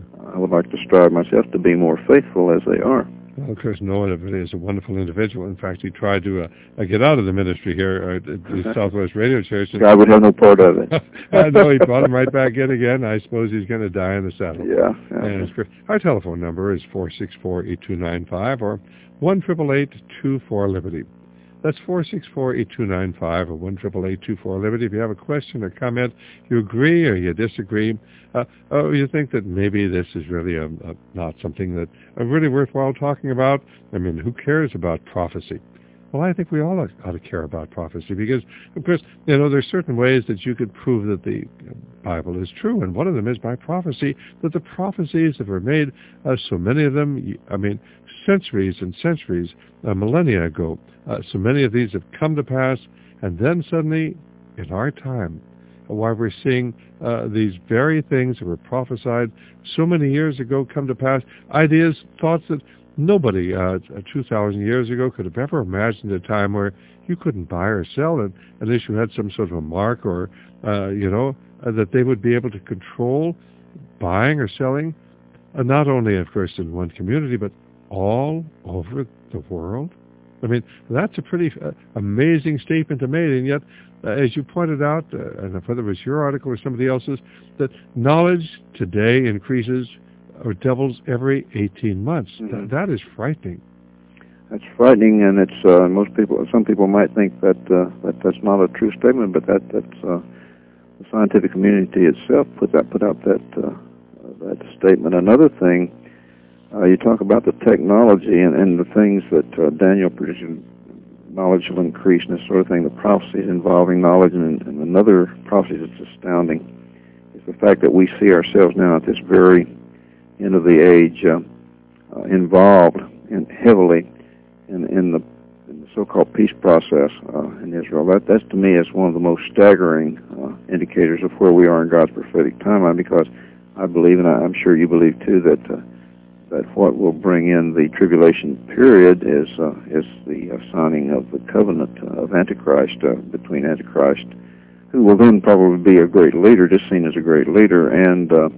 F: I would like to strive myself to be more faithful as they are.
C: Well, of course, Noah really is a wonderful individual. In fact, he tried to uh, uh, get out of the ministry here at the Southwest Radio Church.
F: I would have no part of it.
C: I know, he brought him right back in again. I suppose he's going to die in the saddle.
F: Yeah. yeah.
C: And it's, our telephone number is four six four, eight two nine five or one eight eight eight, two four, Liberty. That's four six four, eight two nine five or one eight eight eight, two four, Liberty. If you have a question or comment, you agree or you disagree, uh, or you think that maybe this is really a, a, not something that uh, really worthwhile talking about. I mean, who cares about prophecy? Well, I think we all ought to care about prophecy because, of course, you know, there's certain ways that you could prove that the Bible is true, and one of them is by prophecy, that the prophecies that were made, uh, so many of them, I mean, centuries and centuries, uh, millennia ago, uh, so many of these have come to pass, and then suddenly, in our time, while we're seeing uh, these very things that were prophesied so many years ago come to pass, ideas, thoughts that nobody uh, two thousand years ago could have ever imagined a time where you couldn't buy or sell it unless you had some sort of a mark or, uh, you know, uh, that they would be able to control buying or selling, uh, not only, of course, in one community, but all over the world. I mean, that's a pretty uh, amazing statement to make, and yet, uh, as you pointed out, uh, and whether it was your article or somebody else's, that knowledge today increases or doubles every eighteen months. Mm-hmm. Th- that is frightening.
F: That's frightening, and it's uh, most people. Some people might think that uh, that that's not a true statement, but that that's uh, the scientific community itself put that put out that uh, that statement. Another thing, uh, you talk about the technology and, and the things that uh, Daniel predicted. Knowledge will increase and this sort of thing. The prophecies involving knowledge, and, and another prophecy that's astounding is the fact that we see ourselves now at this very end of the age, uh, uh, involved in heavily in, in, the, in the so-called peace process uh, in Israel. That, that to me is one of the most staggering uh, indicators of where we are in God's prophetic timeline, because I believe, and I, I'm sure you believe too, that uh, that what will bring in the tribulation period is uh, is the uh, signing of the covenant of Antichrist uh, between Antichrist, who will then probably be a great leader, just seen as a great leader, and uh,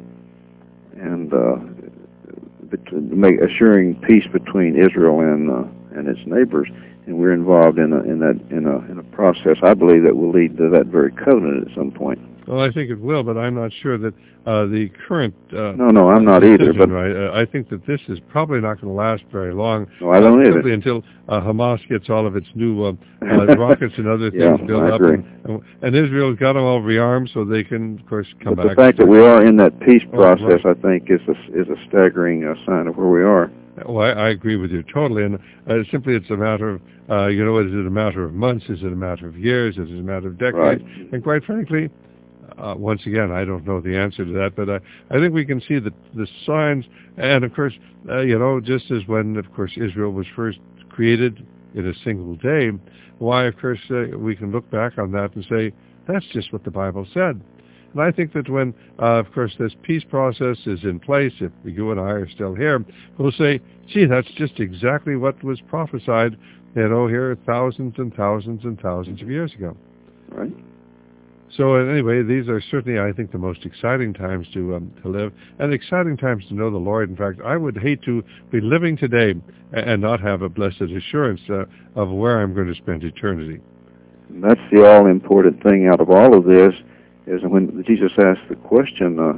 F: and uh, make, assuring peace between Israel and uh, and its neighbors, and we're involved in a, in that in a in a process I believe that will lead to that very covenant at some point.
C: Well, I think it will, but I'm not sure that uh, the current... Uh,
F: no, no, I'm not
C: decision,
F: either. But
C: right? uh, I think that this is probably not going to last very long.
F: No, I don't
C: uh,
F: either.
C: Until uh, Hamas gets all of its new uh, uh, rockets and other things
F: yeah,
C: built
F: I
C: up.
F: agree.
C: And, and Israel's got them all rearmed so they can, of course, come
F: but
C: back.
F: The fact that we are in that peace process,
C: oh, right.
F: I think, is a, is a staggering uh, sign of where we are.
C: Well, I, I agree with you totally. And uh, simply it's a matter of, uh, you know, is it a matter of months? Is it a matter of years? Is it a matter of decades?
F: Right.
C: And quite frankly, Uh, once again, I don't know the answer to that, but I, I think we can see the, the signs, and of course, uh, you know, just as when, of course, Israel was first created in a single day, why, of course, uh, we can look back on that and say, that's just what the Bible said. And I think that when, uh, of course, this peace process is in place, if you and I are still here, we'll say, gee, that's just exactly what was prophesied, you know, here thousands and thousands and thousands of years ago.
F: Right.
C: So anyway, these are certainly, I think, the most exciting times to um, to live, and exciting times to know the Lord. In fact, I would hate to be living today and not have a blessed assurance uh, of where I'm going to spend eternity.
F: And that's the all-important thing out of all of this, is when Jesus asked the question, uh,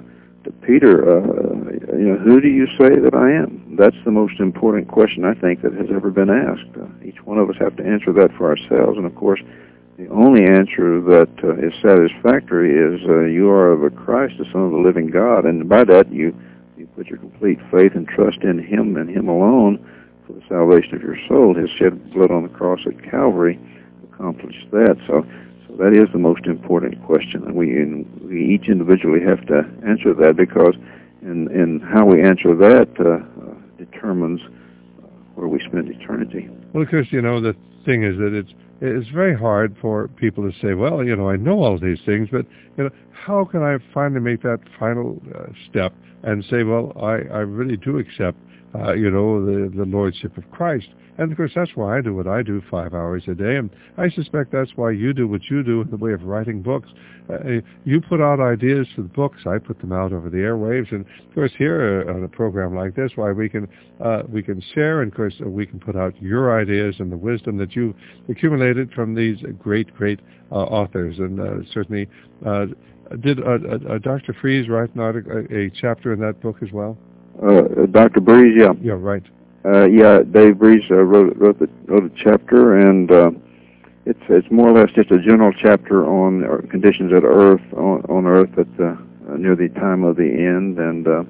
F: Peter, uh, you know, who do you say that I am? That's the most important question I think that has ever been asked. Uh, each one of us have to answer that for ourselves, and of course, the only answer that uh, is satisfactory is uh, you are the Christ, the Son of the living God, and by that you you put your complete faith and trust in Him and Him alone for the salvation of your soul. His shed blood on the cross at Calvary accomplished that. So. So that is the most important question, and we, and we each individually have to answer that, because in, in how we answer that uh, uh, determines uh, where we spend eternity.
C: Well, Chris, you know, the thing is that it's it's very hard for people to say, well, you know, I know all these things, but you know, how can I finally make that final uh, step and say, well, I, I really do accept, uh, you know, the, the Lordship of Christ? And, of course, that's why I do what I do five hours a day, and I suspect that's why you do what you do in the way of writing books. Uh, you put out ideas for the books. I put them out over the airwaves, and, of course, here uh, on a program like this, why we can uh, we can share, and, of course, uh, we can put out your ideas and the wisdom that you've accumulated from these great, great uh, authors. And uh, certainly, uh, did uh, uh, Doctor Fries write an article, a chapter in that book as well?
F: Uh, Doctor Breeze, yeah.
C: Yeah, right.
F: Uh, yeah, Dave Breeze uh, wrote wrote, the, wrote a chapter, and uh, it's it's more or less just a general chapter on uh, conditions at Earth on, on Earth at uh, uh, near the time of the end, and uh,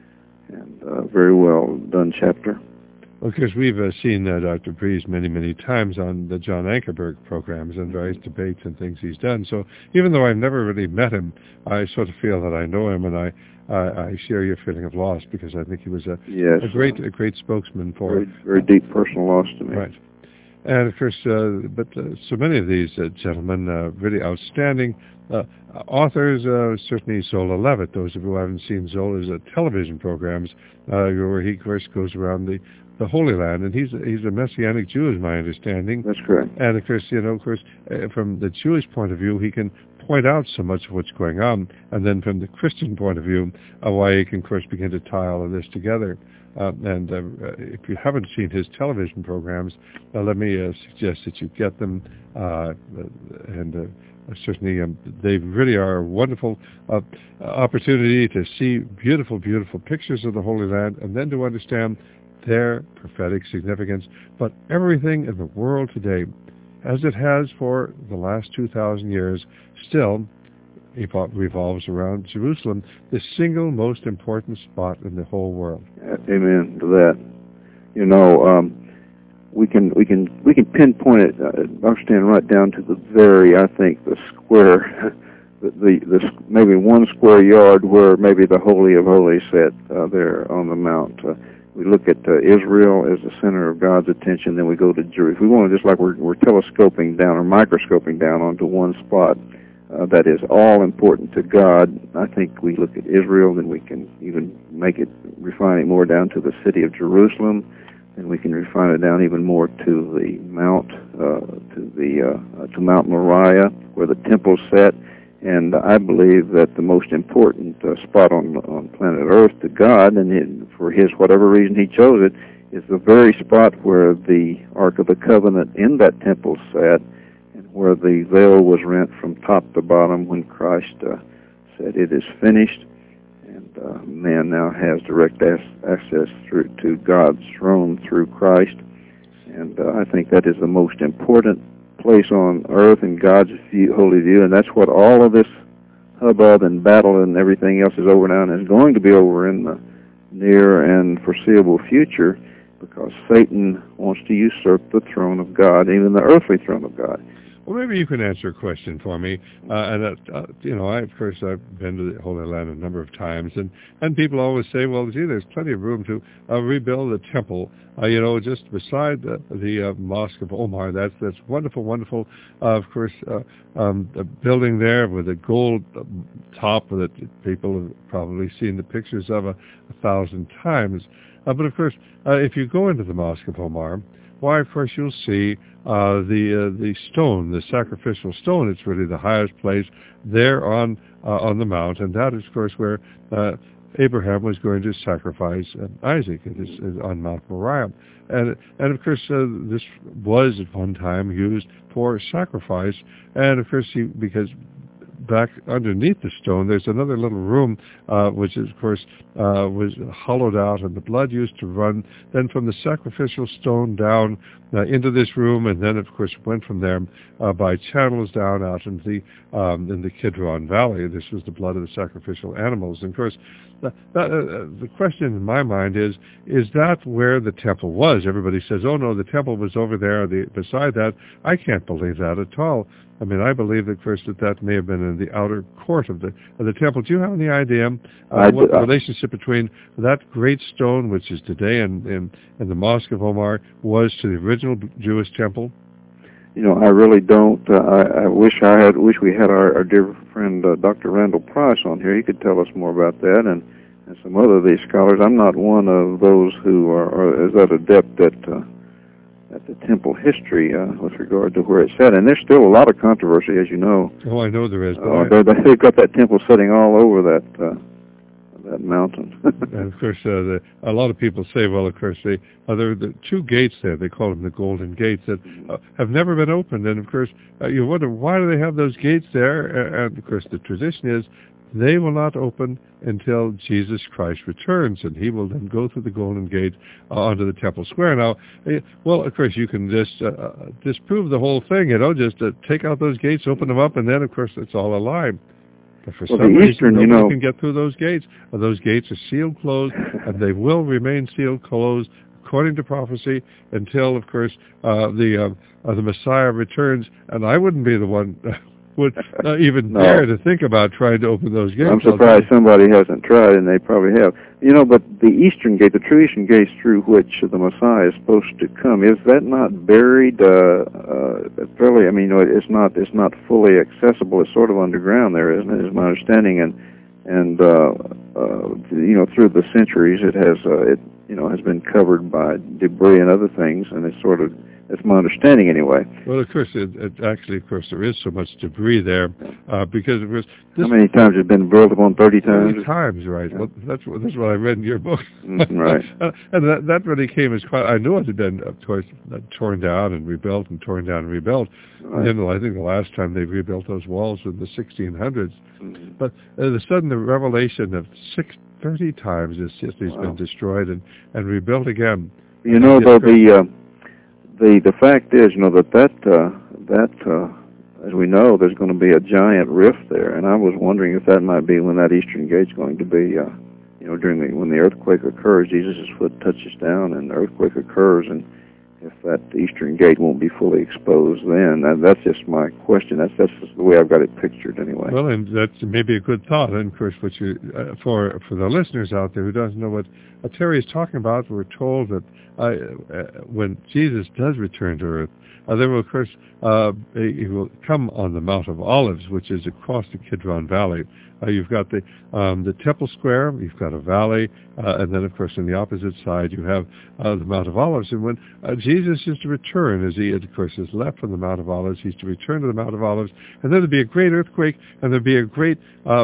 F: and uh, very well done chapter.
C: Well, because we've uh, seen uh, Doctor Breeze many, many times on the John Ankerberg programs and various debates and things he's done. So even though I've never really met him, I sort of feel that I know him, and I uh, I share your feeling of loss, because I think he was a,
F: yes,
C: a great a great spokesman for
F: very, very deep personal loss to me.
C: Right. And of course, uh, but uh, so many of these uh, gentlemen, uh, really outstanding uh, authors. Uh, certainly, Zola Levitt. Those of you who haven't seen Zola's uh, television programs, uh, where he, of course, goes around the the Holy Land, and he's he's a Messianic Jew, is my understanding.
F: That's correct.
C: And of course, you know, of course, uh, from the Jewish point of view, he can point out so much of what's going on, and then from the Christian point of view, uh, why he can, of course, begin to tie all of this together. Uh, and uh, if you haven't seen his television programs, uh, let me uh, suggest that you get them. Uh, and uh, certainly, um, they really are a wonderful uh, opportunity to see beautiful, beautiful pictures of the Holy Land, and then to understand their prophetic significance. But everything in the world today, as it has for the last two thousand years, still revolves around Jerusalem, the single most important spot in the whole world.
F: Amen to that. You know, um, we can we can we can pinpoint it, uh, understand right down to the very, I think, the square, the, the the maybe one square yard where maybe the Holy of Holies sat uh, there on the mount. Uh, we look at uh, Israel as the center of God's attention, then we go to Jerusalem. If we want to, just like we're we're telescoping down or microscoping down onto one spot. Uh, that is all important to God. I think we look at Israel, then we can even make it, refine it more down to the city of Jerusalem, and we can refine it down even more to the Mount, uh, to the uh, to Mount Moriah, where the temple sat. And I believe that the most important uh, spot on on planet Earth to God, and it, for His whatever reason He chose it, is the very spot where the Ark of the Covenant in that temple sat, where the veil was rent from top to bottom when Christ uh, said, "It is finished," and uh, man now has direct as- access through to God's throne through Christ. And uh, I think that is the most important place on earth in God's view, holy view, and that's what all of this hubbub and battle and everything else is over now, and is going to be over in the near and foreseeable future, because Satan wants to usurp the throne of God, even the earthly throne of God.
C: Well, maybe you can answer a question for me. Uh, and, uh, uh, you know, I, of course, I've been to the Holy Land a number of times, and, and people always say, well, gee, there's plenty of room to uh, rebuild the temple, uh, you know, just beside the, the uh, Mosque of Omar. That's that's wonderful, wonderful, uh, of course, uh, um, the building there with a gold top that people have probably seen the pictures of a, a thousand times. Uh, but, of course, uh, if you go into the Mosque of Omar, why, of course, you'll see uh, the uh, the stone, the sacrificial stone. It's really the highest place there on uh, on the mount, and that is, of course, where uh, Abraham was going to sacrifice uh, Isaac. It is, is on Mount Moriah, and and of course, uh, this was at one time used for sacrifice, and of course, he, because back underneath the stone, there's another little room, uh, which is, of course, uh, was hollowed out, and the blood used to run then from the sacrificial stone down uh, into this room, and then, of course, went from there uh, by channels down out into the, um, in the Kidron Valley. This was the blood of the sacrificial animals. And, of course, the, that, uh, the question in my mind is, is that where the temple was? Everybody says, oh, no, the temple was over there. The, beside that, I can't believe that at all. I mean, I believe, of course, that that may have been in the outer court of the of the temple. Do you have any idea uh, what the relationship between that great stone, which is today in, in, in the Mosque of Omar, was to the original Jewish temple?
F: You know, I really don't. Uh, I, I wish I had. Wish we had our, our dear friend uh, Doctor Randall Price on here. He could tell us more about that, and, and some other of these scholars. I'm not one of those who are, are is that adept at uh, at the temple history uh, with regard to where it's set, and there's still a lot of controversy, as you know.
C: Oh, I know there is. But
F: uh, I... They've got that temple sitting all over that uh, that mountain.
C: And of course, uh, the, a lot of people say, well, of course, they, uh, there are the two gates there. They call them the Golden Gates that uh, have never been opened. And of course, uh, you wonder why do they have those gates there? And of course, the tradition is they will not open until Jesus Christ returns, and he will then go through the Golden Gate uh, onto the Temple Square. Now, uh, well, of course, you can just uh, disprove the whole thing, you know, just uh, take out those gates, open them up, and then, of course, it's all a lie. But for
F: well,
C: some reason,
F: Eastern,
C: nobody
F: you know,
C: can get through those gates. Uh, those gates are sealed closed, and they will remain sealed closed, according to prophecy, until, of course, uh, the uh, uh, the Messiah returns. And I wouldn't be the one would uh, even
F: no.
C: dare to think about trying to open those gates.
F: I'm surprised somebody hasn't tried, and they probably have. You know, but the Eastern Gate, the true Eastern Gate through which the Messiah is supposed to come, is that not buried uh, uh, fairly? I mean, you know, it's not it's not fully accessible. It's sort of underground there, isn't it? Is my understanding, and and uh, uh, you know, through the centuries, it has uh, it you know has been covered by debris and other things, and it's sort of. That's my understanding, anyway.
C: Well, of course, it, it actually, of course, there is so much debris there uh, because, of course, this
F: how many times has it been built upon? Thirty times.
C: Thirty times, right? Yeah. Well, that's what that's what I read in your book.
F: Mm, right.
C: uh, and that that really came as quite. I knew it had been of course torn down and rebuilt and torn down and rebuilt. Right. You know, I think the last time they rebuilt those walls was in the sixteen hundreds. Mm-hmm. But uh, the sudden the revelation of six thirty times this city's wow. been destroyed and and rebuilt again.
F: You know, though the. Uh, The the fact is, you know, that that uh, that uh, as we know, there's going to be a giant rift there, and I was wondering if that might be when that Eastern Gate's going to be, uh, you know, during the when the earthquake occurs, Jesus' foot touches down, and the earthquake occurs, and if that Eastern Gate won't be fully exposed, then and that's just my question. That's that's just the way I've got it pictured, anyway.
C: Well, and that's maybe a good thought. And of course, what you uh, for for the listeners out there who doesn't know what uh, Terry is talking about, we're told that uh, uh, when Jesus does return to earth, uh, there will, of course, uh, he will come on the Mount of Olives, which is across the Kidron Valley. Uh, you've got the um, the Temple Square, you've got a valley, uh, and then, of course, on the opposite side, you have uh, the Mount of Olives. And when uh, Jesus is to return, as he, of course, is left from the Mount of Olives, he's to return to the Mount of Olives, and then there'll be a great earthquake, and there'll be a great uh,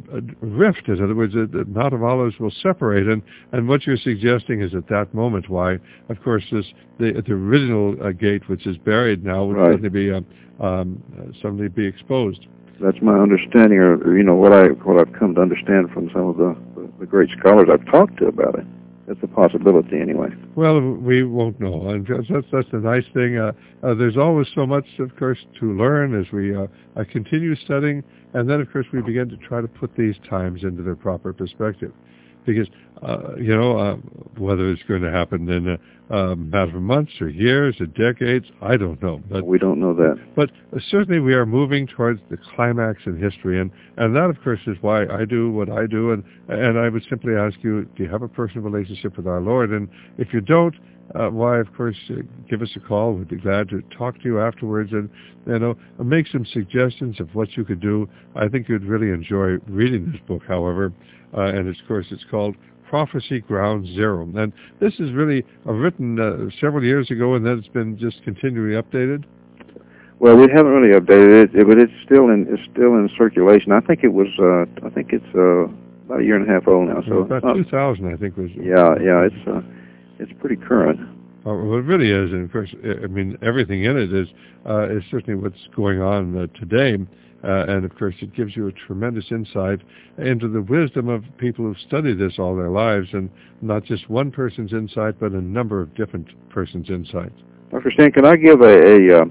C: rift. In other words, the, the Mount of Olives will separate. And, and what you're suggesting is at that moment why, of course, this the, the original uh, gate, which is buried now, would
F: right.
C: suddenly be uh, um, uh, suddenly be exposed.
F: That's my understanding, or you know what I what I've come to understand from some of the, the great scholars I've talked to about it. That's a possibility, anyway.
C: Well, we won't know, and that's that's the nice thing. Uh, uh, there's always so much, of course, to learn as we uh, uh, continue studying, and then, of course, we begin to try to put these times into their proper perspective. Because, uh, you know, uh, whether it's going to happen in a, a matter of months or years or decades, I don't know. But
F: we don't know that.
C: But uh, certainly we are moving towards the climax in history. And, and that, of course, is why I do what I do. And, and I would simply ask you, do you have a personal relationship with our Lord? And if you don't, uh, why, of course, uh, give us a call. We'd be glad to talk to you afterwards and, you know, make some suggestions of what you could do. I think you'd really enjoy reading this book, however. Uh, and, of course, it's called Prophecy Ground Zero. And this is really uh, written uh, several years ago, and then it's been just continually updated.
F: Well, we haven't really updated it, but it's still in it's still in circulation. I think it was uh, I think it's uh, about a year and a half old now. So
C: about
F: uh,
C: two thousand, I think was.
F: Yeah, yeah, it's uh, it's pretty current.
C: Uh, well, it really is, and of course, I mean, everything in it is uh, is certainly what's going on uh, today. Uh, and, of course, it gives you a tremendous insight into the wisdom of people who've studied this all their lives, and not just one person's insight, but a number of different persons' insights.
F: Doctor Stan, can I give a, a, uh,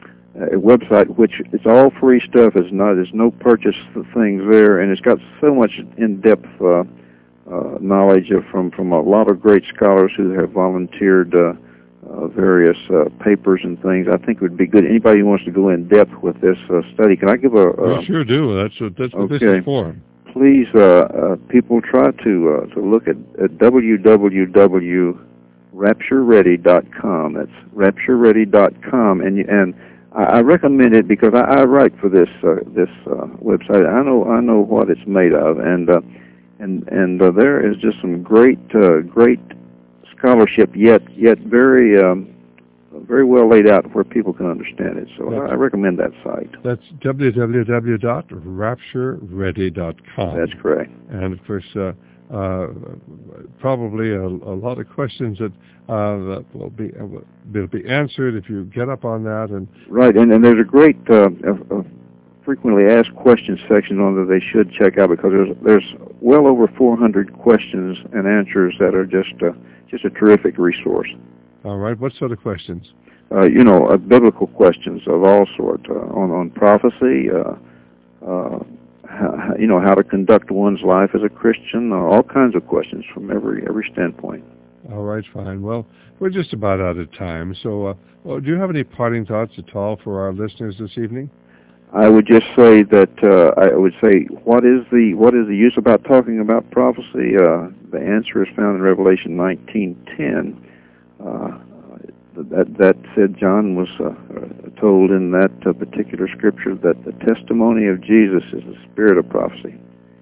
F: a website which it's all free stuff? It's not, there's no purchase things there, and it's got so much in-depth uh, uh, knowledge from, from a lot of great scholars who have volunteered uh, Uh, various uh, papers and things. I think it would be good. Anybody who wants to go in depth with this uh, study, can I give a? a
C: we sure do. That's what that's what
F: okay.
C: this is for.
F: Please, uh, uh, people, try to uh, to look at, at w w w dot rapture ready dot com. That's rapture ready dot com, and and I, I recommend it because I, I write for this uh, this uh, website. I know I know what it's made of, and uh, and and uh, there is just some great uh, great. scholarship, yet yet very um, very well laid out where people can understand it. So I, I recommend that site.
C: That's w w w dot rapture ready dot com.
F: That's correct.
C: And of course, uh, uh, probably a, a lot of questions that uh, that will be uh, will be answered if you get up on that. And
F: right, and and there's a great uh, uh, frequently asked questions section on that they should check out, because there's there's well over four hundred questions and answers that are just uh, just a terrific resource.
C: All right. What sort of questions?
F: Uh, you know, uh, biblical questions of all sorts uh, on on prophecy. Uh, uh, how, you know, how to conduct one's life as a Christian. Uh, all kinds of questions from every every standpoint.
C: All right. Fine. Well, we're just about out of time. So, uh, well, do you have any parting thoughts at all for our listeners this evening?
F: I would just say that uh, I would say, what is the what is the use about talking about prophecy? Uh, the answer is found in Revelation nineteen ten. Uh, that that said, John was uh, told in that uh, particular scripture that the testimony of Jesus is the spirit of prophecy,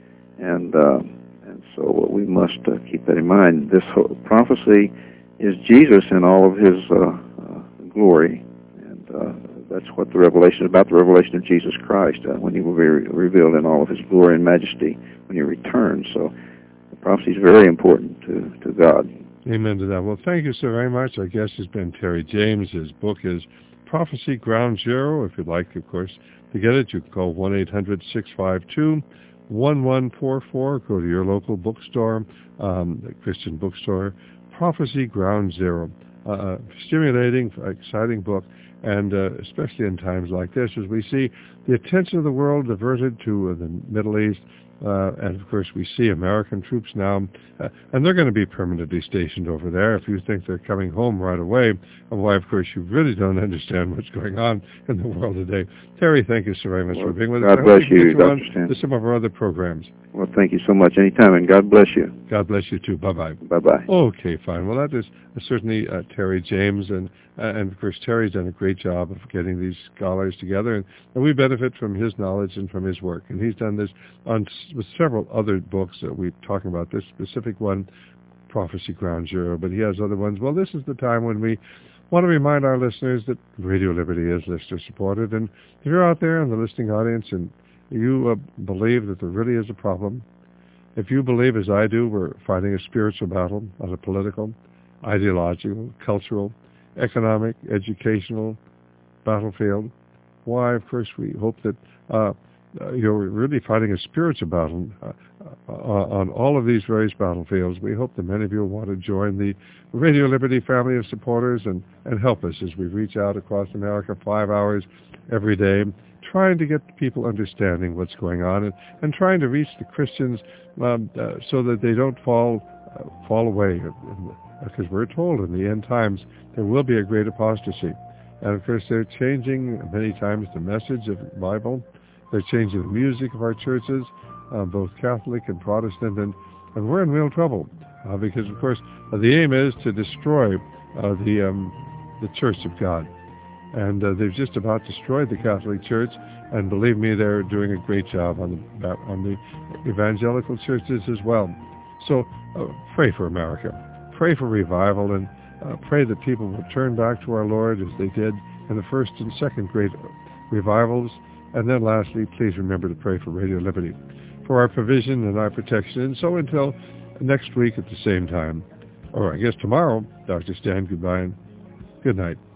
F: and uh, and so we must uh, keep that in mind. This whole prophecy is Jesus in all of his uh, uh, glory, and uh, that's what the revelation is about, the revelation of Jesus Christ, uh, when he will be re- revealed in all of his glory and majesty when he returns. So the prophecy is very important to, to God.
C: Amen to that. Well, thank you so very much. Our guest has been Terry James. His book is Prophecy Ground Zero. If you'd like, of course, to get it, you can call one eight hundred six five two one one four four. Go to your local bookstore, um, the Christian bookstore. Prophecy Ground Zero. Uh, stimulating, exciting book. And uh, especially in times like this, as we see the attention of the world diverted to uh, the Middle East, uh, and of course we see American troops now, uh, and they're going to be permanently stationed over there. If you think they're coming home right away, why, of course, you really don't understand what's going on in the world today. Terry, thank you so very much
F: well,
C: for being with
F: God
C: us.
F: God bless you, Doctor Stan.
C: To some of our other programs.
F: Well, thank you so much. Anytime, and God bless you.
C: God bless you, too. Bye-bye.
F: Bye-bye.
C: Okay, fine. Well, that is uh, certainly uh, Terry James, and uh, and of course, Terry's done a great job of getting these scholars together, and, and we benefit from his knowledge and from his work. And he's done this on with several other books that we're talking about. This specific one, Prophecy Ground Zero, but he has other ones. Well, this is the time when we want to remind our listeners that Radio Liberty is listener-supported, and if you're out there in the listening audience and you uh, believe that there really is a problem, if you believe, as I do, we're fighting a spiritual battle, not a political, ideological, cultural, economic, educational battlefield, why, of course, we hope that uh, you're really fighting a spiritual battle uh, uh, on all of these various battlefields. We hope that many of you will want to join the Radio Liberty family of supporters and, and help us as we reach out across America five hours every day, trying to get people understanding what's going on, and, and trying to reach the Christians um, uh, so that they don't fall uh, fall away. Because we're told in the end times there will be a great apostasy. And of course they're changing many times the message of the Bible. They're changing the music of our churches, uh, both Catholic and Protestant, and, and we're in real trouble. Uh, because of course uh, the aim is to destroy uh, the, um, the Church of God. And uh, they've just about destroyed the Catholic Church, and believe me, they're doing a great job on the on the evangelical churches as well. So uh, pray for America, pray for revival, and uh, pray that people will turn back to our Lord as they did in the first and second great revivals. And then lastly, please remember to pray for Radio Liberty, for our provision and our protection. And so until next week at the same time, or I guess tomorrow, Doctor Stan, goodbye and good night.